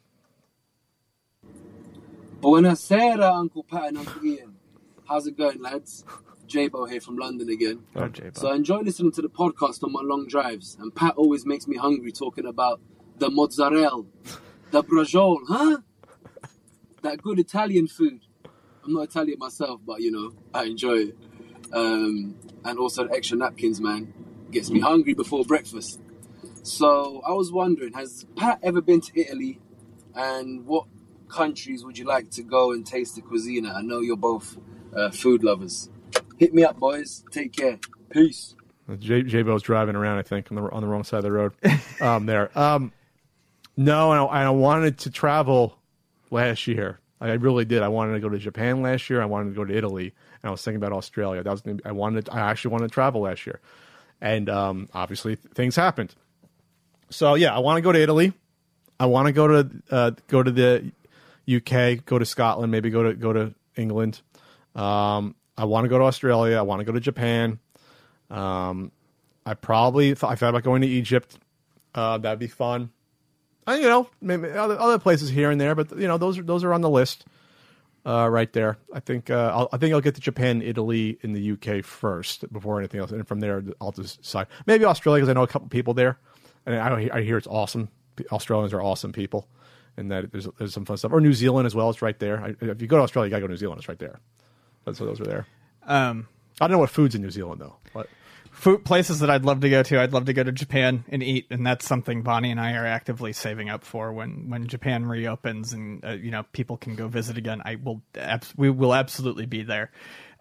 Speaker 10: Buonasera, Uncle Pat and Uncle Ian. How's it going, lads? J-Bo here from London again.
Speaker 1: Oh, J-Bo.
Speaker 10: So I enjoy listening to the podcast on my long drives, and Pat always makes me hungry talking about the mozzarella, the brajol, huh? That good Italian food. I'm not Italian myself, but, you know, I enjoy it. And also the extra napkins, man. Gets me hungry before breakfast. So I was wondering, has Pat ever been to Italy, and what countries would you like to go and taste the cuisine at? I know you're both food lovers. Hit me up, boys. Take care. Peace.
Speaker 1: J-Bo's driving around, I think, on the wrong side of the road. There. No, I wanted to travel last year. I really did. I wanted to go to Japan last year. I wanted to go to Italy, and I was thinking about Australia. I actually wanted to travel last year, and obviously things happened. So yeah, I want to go to Italy. I want to go to the UK, go to Scotland, maybe go to England. I want to go to Australia. I want to go to Japan. I thought about going to Egypt. That'd be fun. Maybe other places here and there, but those are on the list right there. I think I'll get to Japan, Italy, and the UK first before anything else, and from there I'll decide. Maybe Australia because I know a couple people there, and I hear it's awesome. Australians are awesome people, and that there's some fun stuff. Or New Zealand as well. It's right there. If you go to Australia, you gotta go to New Zealand. It's right there. So those are there. I don't know what food's in New Zealand though. What
Speaker 2: food places that I'd love to go to? I'd love to go to Japan and eat, and that's something Bonnie and I are actively saving up for when Japan reopens and people can go visit again. We will absolutely be there.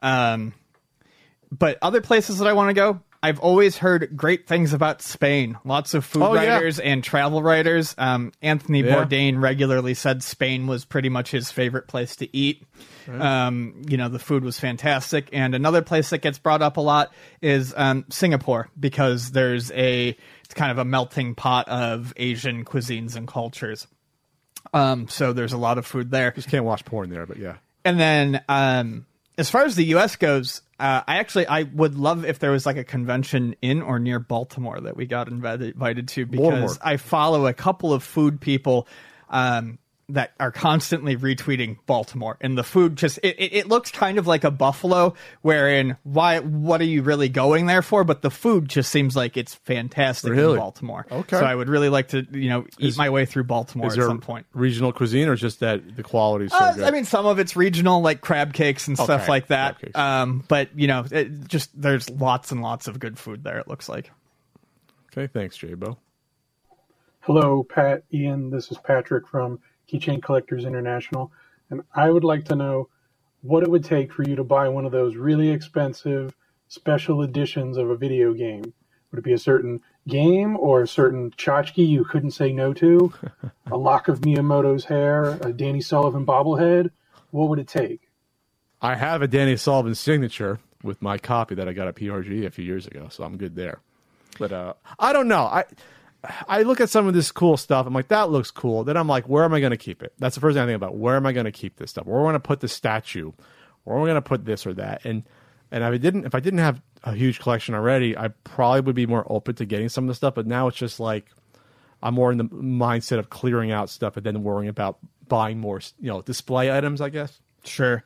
Speaker 2: But other places that I want to go, I've always heard great things about Spain. Lots of food writers and travel writers. Anthony Bourdain regularly said Spain was pretty much his favorite place to eat. The food was fantastic. And another place that gets brought up a lot is Singapore, because it's kind of a melting pot of Asian cuisines and cultures. So there's a lot of food there.
Speaker 1: Just can't watch porn there, but yeah.
Speaker 2: And then as far as the U.S. goes, I would love if there was like a convention in or near Baltimore that we got invited to, because
Speaker 1: Baltimore.
Speaker 2: I follow a couple of food people that are constantly retweeting Baltimore, and the food just it looks kind of like a buffalo, wherein what are you really going there for? But the food just seems like it's fantastic in Baltimore.
Speaker 1: Okay,
Speaker 2: so I would really like to eat my way through Baltimore at some point.
Speaker 1: Regional cuisine, or just that the quality is so good?
Speaker 2: I mean, some of it's regional, like crab cakes and stuff like that. But there's lots and lots of good food there, it looks like.
Speaker 1: Okay, thanks, J-Bo.
Speaker 11: Hello, Pat, Ian. This is Patrick from Keychain Collectors International, and I would like to know what it would take for you to buy one of those really expensive special editions of a video game. Would it be a certain game, or a certain tchotchke you couldn't say no to? A lock of Miyamoto's hair? A Danny Sullivan bobblehead? What would it take?
Speaker 1: I have a Danny Sullivan signature with my copy that I got at PRG a few years ago, so I'm good there. But I don't know. I look at some of this cool stuff. I'm like, that looks cool. Then I'm like, where am I going to keep it? That's the first thing I think about. Where am I going to keep this stuff? Where am I going to put the statue? Where am I going to put this or that? And if I didn't have a huge collection already, I probably would be more open to getting some of the stuff. But now it's just like I'm more in the mindset of clearing out stuff and then worrying about buying more, display items, I guess.
Speaker 2: Sure.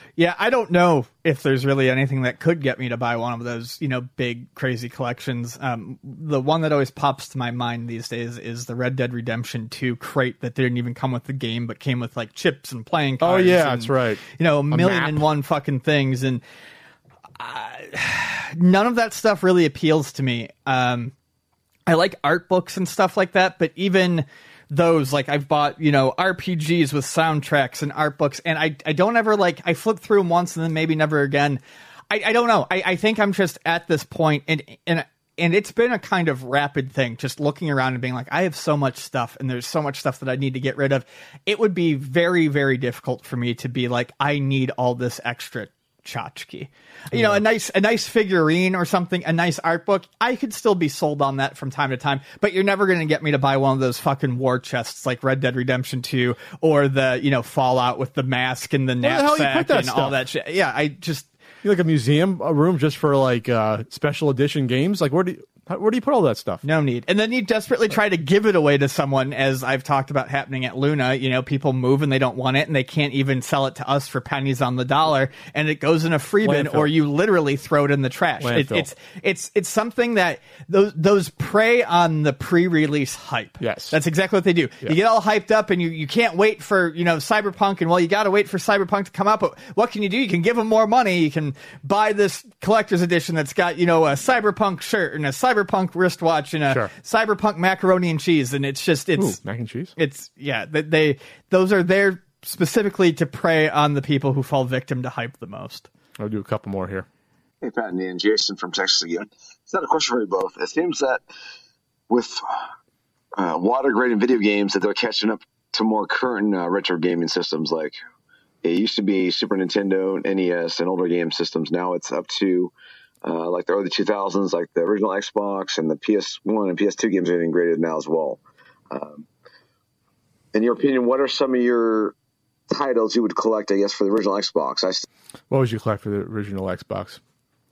Speaker 2: Yeah, I don't know if there's really anything that could get me to buy one of those, big, crazy collections. The one that always pops to my mind these days is the Red Dead Redemption 2 crate that didn't even come with the game, but came with like chips and playing cards.
Speaker 1: Oh yeah,
Speaker 2: and,
Speaker 1: that's right.
Speaker 2: A million and one fucking things, and none of that stuff really appeals to me. I like art books and stuff like that, but even those, like, I've bought, RPGs with soundtracks and art books, and I don't ever, I flip through them once and then maybe never again. I don't know. I think I'm just at this point, and it's been a kind of rapid thing, just looking around and being like, I have so much stuff, and there's so much stuff that I need to get rid of. It would be very, very difficult for me to be like, I need all this extra tchotchke. A nice figurine or something, a nice art book, I could still be sold on that from time to time, but you're never going to get me to buy one of those fucking war chests like Red Dead Redemption 2 or the, Fallout with the mask and the knapsack and all that shit. Yeah,
Speaker 1: like a museum room just for special edition games? Like, where do you put all that stuff?
Speaker 2: No need. And then you desperately try to give it away to someone, as I've talked about happening at Luna. People move and they don't want it, and they can't even sell it to us for pennies on the dollar, and it goes in a free bin, or you literally throw it in the trash. It's something that those prey on the pre-release hype.
Speaker 1: Yes.
Speaker 2: That's exactly what they do. Yeah. You get all hyped up, and you can't wait for Cyberpunk, and you got to wait for Cyberpunk to come out, but what can you do? You can give them more money. You can buy this collector's edition that's got a Cyberpunk shirt and a Cyberpunk wristwatch and a Cyberpunk macaroni and cheese, and it's
Speaker 1: mac and cheese.
Speaker 2: Those are there specifically to prey on the people who fall victim to hype the most.
Speaker 1: I'll do a couple more here.
Speaker 12: Hey, Pat and Ian, Jason from Texas again. It's not a question for you both. It seems that with water grading video games, that they're catching up to more current retro gaming systems. Like, it used to be Super Nintendo, NES, and older game systems. Now it's up to the early 2000s, like the original Xbox, and the PS1 and PS2 games are getting graded now as well. In your opinion, what are some of your titles you would collect, I guess, for the original Xbox?
Speaker 1: What would you collect for the original Xbox?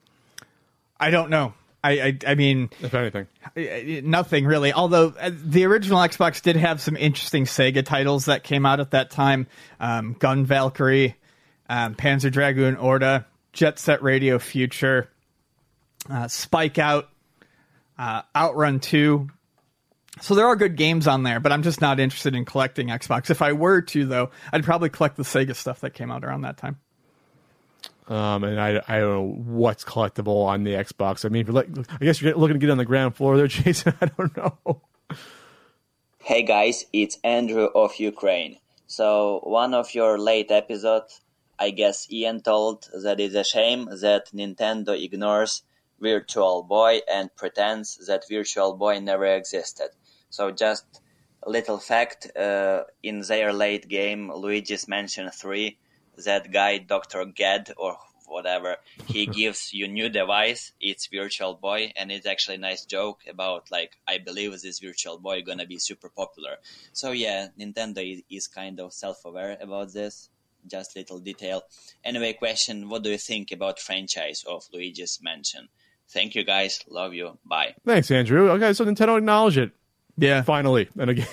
Speaker 2: I don't know. I mean,
Speaker 1: if anything,
Speaker 2: nothing really. Although the original Xbox did have some interesting Sega titles that came out at that time: Gun Valkyrie, Panzer Dragoon Orta, Jet Set Radio Future, Spike Out, Outrun 2. So there are good games on there, but I'm just not interested in collecting Xbox. If I were to, though, I'd probably collect the Sega stuff that came out around that time.
Speaker 1: And I don't know what's collectible on the Xbox. I mean, I guess you're looking to get on the ground floor there, Jason. I don't know.
Speaker 13: Hey guys, it's Andrew of Ukraine. So one of your late episodes, I guess Ian told that it's a shame that Nintendo ignores Virtual Boy and pretends that Virtual Boy never existed. So just a little fact, in their late game, Luigi's Mansion 3, that guy, Dr. Ged, or whatever, he gives you new device, it's Virtual Boy, and it's actually a nice joke about, I believe this Virtual Boy gonna be super popular. So yeah, Nintendo is kind of self-aware about this. Just little detail. Anyway, question, what do you think about franchise of Luigi's Mansion? Thank you, guys. Love you. Bye.
Speaker 1: Thanks, Andrew. Okay, so Nintendo acknowledged it.
Speaker 2: Yeah.
Speaker 1: Finally. And again.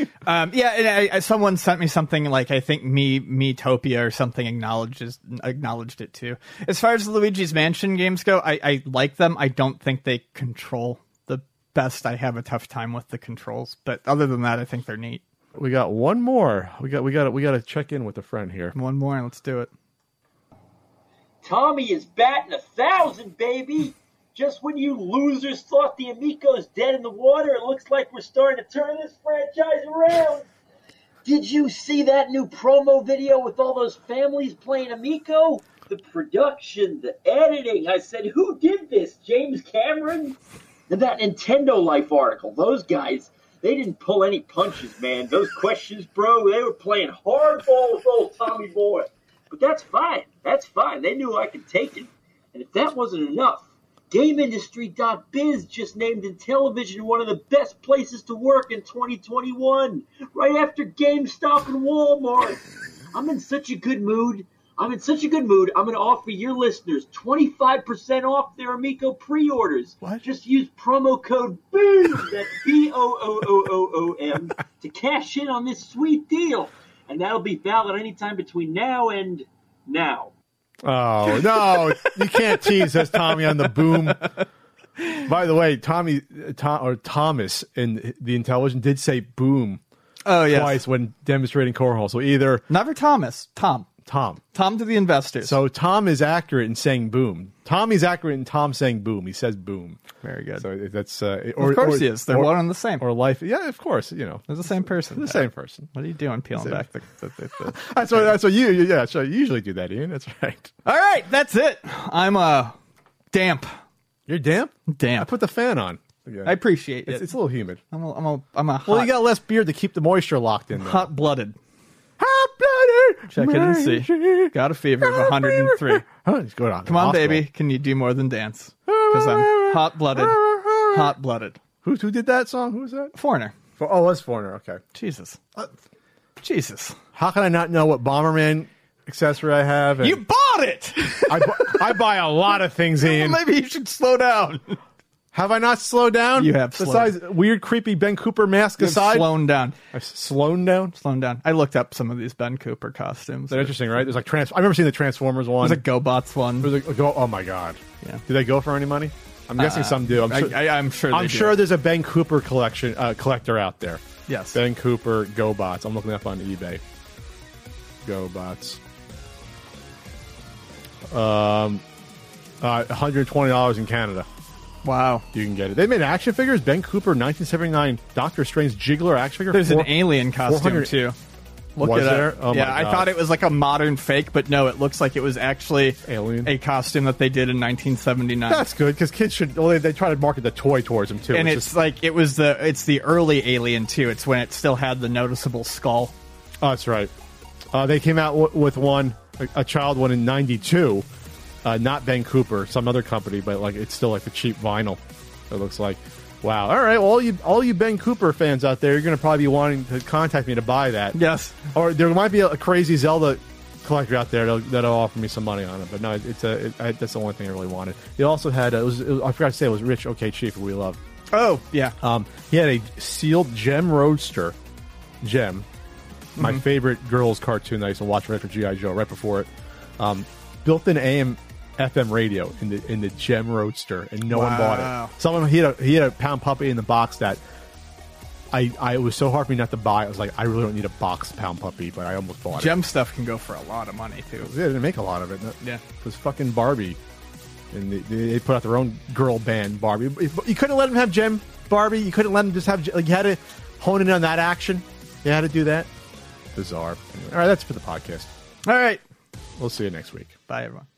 Speaker 2: And someone sent me something like, I think Miitopia or something acknowledged it too. As far as the Luigi's Mansion games go, I like them. I don't think they control the best. I have a tough time with the controls. But other than that, I think they're neat.
Speaker 1: We got one more. We got to check in with a friend here.
Speaker 2: One more. Let's do it.
Speaker 14: Tommy is batting 1,000, baby. Just when you losers thought the Amico's dead in the water, it looks like we're starting to turn this franchise around. Did you see that new promo video with all those families playing Amico? The production, the editing. I said, who did this? James Cameron? And that Nintendo Life article. Those guys, they didn't pull any punches, man. Those questions, bro, they were playing hardball with old Tommy Boy. But that's fine. That's fine. They knew I could take it. And if that wasn't enough, GameIndustry.biz just named Intellivision one of the best places to work in 2021, right after GameStop and Walmart. I'm in such a good mood. I'm going to offer your listeners 25% off their Amico pre-orders.
Speaker 1: What?
Speaker 14: Just use promo code BOOM, that's BOOOOOM, to cash in on this sweet deal. And that'll be valid anytime between now and now.
Speaker 1: Oh, no. You can't tease us, Tommy, on the boom. By the way, Thomas in the Intellivision did say boom twice when demonstrating cornhole. So either...
Speaker 2: Never Thomas. Tom.
Speaker 1: Tom
Speaker 2: to the investors.
Speaker 1: So Tom is accurate in saying boom. Tommy's accurate in Tom saying boom. He says boom.
Speaker 2: Very good.
Speaker 1: So that's
Speaker 2: of course he is. They're one and the same.
Speaker 1: Or life. Yeah, of course. You know,
Speaker 2: they're the same person.
Speaker 1: The same person.
Speaker 2: What are you doing? Peeling back the
Speaker 1: That's what you. Yeah. So you usually do that, Ian. That's right.
Speaker 2: All right. That's it. I'm damp.
Speaker 1: You're damp.
Speaker 2: Damp.
Speaker 1: I put the fan on.
Speaker 2: Yeah. I appreciate it.
Speaker 1: It's a little humid.
Speaker 2: I'm a hot,
Speaker 1: well, you got less beard to keep the moisture locked in.
Speaker 2: Hot blooded.
Speaker 1: Hot-blooded.
Speaker 2: Check it and see. Got a fever of 103.
Speaker 1: Go on.
Speaker 2: Come on, baby. Can you do more than dance? Because I'm hot-blooded. Hot-blooded.
Speaker 1: Who did that song? Who was that?
Speaker 2: Foreigner.
Speaker 1: It was Foreigner. Okay.
Speaker 2: Jesus. Jesus.
Speaker 1: How can I not know what Bomberman accessory I have?
Speaker 2: You bought it!
Speaker 1: I buy a lot of things, Ian.
Speaker 2: Well, maybe you should slow down.
Speaker 1: Have I not slowed down?
Speaker 2: You have
Speaker 1: Besides weird, creepy Ben Cooper mask aside?
Speaker 2: Slowed down.
Speaker 1: I've slowed down?
Speaker 2: Slowed down. I looked up some of these Ben Cooper costumes.
Speaker 1: They're interesting, right? There's like I remember seeing the Transformers one.
Speaker 2: There's a GoBots one.
Speaker 1: There's oh my God.
Speaker 2: Yeah.
Speaker 1: Do they go for any money? I'm guessing some do.
Speaker 2: I'm sure
Speaker 1: there's a Ben Cooper collector out there.
Speaker 2: Yes.
Speaker 1: Ben Cooper GoBots. I'm looking up on eBay. GoBots. $120 in Canada.
Speaker 2: Wow.
Speaker 1: You can get it. They made action figures. Ben Cooper, 1979 Doctor Strange Jiggler action figure.
Speaker 2: There's an alien costume, too.
Speaker 1: Look at there?
Speaker 2: Oh yeah, I thought it was like a modern fake, but no, it looks like it was actually
Speaker 1: alien.
Speaker 2: A costume that they did in 1979.
Speaker 1: That's good, because kids should... Well, they try to market the toy towards them, too.
Speaker 2: And it's the early Alien, too. It's when it still had the noticeable skull.
Speaker 1: Oh, that's right. They came out with one, a child one in 92. Not Ben Cooper, some other company, but like it's still like the cheap vinyl. It looks like, wow. All right, well, all you Ben Cooper fans out there, you're going to probably be wanting to contact me to buy that.
Speaker 2: Yes.
Speaker 1: Or there might be a crazy Zelda collector out there that'll offer me some money on it. But no, that's the only thing I really wanted. He also had I forgot to say it was Rich OK Chief, who we love.
Speaker 2: Oh yeah.
Speaker 1: He had a sealed Gem Roadster. Gem, my favorite girls cartoon that I used to watch right after G.I. Joe, right before it. Built-in AM FM radio in the Gem Roadster, and no one bought it. He had a Pound Puppy in the box that it was so hard for me not to buy. I was like, I really don't need a boxed Pound Puppy, but I almost bought it.
Speaker 2: Gem stuff can go for a lot of money too.
Speaker 1: Yeah, they make a lot of it.
Speaker 2: Yeah,
Speaker 1: it was fucking Barbie, and they put out their own girl band Barbie. You couldn't let them have Gem Barbie. You couldn't let them just have. Like, you had to hone in on that action. You had to do that. Bizarre. All right, that's for the podcast.
Speaker 2: All right,
Speaker 1: we'll see you next week.
Speaker 2: Bye, everyone.